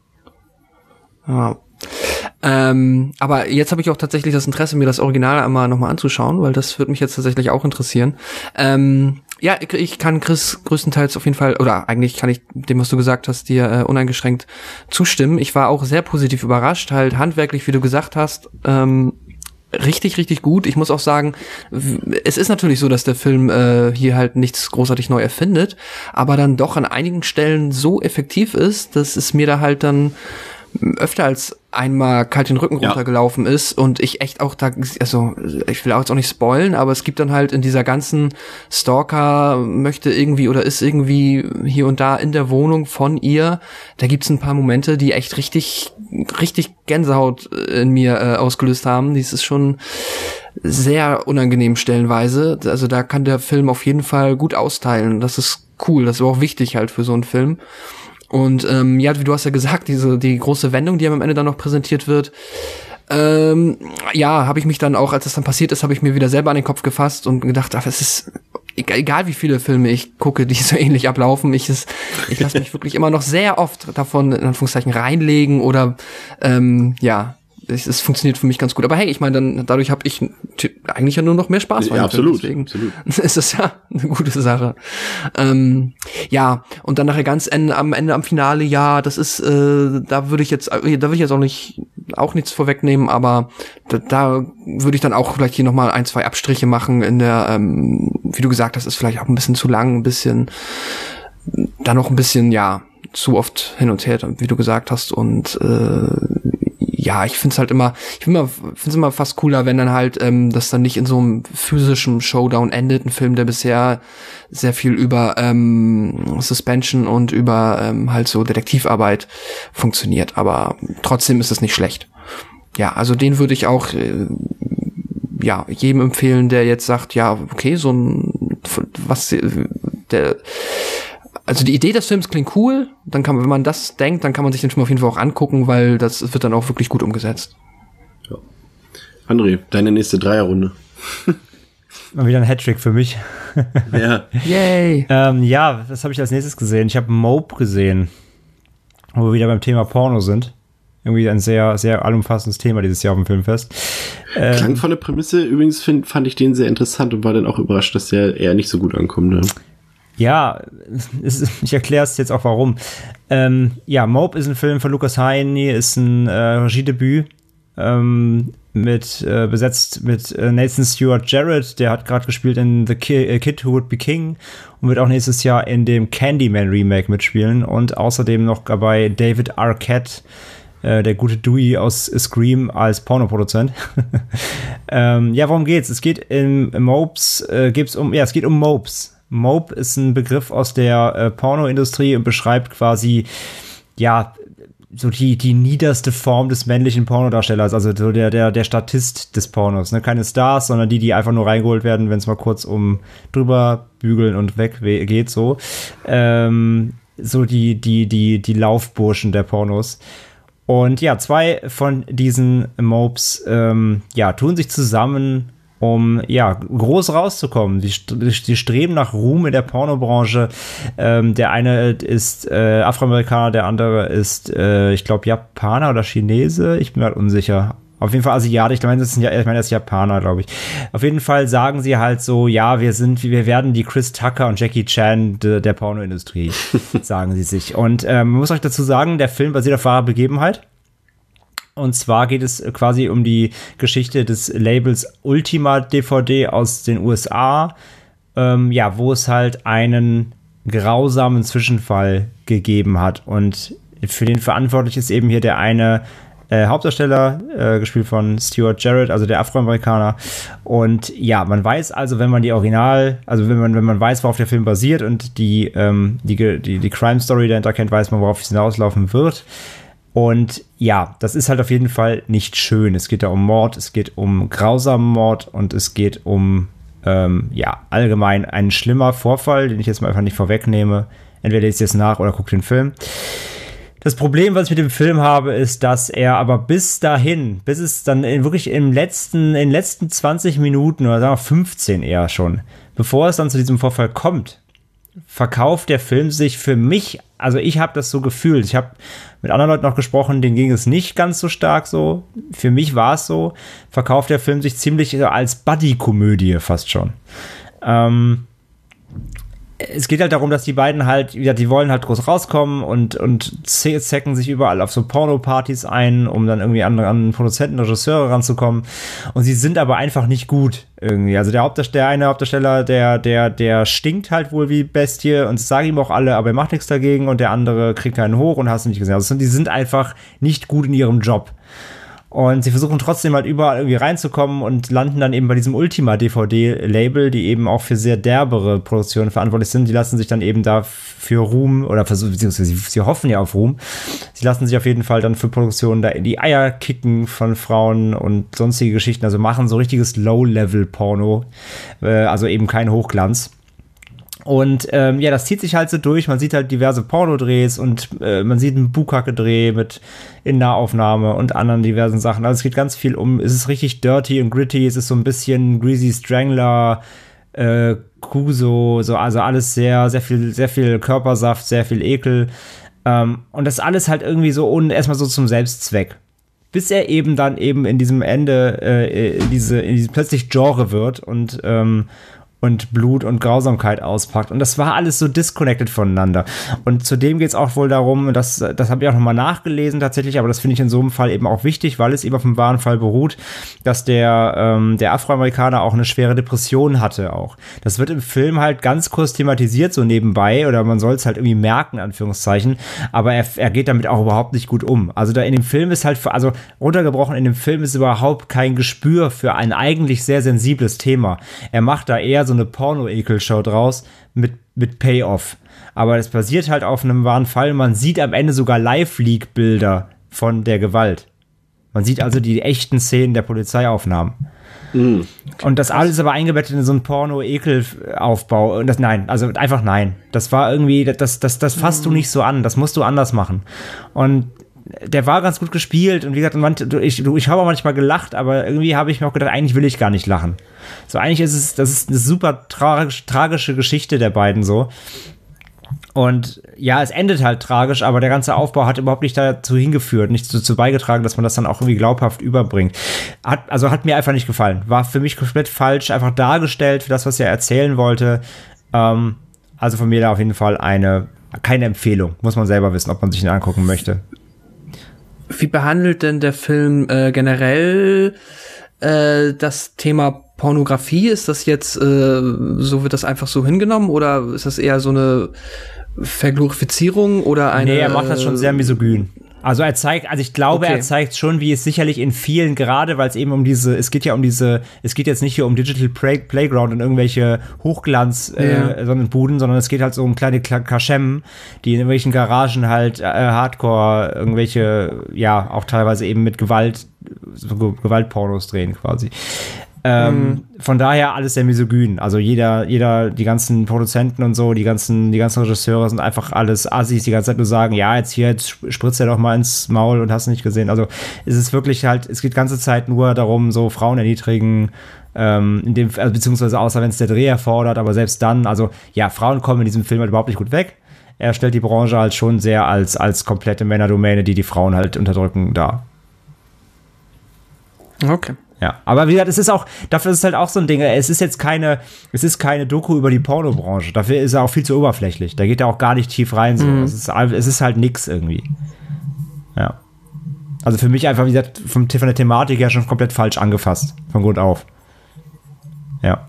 Ja. Ähm, aber jetzt habe ich auch tatsächlich das Interesse, mir das Original einmal nochmal anzuschauen, weil das würde mich jetzt tatsächlich auch interessieren. Ähm, ja, ich kann Chris größtenteils auf jeden Fall, oder eigentlich kann ich dem, was du gesagt hast, dir äh, uneingeschränkt zustimmen. Ich war auch sehr positiv überrascht, halt handwerklich, wie du gesagt hast, ähm, richtig, richtig gut. Ich muss auch sagen, es ist natürlich so, dass der Film äh, hier halt nichts großartig neu erfindet, aber dann doch an einigen Stellen so effektiv ist, dass es mir da halt dann öfter als einmal kalt den Rücken runtergelaufen ja. ist und ich echt auch da, also ich will auch jetzt auch nicht spoilen, aber es gibt dann halt in dieser ganzen Stalker möchte irgendwie oder ist irgendwie hier und da in der Wohnung von ihr, da gibt's ein paar Momente, die echt richtig, richtig Gänsehaut in mir äh, ausgelöst haben. Dies ist schon sehr unangenehm stellenweise, also da kann der Film auf jeden Fall gut austeilen. Das ist cool, das ist aber auch wichtig halt für so einen Film. Und ähm, ja, wie du hast ja gesagt, diese die große Wendung, die am Ende dann noch präsentiert wird, ähm, ja, habe ich mich dann auch, als das dann passiert ist, habe ich mir wieder selber an den Kopf gefasst und gedacht, ach, es ist egal, egal wie viele Filme ich gucke, die so ähnlich ablaufen, ich es, ich lasse mich wirklich immer noch sehr oft davon in Anführungszeichen reinlegen oder ähm, ja. Es, es funktioniert für mich ganz gut. Aber hey, ich meine, dann dadurch habe ich eigentlich ja nur noch mehr Spaß. Ja, absolut, Film, absolut. Ist das ja eine gute Sache. Ähm, ja, und dann nachher ganz Ende, am Ende, am Finale, ja, das ist, äh, da würde ich jetzt, da würde ich jetzt auch nicht, auch nichts vorwegnehmen, aber da, da würde ich dann auch vielleicht hier nochmal ein, zwei Abstriche machen in der, ähm, wie du gesagt hast, ist vielleicht auch ein bisschen zu lang, ein bisschen, da noch ein bisschen, ja, zu oft hin und her, wie du gesagt hast, und äh, ja, ich find's halt immer, ich finde es immer fast cooler, wenn dann halt ähm, das dann nicht in so einem physischen Showdown endet. Ein Film, der bisher sehr viel über ähm, Suspension und über ähm, halt so Detektivarbeit funktioniert. Aber trotzdem ist es nicht schlecht. Ja, also den würde ich auch äh, ja jedem empfehlen, der jetzt sagt, ja, okay, so ein was der Also die Idee des Films klingt cool, dann kann man, wenn man das denkt, dann kann man sich den Film auf jeden Fall auch angucken, weil das wird dann auch wirklich gut umgesetzt. Ja. André, deine nächste Dreierrunde. Mal wieder ein Hattrick für mich. Ja. Yay! ähm, ja, das habe ich als nächstes gesehen. Ich habe Mope gesehen, wo wir wieder beim Thema Porno sind. Irgendwie ein sehr, sehr allumfassendes Thema dieses Jahr auf dem Filmfest. Ähm, Klang von der Prämisse, übrigens find, fand ich den sehr interessant und war dann auch überrascht, dass der eher nicht so gut ankommt. Ne? Ja, es, ich erkläre es jetzt auch warum. Ähm, ja, Mope ist ein Film von Lucas Hine, ist ein äh, Regiedebüt ähm, mit äh, besetzt mit äh, Nathan Stewart Jarrett, der hat gerade gespielt in The Ki- äh, Kid Who Would Be King und wird auch nächstes Jahr in dem Candyman Remake mitspielen und außerdem noch dabei David Arquette, äh, der gute Dewey aus Scream als Pornoproduzent. ähm, ja, worum geht's? Es geht in, in Mopes, äh, geht's um, ja, es geht um Mopes. Mope ist ein Begriff aus der äh, Pornoindustrie und beschreibt quasi, ja, so die, die niederste Form des männlichen Pornodarstellers, also so der, der, der Statist des Pornos, ne? Keine Stars, sondern die, die einfach nur reingeholt werden, wenn es mal kurz um drüber bügeln und weg geht, so. Ähm, so die, die, die, die Laufburschen der Pornos. Und ja, zwei von diesen Mopes, ähm, ja, tun sich zusammen, um, ja, groß rauszukommen. Die, die streben nach Ruhm in der Pornobranche. Ähm, der eine ist äh, Afroamerikaner, der andere ist, äh, ich glaube, Japaner oder Chinese. Ich bin halt unsicher. Auf jeden Fall Asiatisch. Ich meine, das ist ein, ich meine, das ist Japaner, glaube ich. Auf jeden Fall sagen sie halt so, ja, wir sind, wir werden die Chris Tucker und Jackie Chan de, der Pornoindustrie, sagen sie sich. Und ähm, man muss euch dazu sagen, der Film basiert auf wahrer Begebenheit. Und zwar geht es quasi um die Geschichte des Labels Ultima D V D aus den U S A, ähm, ja, wo es halt einen grausamen Zwischenfall gegeben hat. Und für den verantwortlich ist eben hier der eine äh, Hauptdarsteller, äh, gespielt von Stewart Jarrett, also der Afroamerikaner. Und ja, man weiß also, wenn man die Original, also wenn man, wenn man weiß, worauf der Film basiert und die, ähm, die, die, die Crime Story dahinter kennt, weiß man, worauf es hinauslaufen wird. Und ja, das ist halt auf jeden Fall nicht schön. Es geht da um Mord, es geht um grausamen Mord und es geht um, ähm, ja, allgemein ein schlimmer Vorfall, den ich jetzt mal einfach nicht vorwegnehme. Entweder lest ihr es nach oder guckt den Film. Das Problem, was ich mit dem Film habe, ist, dass er aber bis dahin, bis es dann in, wirklich im letzten, in den letzten zwanzig Minuten oder sagen wir fünfzehn eher schon, bevor es dann zu diesem Vorfall kommt, verkauft der Film sich für mich, also ich habe das so gefühlt, ich habe mit anderen Leuten noch gesprochen, denen ging es nicht ganz so stark so, für mich war es so, verkauft der Film sich ziemlich als Buddy-Komödie fast schon. Ähm, es geht halt darum, dass die beiden halt, ja, die wollen halt groß rauskommen und, und zecken sich überall auf so Porno-Partys ein, um dann irgendwie an, an Produzenten, Regisseure ranzukommen. Und sie sind aber einfach nicht gut irgendwie. Also der Hauptdarsteller, der eine Hauptdarsteller, der, der, der stinkt halt wohl wie Bestie und das sagen ihm auch alle, aber er macht nichts dagegen und der andere kriegt keinen hoch und hast du nicht gesehen. Also die sind einfach nicht gut in ihrem Job. Und sie versuchen trotzdem halt überall irgendwie reinzukommen und landen dann eben bei diesem Ultima-D V D-Label, die eben auch für sehr derbere Produktionen verantwortlich sind. Die lassen sich dann eben da für Ruhm, oder versuchen, beziehungsweise sie, sie hoffen ja auf Ruhm. Sie lassen sich auf jeden Fall dann für Produktionen da in die Eier kicken von Frauen und sonstige Geschichten. Also machen so richtiges Low-Level-Porno. Äh, also eben kein Hochglanz. Und ähm, ja, das zieht sich halt so durch. Man sieht halt diverse Pornodrehs und äh, man sieht einen Bukake-Dreh mit in Nahaufnahme und anderen diversen Sachen. Also es geht ganz viel um, es ist richtig dirty und gritty, es ist so ein bisschen Greasy Strangler, äh, Kuso, so, also alles sehr, sehr viel, sehr viel Körpersaft, sehr viel Ekel. Ähm, und das alles halt irgendwie so und erstmal so zum Selbstzweck. Bis er eben dann eben in diesem Ende, äh, in diese, in diesem plötzlich Genre wird und, ähm, und Blut und Grausamkeit auspackt. Und das war alles so disconnected voneinander. Und zudem geht es auch wohl darum, und das, das habe ich auch nochmal nachgelesen tatsächlich, aber das finde ich in so einem Fall eben auch wichtig, weil es eben auf dem wahren Fall beruht, dass der, ähm, der Afroamerikaner auch eine schwere Depression hatte auch. Das wird im Film halt ganz kurz thematisiert, so nebenbei, oder man soll es halt irgendwie merken, in Anführungszeichen, aber er, er geht damit auch überhaupt nicht gut um. Also da in dem Film ist halt, also runtergebrochen, in dem Film ist überhaupt kein Gespür für ein eigentlich sehr sensibles Thema. Er macht da eher so so eine Porno-Ekel-Show draus mit, mit Payoff. Aber das basiert halt auf einem wahren Fall. Man sieht am Ende sogar Live-Leak-Bilder von der Gewalt. Man sieht also die echten Szenen der Polizeiaufnahmen. Mm. Und das alles aber eingebettet in so einen Porno-Ekel-Aufbau. Und das, nein, also einfach nein. Das war irgendwie, das, das, das fasst mm. du nicht so an. Das musst du anders machen. Und der war ganz gut gespielt und wie gesagt, ich, ich habe auch manchmal gelacht, aber irgendwie habe ich mir auch gedacht, eigentlich will ich gar nicht lachen. So, eigentlich ist es, das ist eine super tragisch, tragische Geschichte der beiden so. Und ja, es endet halt tragisch, aber der ganze Aufbau hat überhaupt nicht dazu hingeführt, nicht dazu beigetragen, dass man das dann auch irgendwie glaubhaft überbringt. Hat, also hat mir einfach nicht gefallen. War für mich komplett falsch, einfach dargestellt für das, was er erzählen wollte. Ähm, also von mir da auf jeden Fall eine, keine Empfehlung. Muss man selber wissen, ob man sich ihn angucken möchte. Wie behandelt denn der Film äh, generell äh, das Thema Pornografie? Ist das jetzt, äh, so wird das einfach so hingenommen oder ist das eher so eine Verglorifizierung oder eine... Nee, er macht das schon sehr misogyn. Also er zeigt, also ich glaube, Okay. er zeigt schon, wie es sicherlich in vielen, gerade weil es eben um diese, es geht ja um diese, es geht jetzt nicht hier um Digital Play, Playground und irgendwelche Hochglanz, Ja. äh, sondern Buden, sondern es geht halt so um kleine Kla- Kaschem, die in irgendwelchen Garagen halt äh, Hardcore, irgendwelche, ja, auch teilweise eben mit Gewalt, so Ge- Gewaltpornos drehen quasi. Ähm, Mhm. Von daher alles sehr misogyn. Also jeder, jeder, die ganzen Produzenten und so, die ganzen, die ganzen Regisseure sind einfach alles Assis, die ganze Zeit nur sagen, ja, jetzt hier, jetzt spritzt er doch mal ins Maul und hast nicht gesehen. Also es ist wirklich halt, es geht die ganze Zeit nur darum, so Frauen erniedrigen, ähm, in dem, also beziehungsweise außer wenn es der Dreh erfordert, aber selbst dann, also ja, Frauen kommen in diesem Film halt überhaupt nicht gut weg. Er stellt die Branche halt schon sehr als, als komplette Männerdomäne, die die Frauen halt unterdrücken, dar. Okay. Ja, aber wie gesagt, es ist auch, dafür ist es halt auch so ein Ding, es ist jetzt keine, es ist keine Doku über die Pornobranche, dafür ist er auch viel zu oberflächlich, da geht er auch gar nicht tief rein, so. Mhm. Es ist, es ist halt nix irgendwie. Ja. Also für mich einfach, wie gesagt, vom, von der Thematik her schon komplett falsch angefasst, von Grund auf. Ja.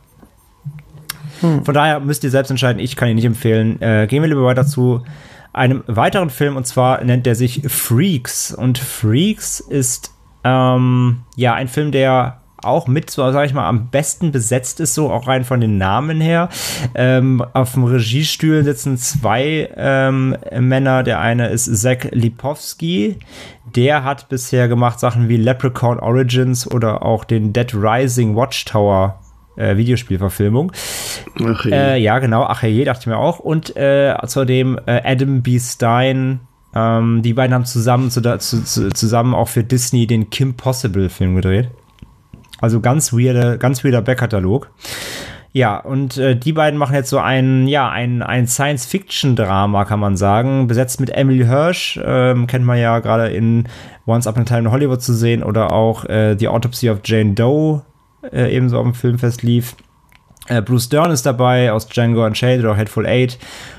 Hm. Von daher müsst ihr selbst entscheiden, ich kann ihn nicht empfehlen. Äh, gehen wir lieber weiter zu einem weiteren Film, und zwar nennt er sich Freaks, und Freaks ist Ähm, ja, ein Film, der auch mit, so sag ich mal, am besten besetzt ist, so auch rein von den Namen her. Ähm, auf dem Regiestuhl sitzen zwei ähm, Männer. Der eine ist Zach Lipovsky. Der hat bisher gemacht Sachen wie Leprechaun Origins oder auch den Dead Rising Watchtower äh, Videospielverfilmung. Ach je. Äh, ja, genau, ach je, dachte ich mir auch. Und äh, außerdem äh, Adam B. Stein. Ähm, die beiden haben zusammen, zu, zu, zusammen auch für Disney den Kim Possible-Film gedreht. Also ganz weirde, ganz weirder Backkatalog. Ja, und äh, die beiden machen jetzt so ein, ja, ein, ein Science-Fiction-Drama, kann man sagen, besetzt mit Emily Hirsch, ähm, kennt man ja gerade in Once Upon a Time in Hollywood zu sehen, oder auch äh, The Autopsy of Jane Doe, äh, ebenso auf dem Filmfest lief. Äh, Bruce Dern ist dabei aus Django Unchained oder Hateful Eight.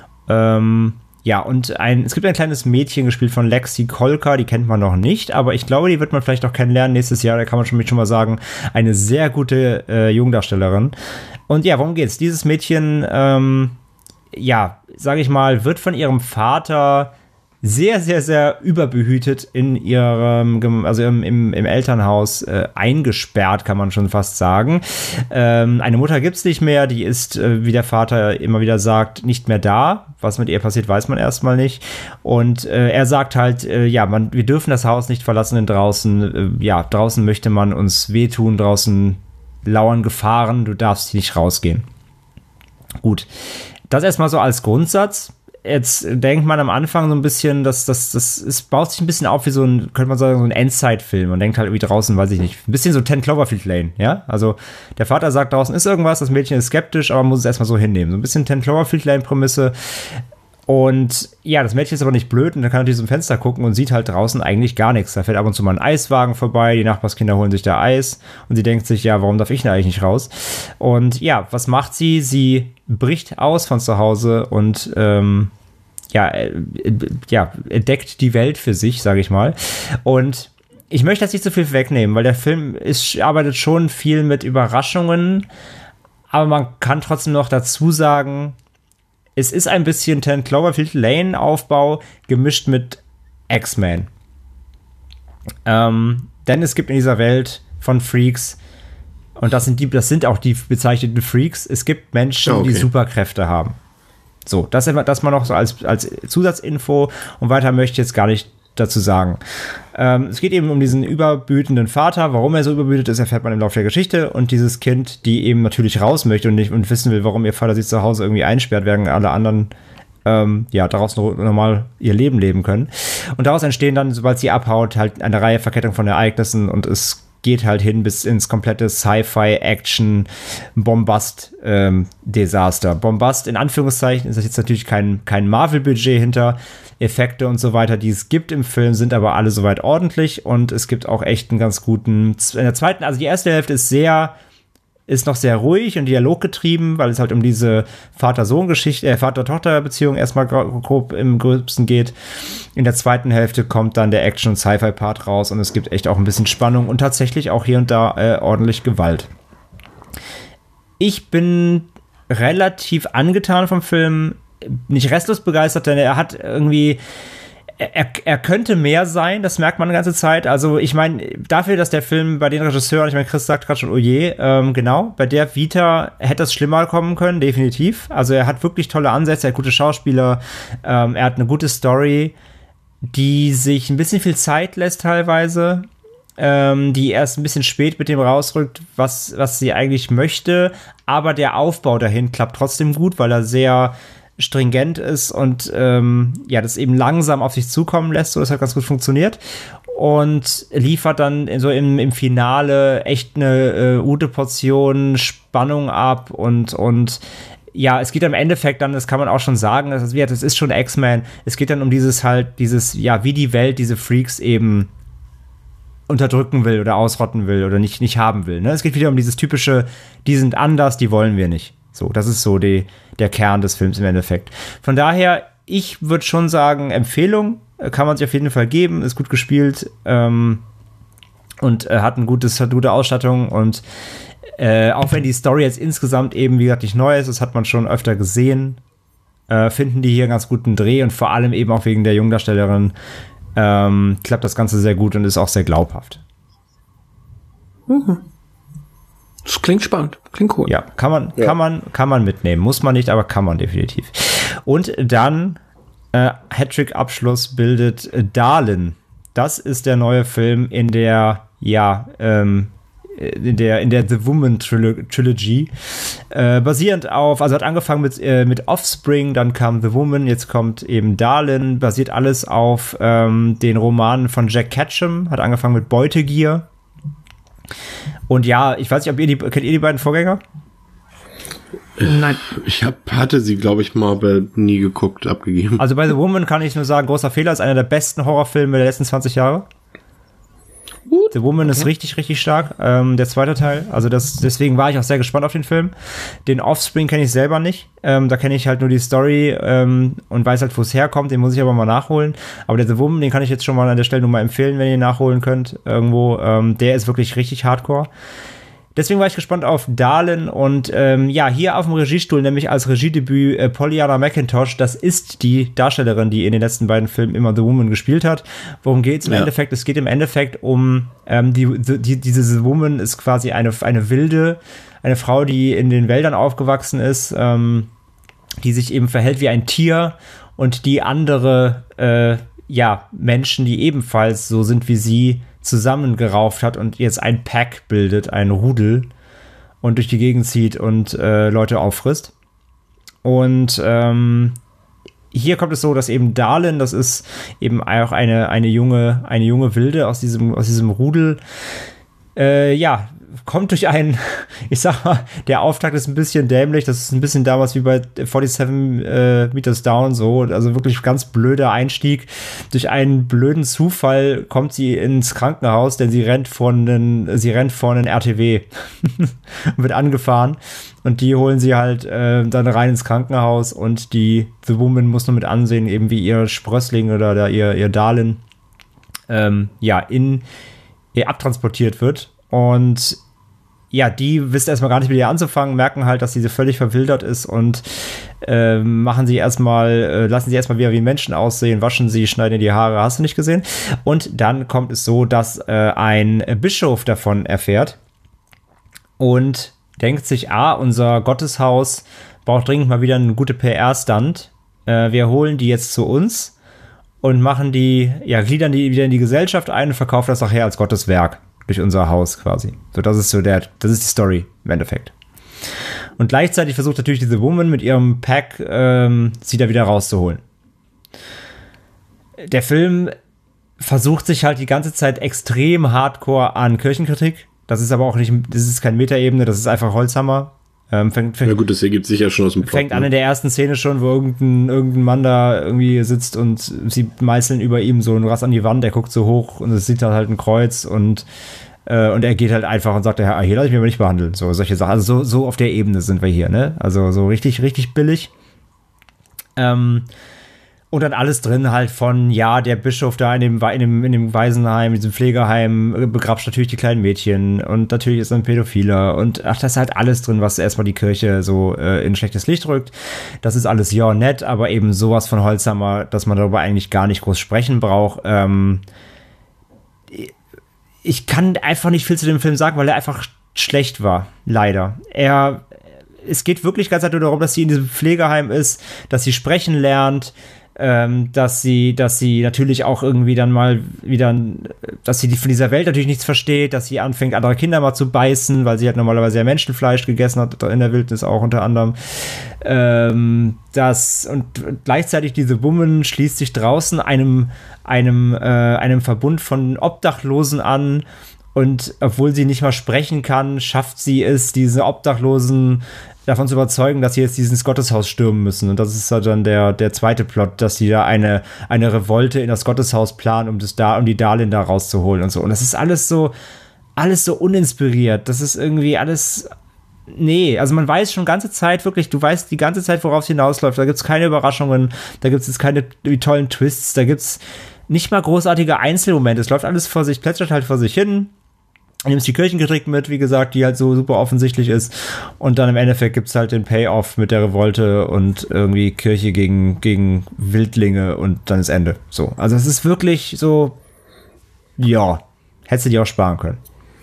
Ähm, Ja, und ein, es gibt ein kleines Mädchen, gespielt von Lexi Kolker, die kennt man noch nicht, aber ich glaube, die wird man vielleicht auch kennenlernen nächstes Jahr, da kann man schon, schon mal sagen, eine sehr gute äh, Jungdarstellerin. Und ja, worum geht's? Dieses Mädchen, ähm, ja, sage ich mal, wird von ihrem Vater sehr, sehr, sehr überbehütet in ihrem, also im, im, im Elternhaus äh, eingesperrt, kann man schon fast sagen. Ähm, eine Mutter gibt's nicht mehr, die ist, äh, wie der Vater immer wieder sagt, nicht mehr da. Was mit ihr passiert, weiß man erstmal nicht. Und äh, er sagt halt, äh, ja, man, wir dürfen das Haus nicht verlassen, denn draußen, äh, ja, draußen möchte man uns wehtun, draußen lauern Gefahren, du darfst hier nicht rausgehen. Gut, das erstmal so als Grundsatz. Jetzt denkt man am Anfang so ein bisschen, dass das, das, es baut sich ein bisschen auf wie so ein, könnte man sagen, so ein Endzeit-Film. Man denkt halt irgendwie draußen, weiß ich nicht, ein bisschen so Ten Cloverfield Lane, ja? Also der Vater sagt, draußen ist irgendwas, das Mädchen ist skeptisch, aber man muss es erstmal so hinnehmen. So ein bisschen Ten Cloverfield Lane-Prämisse. Und ja, das Mädchen ist aber nicht blöd und dann kann natürlich zum Fenster gucken und sieht halt draußen eigentlich gar nichts. Da fährt ab und zu mal ein Eiswagen vorbei, die Nachbarskinder holen sich da Eis und sie denkt sich, ja, warum darf ich denn eigentlich nicht raus? Und ja, was macht sie? Sie bricht aus von zu Hause und ähm, ja, äh, ja, entdeckt die Welt für sich, sage ich mal. Und ich möchte jetzt nicht so viel wegnehmen, weil der Film ist, arbeitet schon viel mit Überraschungen, aber man kann trotzdem noch dazu sagen, es ist ein bisschen Ten Cloverfield Lane Aufbau gemischt mit X-Men. Ähm, denn es gibt in dieser Welt von Freaks, und das sind die, das sind auch die bezeichneten Freaks, es gibt Menschen, okay. die Superkräfte haben. So, das ist das mal noch so als, als Zusatzinfo, und weiter möchte ich jetzt gar nicht dazu sagen. Ähm, es geht eben um diesen überbütenden Vater. Warum er so überbütet ist, erfährt man im Laufe der Geschichte. Und dieses Kind, die eben natürlich raus möchte und nicht und wissen will, warum ihr Vater sich zu Hause irgendwie einsperrt, während alle anderen ähm, ja daraus normal ihr Leben leben können. Und daraus entstehen dann, sobald sie abhaut, halt eine Reihe Verkettung von Ereignissen, und es geht halt hin bis ins komplette Sci-Fi-Action-Bombast-Desaster. Ähm, Bombast in Anführungszeichen ist das jetzt natürlich kein, kein Marvel-Budget hinter. Effekte und so weiter, die es gibt im Film, sind aber alle soweit ordentlich und es gibt auch echt einen ganz guten, in der zweiten, also die erste Hälfte ist sehr, ist noch sehr ruhig und dialoggetrieben, weil es halt um diese Vater-Sohn-Geschichte, äh, Vater-Tochter-Beziehung erstmal grob im Gröbsten geht. In der zweiten Hälfte kommt dann der Action- und Sci-Fi-Part raus und es gibt echt auch ein bisschen Spannung und tatsächlich auch hier und da äh, ordentlich Gewalt. Ich bin relativ angetan vom Film, nicht restlos begeistert, denn er hat irgendwie, er, er könnte mehr sein, das merkt man die ganze Zeit. Also ich meine, dafür, dass der Film bei den Regisseuren, ich meine, Chris sagt gerade schon, oh je, ähm, genau, bei der Vita hätte es schlimmer kommen können, definitiv. Also er hat wirklich tolle Ansätze, er hat gute Schauspieler, ähm, er hat eine gute Story, die sich ein bisschen viel Zeit lässt teilweise, ähm, die erst ein bisschen spät mit dem rausrückt, was, was sie eigentlich möchte, aber der Aufbau dahin klappt trotzdem gut, weil er sehr stringent ist und ähm, ja, das eben langsam auf sich zukommen lässt, so das hat ganz gut funktioniert und liefert dann so im, im Finale echt eine äh, gute Portion Spannung ab und und ja, es geht im Endeffekt dann, das kann man auch schon sagen, das ist, das ist schon X-Men, es geht dann um dieses halt, dieses, ja, wie die Welt diese Freaks eben unterdrücken will oder ausrotten will oder nicht, nicht haben will, ne? Es geht wieder um dieses typische, die sind anders, die wollen wir nicht. So, das ist so die, der Kern des Films im Endeffekt. Von daher, ich würde schon sagen, Empfehlung kann man sich auf jeden Fall geben, ist gut gespielt ähm, und äh, hat, ein gutes, hat eine gute Ausstattung und äh, auch wenn die Story jetzt insgesamt eben, wie gesagt, nicht neu ist, das hat man schon öfter gesehen, äh, finden die hier einen ganz guten Dreh und vor allem eben auch wegen der Jungdarstellerin ähm, klappt das Ganze sehr gut und ist auch sehr glaubhaft. Mhm. Das klingt spannend, klingt cool. Ja, kann man, Ja. kann man, kann man mitnehmen. Muss man nicht, aber kann man definitiv. Und dann äh, Hattrick-Abschluss bildet äh, Darlin. Das ist der neue Film in der, ja, ähm, in der, in der The Woman Trilo- Trilogy. Äh, basierend auf, also hat angefangen mit, äh, mit Offspring, dann kam The Woman, jetzt kommt eben Darlin. Basiert alles auf ähm, den Romanen von Jack Ketchum. Hat angefangen mit Beutegier. Und ja, ich weiß nicht, ob ihr die, kennt ihr die beiden Vorgänger? Nein. Ich hab, hatte sie, glaube ich, mal, aber nie geguckt, abgegeben. Also bei The Woman kann ich nur sagen, großer Fehler, ist einer der besten Horrorfilme der letzten zwanzig Jahre. The Woman okay. ist richtig, richtig stark. Ähm, der zweite Teil. Also das, deswegen war ich auch sehr gespannt auf den Film. Den Offspring kenne ich selber nicht. Ähm, da kenne ich halt nur die Story ähm, und weiß halt, wo es herkommt. Den muss ich aber mal nachholen. Aber der The Woman, den kann ich jetzt schon mal an der Stelle nur mal empfehlen, wenn ihr ihn nachholen könnt. Irgendwo. Ähm, der ist wirklich richtig hardcore. Deswegen war ich gespannt auf Darlin und ähm, ja, hier auf dem Regiestuhl, nämlich als Regiedebüt äh, Pollyanna McIntosh, das ist die Darstellerin, die in den letzten beiden Filmen immer The Woman gespielt hat. Worum geht's im ja. Endeffekt? Es geht im Endeffekt um, ähm, die, die, diese The Woman ist quasi eine, eine Wilde, eine Frau, die in den Wäldern aufgewachsen ist, ähm, die sich eben verhält wie ein Tier und die andere, äh, ja, Menschen, die ebenfalls so sind wie sie, zusammengerauft hat und jetzt ein Pack bildet, ein Rudel und durch die Gegend zieht und äh, Leute auffrisst. Und ähm, hier kommt es so, dass eben Darlin, das ist eben auch eine, eine junge, eine junge Wilde aus diesem, aus diesem Rudel, äh, ja, kommt durch einen, ich sag mal, der Auftakt ist ein bisschen dämlich, das ist ein bisschen damals wie bei siebenundvierzig äh, Meters Down so, also wirklich ganz blöder Einstieg. Durch einen blöden Zufall kommt sie ins Krankenhaus, denn sie rennt vor einen, sie rennt vor einen R T W wird angefahren und die holen sie halt äh, dann rein ins Krankenhaus und die The Woman muss nur mit ansehen, eben wie ihr Sprössling oder, oder ihr, ihr Darlin ähm, ja, in ihr abtransportiert wird. Und ja, die wissen erstmal gar nicht mit ihr anzufangen, merken halt, dass sie völlig verwildert ist und äh, machen sie erstmal, äh, lassen sie erstmal wieder wie Menschen aussehen, waschen sie, schneiden ihr die Haare, hast du nicht gesehen? Und dann kommt es so, dass äh, ein Bischof davon erfährt und denkt sich, ah, unser Gotteshaus braucht dringend mal wieder eine gute P R-Stunt. Äh, wir holen die jetzt zu uns und machen die, ja, gliedern die wieder in die Gesellschaft ein und verkaufen das nachher als Gottes Werk. Durch unser Haus quasi. So, das ist so der, das ist die Story im Endeffekt. Und gleichzeitig versucht natürlich diese Woman mit ihrem Pack, ähm, sie da wieder rauszuholen. Der Film versucht sich halt die ganze Zeit extrem hardcore an Kirchenkritik. Das ist aber auch nicht, das ist keine Metaebene, das ist einfach Holzhammer. Ähm, fängt, fängt, ja gut, das ergibt sich ja schon aus dem Plot. Fängt an in der ersten Szene schon, wo irgendein, irgendein Mann da irgendwie sitzt und sie meißeln über ihm so ein Rass an die Wand, der guckt so hoch und es sieht da halt ein Kreuz und äh, und er geht halt einfach und sagt, ja, hier lasse ich mich aber nicht behandeln. So, solche Sachen. Also so, so auf der Ebene sind wir hier, ne? Also so richtig, richtig billig. Ähm, Und dann alles drin halt von, ja, der Bischof da in dem, in dem, in dem Waisenheim, in diesem Pflegeheim, begrapscht natürlich die kleinen Mädchen und natürlich ist er ein Pädophiler und ach, das ist halt alles drin, was erstmal die Kirche so äh, in schlechtes Licht rückt. Das ist alles ja nett, aber eben sowas von Holzhammer, dass man darüber eigentlich gar nicht groß sprechen braucht. Ähm, ich kann einfach nicht viel zu dem Film sagen, weil er einfach schlecht war, leider. Er, es geht wirklich ganz einfach darum, dass sie in diesem Pflegeheim ist, dass sie sprechen lernt, Ähm, dass sie, dass sie natürlich auch irgendwie dann mal wieder, dass sie die, von dieser Welt natürlich nichts versteht, dass sie anfängt, andere Kinder mal zu beißen, weil sie halt normalerweise ja Menschenfleisch gegessen hat, in der Wildnis auch unter anderem. Ähm, das, und gleichzeitig diese Woman schließt sich draußen einem, einem, äh, einem Verbund von Obdachlosen an. Und obwohl sie nicht mal sprechen kann, schafft sie es, diese Obdachlosen davon zu überzeugen, dass sie jetzt dieses Gotteshaus stürmen müssen. Und das ist dann der, der zweite Plot, dass sie da eine, eine Revolte in das Gotteshaus planen, um das da, um die Darlehen da rauszuholen und so. Und das ist alles so, alles so uninspiriert. Das ist irgendwie alles, nee, also man weiß schon ganze Zeit wirklich, du weißt die ganze Zeit, worauf es hinausläuft. Da gibt's keine Überraschungen, da gibt's jetzt keine tollen Twists, da gibt's nicht mal großartige Einzelmomente. Es läuft alles vor sich, plätschert halt vor sich hin. Du nimmst die Kirchenkritik mit, wie gesagt, die halt so super offensichtlich ist. Und dann im Endeffekt gibt's halt den Payoff mit der Revolte und irgendwie Kirche gegen, gegen Wildlinge und dann ist Ende. So. Also es ist wirklich so, ja, hättest du dir auch sparen können.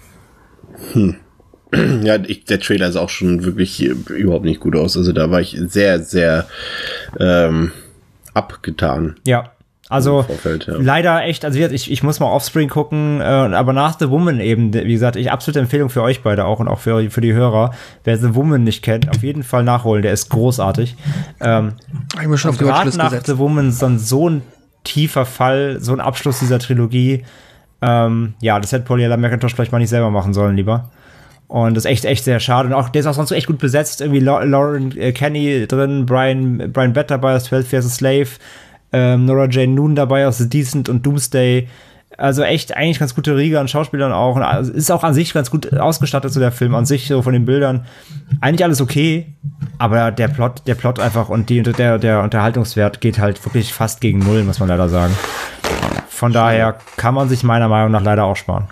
Hm. Ja, ich, der Trailer sah auch schon wirklich überhaupt nicht gut aus. Also da war ich sehr, sehr ähm, abgetan. Ja. Also Vorfeld, ja. Leider echt, also ich, ich muss mal Offspring gucken, äh, aber nach The Woman eben, wie gesagt, ich absolute Empfehlung für euch beide auch und auch für, für die Hörer. Wer The Woman nicht kennt, auf jeden Fall nachholen, der ist großartig. Ähm, ich muss schon auf die Watchlist nach gesetzt. The Woman so ein, so ein tiefer Fall, so ein Abschluss dieser Trilogie. Ähm, ja, das hätte Paula McIntosh vielleicht mal nicht selber machen sollen, lieber. Und das ist echt, echt sehr schade. Und auch, der ist auch sonst echt gut besetzt. Irgendwie Lauren äh, Kenny drin, Brian, Brian Bett dabei aus twelve Years a Slave. Ähm, Nora Jane Noon dabei aus The Decent und Doomsday. Also echt eigentlich ganz gute Riege an Schauspielern auch. Und also ist auch an sich ganz gut ausgestattet, so der Film an sich, so von den Bildern. Eigentlich alles okay, aber der Plot, der Plot einfach und die, der, der Unterhaltungswert geht halt wirklich fast gegen Null, muss man leider sagen. Von daher kann man sich meiner Meinung nach leider auch sparen.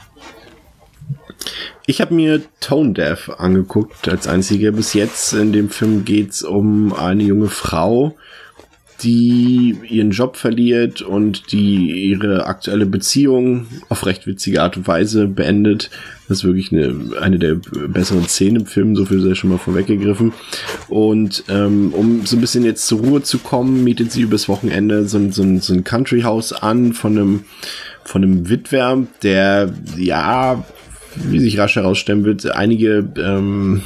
Ich habe mir Tone Deaf angeguckt als einziger bis jetzt. In dem Film geht's um eine junge Frau, die ihren Job verliert und die ihre aktuelle Beziehung auf recht witzige Art und Weise beendet. Das ist wirklich eine, eine der besseren Szenen im Film, so viel sei schon mal vorweggegriffen. Und ähm, um so ein bisschen jetzt zur Ruhe zu kommen, mietet sie übers Wochenende so ein, so ein, so ein Country-Haus an von einem, von einem Witwer, der, ja, wie sich rasch herausstellen wird, einige ähm,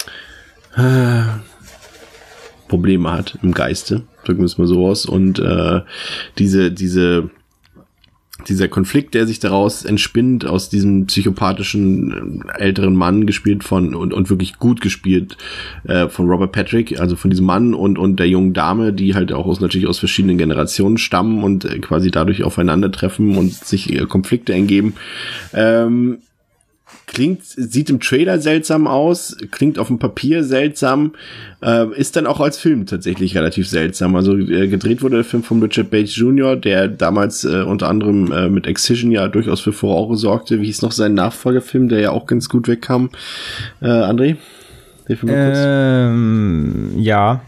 äh, Probleme hat im Geiste, drücken wir es mal so aus. Und äh, diese, diese, dieser Konflikt, der sich daraus entspinnt, aus diesem psychopathischen äh, älteren Mann, gespielt von, und, und wirklich gut gespielt äh, von Robert Patrick, also von diesem Mann und, und der jungen Dame, die halt auch aus, natürlich aus verschiedenen Generationen stammen und äh, quasi dadurch aufeinandertreffen und sich äh, Konflikte ergeben. Ähm, Klingt, sieht im Trailer seltsam aus, klingt auf dem Papier seltsam, äh, ist dann auch als Film tatsächlich relativ seltsam. Also äh, gedreht wurde der Film von Richard Bates Junior, der damals äh, unter anderem äh, mit Excision ja durchaus für Furore sorgte. Wie hieß noch sein Nachfolgerfilm, der ja auch ganz gut wegkam? Äh, André? Ähm, ja.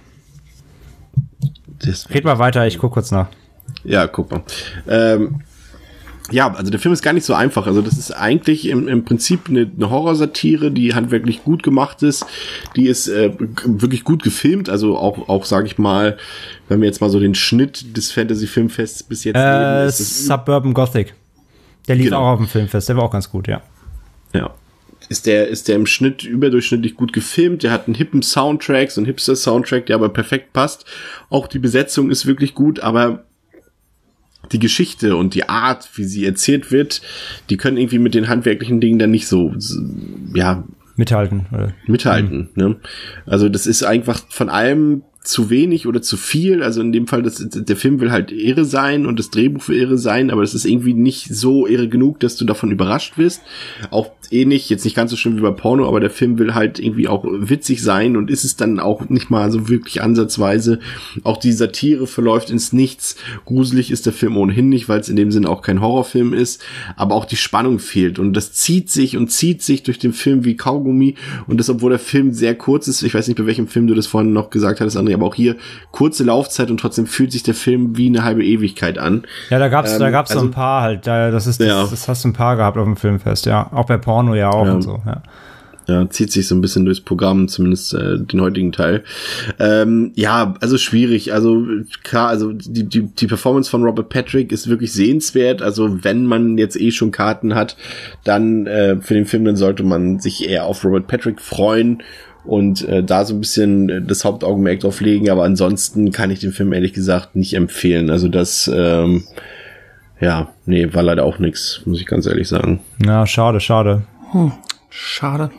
Das Red mal weiter, ich guck kurz nach. Ja, guck mal. Ähm, Ja, also der Film ist gar nicht so einfach. Also das ist eigentlich im, im Prinzip eine, eine Horrorsatire, die handwerklich gut gemacht ist. Die ist äh, wirklich gut gefilmt. Also auch, auch sage ich mal, wenn wir jetzt mal so den Schnitt des Fantasy-Filmfests bis jetzt äh, nehmen. Ist das Suburban Gothic. Der lief genau auch auf dem Filmfest. Der war auch ganz gut, ja. Ja. Ist der, ist der im Schnitt überdurchschnittlich gut gefilmt. Der hat einen hippen Soundtrack, so einen Hipster-Soundtrack, der aber perfekt passt. Auch die Besetzung ist wirklich gut, aber die Geschichte und die Art, wie sie erzählt wird, die können irgendwie mit den handwerklichen Dingen dann nicht so, so ja, mithalten. Oder? Mithalten, mhm. ne? Also das ist einfach von allem zu wenig oder zu viel, also in dem Fall, das, der Film will halt irre sein und das Drehbuch will irre sein, aber es ist irgendwie nicht so irre genug, dass du davon überrascht wirst. Auch ähnlich, jetzt nicht ganz so schlimm wie bei Porno, aber der Film will halt irgendwie auch witzig sein und ist es dann auch nicht mal so wirklich ansatzweise. Auch die Satire verläuft ins Nichts. Gruselig ist der Film ohnehin nicht, weil es in dem Sinne auch kein Horrorfilm ist, aber auch die Spannung fehlt und das zieht sich und zieht sich durch den Film wie Kaugummi und das, obwohl der Film sehr kurz ist. Ich weiß nicht, bei welchem Film du das vorhin noch gesagt hattest, André, aber auch hier kurze Laufzeit und trotzdem fühlt sich der Film wie eine halbe Ewigkeit an. Ja, da gab's, ähm, da gab's also, so ein paar halt, da, das ist, das, ja. das hast du ein paar gehabt auf dem Filmfest, ja. Auch bei Porno ja auch ja. und so, ja. Ja, zieht sich so ein bisschen durchs Programm, zumindest äh, den heutigen Teil. Ähm, ja, also schwierig. Also klar, also die, die, die Performance von Robert Patrick ist wirklich sehenswert. Also wenn man jetzt eh schon Karten hat, dann äh, für den Film, dann sollte man sich eher auf Robert Patrick freuen und äh, da so ein bisschen das Hauptaugenmerk drauf legen. Aber ansonsten kann ich den Film ehrlich gesagt nicht empfehlen. Also das, ähm, ja, nee, war leider auch nix, muss ich ganz ehrlich sagen. Ja, schade, schade. Hm, schade.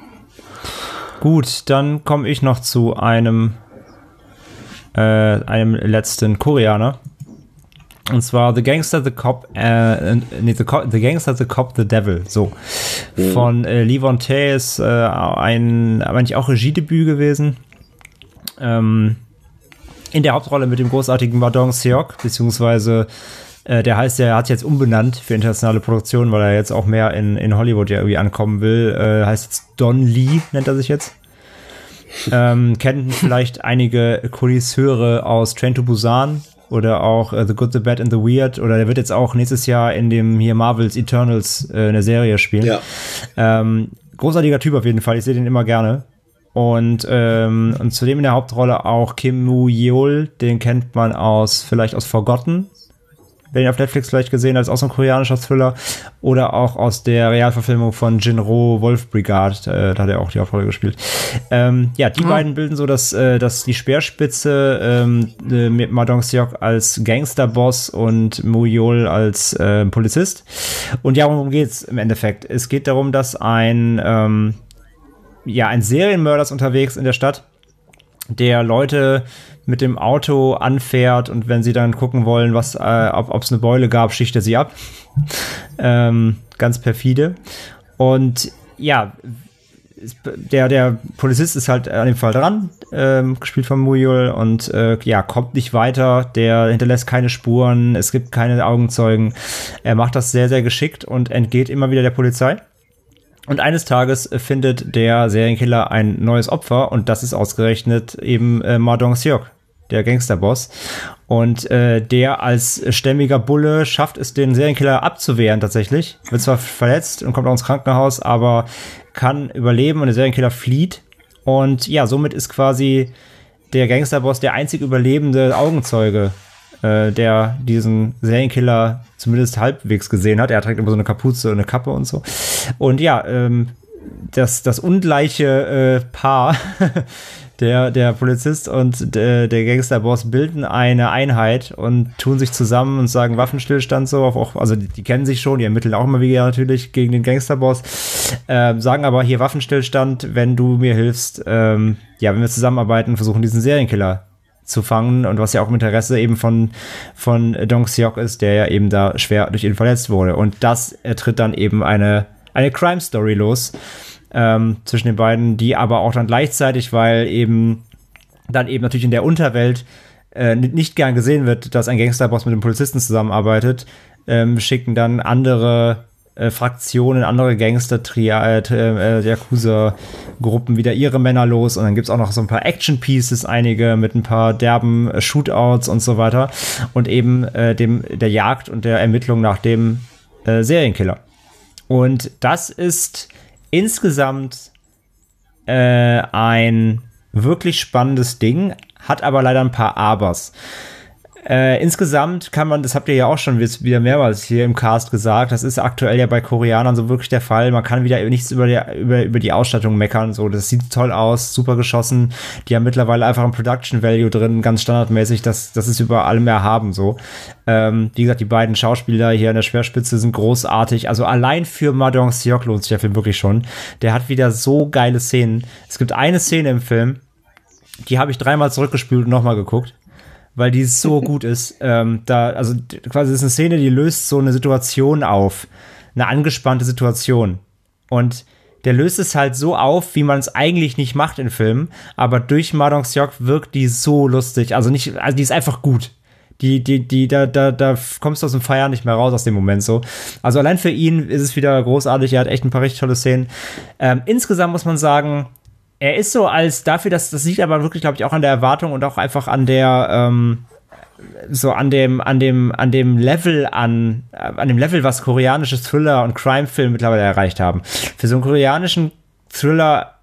Gut, dann komme ich noch zu einem äh, einem letzten Koreaner. Und zwar The Gangster, The Cop, äh, nee, The, Co- The Gangster, The Cop, The Devil, so. Mhm. Von äh, Lee Von Tae ist äh, ein, aber nicht auch Regiedebüt gewesen. Ähm, in der Hauptrolle mit dem großartigen Ma Dong-seok, beziehungsweise äh, der heißt, der hat jetzt umbenannt für internationale Produktionen, weil er jetzt auch mehr in, in Hollywood ja irgendwie ankommen will. Äh, heißt jetzt Don Lee, nennt er sich jetzt. ähm, kennen vielleicht einige Kulisseure aus Train to Busan oder auch uh, The Good, The Bad and The Weird, oder der wird jetzt auch nächstes Jahr in dem hier Marvel's Eternals äh, eine Serie spielen. Ja. Ähm, großartiger Typ auf jeden Fall, ich sehe den immer gerne. Und, ähm, und zudem in der Hauptrolle auch Kim Woo-yeol, den kennt man aus, vielleicht aus Forgotten, wer ihn auf Netflix vielleicht gesehen hat, ist auch so ein koreanischer Thriller, oder auch aus der Realverfilmung von Jinro Wolf Brigade, äh, da hat er auch die Hauptrolle gespielt. Ähm, ja, die ah. beiden bilden so das, äh, das die Speerspitze ähm, äh, mit Ma Dong-seok als Gangsterboss und Woo-yeol als äh, Polizist. Und ja, worum geht's im Endeffekt? Es geht darum, dass ein ähm, ja, ein Serienmörder ist unterwegs in der Stadt, der Leute mit dem Auto anfährt und wenn sie dann gucken wollen, was, äh, ob es eine Beule gab, sticht er sie ab. ähm, ganz perfide. Und ja, der, der Polizist ist halt an dem Fall dran, ähm, gespielt von Woo-yeol, und äh, ja, kommt nicht weiter, der hinterlässt keine Spuren, es gibt keine Augenzeugen. Er macht das sehr, sehr geschickt und entgeht immer wieder der Polizei. Und eines Tages findet der Serienkiller ein neues Opfer, und das ist ausgerechnet eben äh, Ma Dong-seok, der Gangsterboss. Und äh, der als stämmiger Bulle schafft es, den Serienkiller abzuwehren tatsächlich. Wird zwar verletzt und kommt auch ins Krankenhaus, aber kann überleben, und der Serienkiller flieht. Und ja, somit ist quasi der Gangsterboss der einzig überlebende Augenzeuge, äh, der diesen Serienkiller zumindest halbwegs gesehen hat. Er trägt immer so eine Kapuze und eine Kappe und so. Und ja, ähm, das, das ungleiche äh, Paar, der, der Polizist und der, der Gangsterboss, bilden eine Einheit und tun sich zusammen und sagen Waffenstillstand so. Auch, also die, die kennen sich schon, die ermitteln auch immer wieder natürlich gegen den Gangsterboss. Ähm, sagen aber hier Waffenstillstand, wenn du mir hilfst, ähm, ja, wenn wir zusammenarbeiten, versuchen diesen Serienkiller zu fangen, und was ja auch im Interesse eben von, von Dong-seok ist, der ja eben da schwer durch ihn verletzt wurde. Und das tritt dann eben eine, eine Crime-Story los ähm, zwischen den beiden, die aber auch dann gleichzeitig, weil eben dann eben natürlich in der Unterwelt äh, nicht gern gesehen wird, dass ein Gangsterboss mit einem Polizisten zusammenarbeitet, ähm, schicken dann andere äh, Fraktionen, andere Gangster-Tria, äh, Yakuza-Gruppen wieder ihre Männer los, und dann gibt's auch noch so ein paar Action-Pieces, einige mit ein paar derben äh, Shootouts und so weiter, und eben äh, dem der Jagd und der Ermittlung nach dem äh, Serienkiller. Und das ist insgesamt äh, ein wirklich spannendes Ding, hat aber leider ein paar Abers. Äh, insgesamt kann man, das habt ihr ja auch schon wieder mehrmals hier im Cast gesagt, das ist aktuell ja bei Koreanern so wirklich der Fall. Man kann wieder nichts über die, über, über die Ausstattung meckern. So, das sieht toll aus, super geschossen. Die haben mittlerweile einfach ein Production Value drin, ganz standardmäßig. Das, das ist über allem erhaben so. Ähm, wie gesagt, die beiden Schauspieler hier an der Speerspitze sind großartig. Also allein für Ma Dong-seok lohnt sich der Film wirklich schon. Der hat wieder so geile Szenen. Es gibt eine Szene im Film, die habe ich dreimal zurückgespült und nochmal geguckt, weil die so gut ist. Ähm, da, also quasi ist eine Szene, die löst so eine Situation auf, eine angespannte Situation. Und der löst es halt so auf, wie man es eigentlich nicht macht in Filmen, aber durch Ma Dong-seok wirkt die so lustig. Also nicht, also die ist einfach gut. Die, die, die, da, da, da kommst du aus dem Feiern nicht mehr raus aus dem Moment so. Also allein für ihn ist es wieder großartig. Er hat echt ein paar richtig tolle Szenen. Ähm, insgesamt muss man sagen, er ist so als dafür, dass das liegt aber wirklich, glaube ich, auch an der Erwartung und auch einfach an der ähm, so an dem an dem an dem Level an an dem Level, was koreanisches Thriller und Crime-Film mittlerweile erreicht haben. Für so einen koreanischen Thriller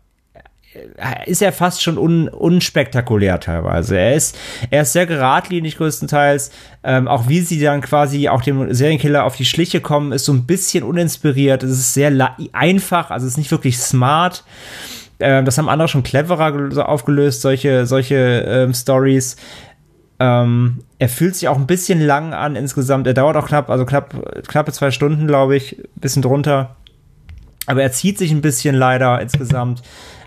ist er fast schon un, unspektakulär teilweise. Er ist er ist sehr geradlinig größtenteils. Ähm, auch wie sie dann quasi auch dem Serienkiller auf die Schliche kommen, ist so ein bisschen uninspiriert. Es ist sehr la- einfach, also es ist nicht wirklich smart. Das haben andere schon cleverer aufgelöst, solche, solche ähm, Stories. Ähm, er fühlt sich auch ein bisschen lang an insgesamt. Er dauert auch knapp, also knapp, knappe zwei Stunden, glaube ich, ein bisschen drunter. Aber er zieht sich ein bisschen leider insgesamt.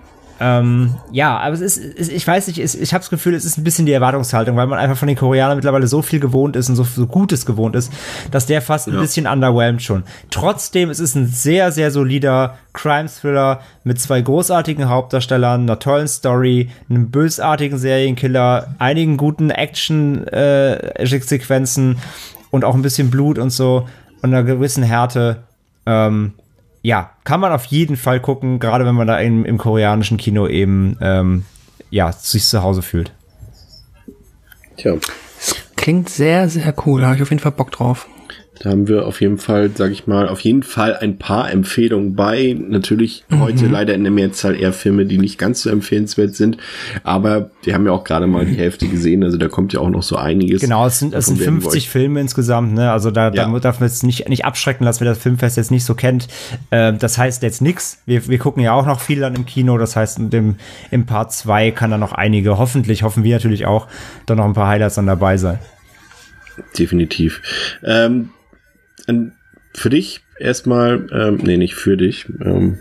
Ähm, ja, aber es ist, es, ich weiß nicht, es, ich habe das Gefühl, es ist ein bisschen die Erwartungshaltung, weil man einfach von den Koreanern mittlerweile so viel gewohnt ist und so, so Gutes gewohnt ist, dass der fast ein ja. bisschen underwhelmed schon. Trotzdem ist es ein sehr, sehr solider Crime-Thriller mit zwei großartigen Hauptdarstellern, einer tollen Story, einem bösartigen Serienkiller, einigen guten Action-Sequenzen äh, und auch ein bisschen Blut und so und einer gewissen Härte. Ähm, Ja, kann man auf jeden Fall gucken, gerade wenn man da im, im koreanischen Kino eben ähm, ja, sich zu Hause fühlt. Tja. Das klingt sehr, sehr cool. Da habe ich auf jeden Fall Bock drauf. Da haben wir auf jeden Fall, sag ich mal, auf jeden Fall ein paar Empfehlungen bei. Natürlich mhm. heute leider in der Mehrzahl eher Filme, die nicht ganz so empfehlenswert sind. Aber wir haben ja auch gerade mal die Hälfte gesehen. Also da kommt ja auch noch so einiges. Genau, es sind, es sind fünfzig Filme insgesamt. Ne? Also da, ja. da darf man jetzt nicht, nicht abschrecken lassen, wer das Filmfest jetzt nicht so kennt. Äh, das heißt jetzt nichts. Wir, wir gucken ja auch noch viel dann im Kino. Das heißt, in dem, im Part zwei kann da noch einige, hoffentlich, hoffen wir natürlich auch, da noch ein paar Highlights dann dabei sein. Definitiv. Ähm, Für dich erstmal, ähm, nee, nicht für dich, ähm,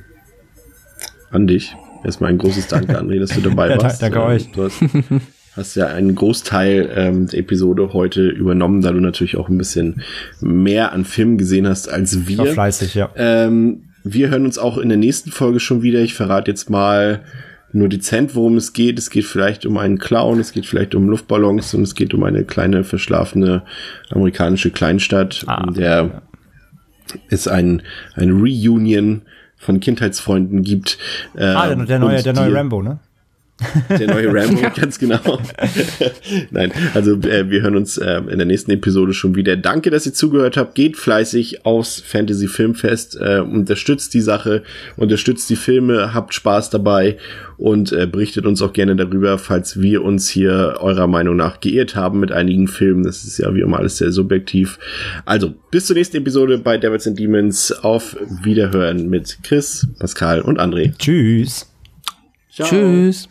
an dich. Erstmal ein großes Danke, André, dass du dabei warst. Ja, danke ähm, euch. Du hast, hast ja einen Großteil ähm, der Episode heute übernommen, da du natürlich auch ein bisschen mehr an Filmen gesehen hast als wir. War fleißig, ja. Ähm, wir hören uns auch in der nächsten Folge schon wieder. Ich verrate jetzt mal nur dezent, worum es geht. Es geht vielleicht um einen Clown, es geht vielleicht um Luftballons und es geht um eine kleine, verschlafene amerikanische Kleinstadt, ah, in der ja. es ein, ein Reunion von Kindheitsfreunden gibt. Ähm, ah, der, der neue, der neue Rambo, ne? Der neue Rambo, ganz genau. Nein, also äh, wir hören uns äh, in der nächsten Episode schon wieder. Danke, dass ihr zugehört habt. Geht fleißig aufs Fantasy Filmfest, äh, unterstützt die Sache, unterstützt die Filme, habt Spaß dabei und äh, berichtet uns auch gerne darüber, falls wir uns hier eurer Meinung nach geirrt haben mit einigen Filmen. Das ist ja wie immer alles sehr subjektiv. Also, bis zur nächsten Episode bei Devils and Demons. Auf Wiederhören mit Chris, Pascal und André. Tschüss. Ciao. Tschüss.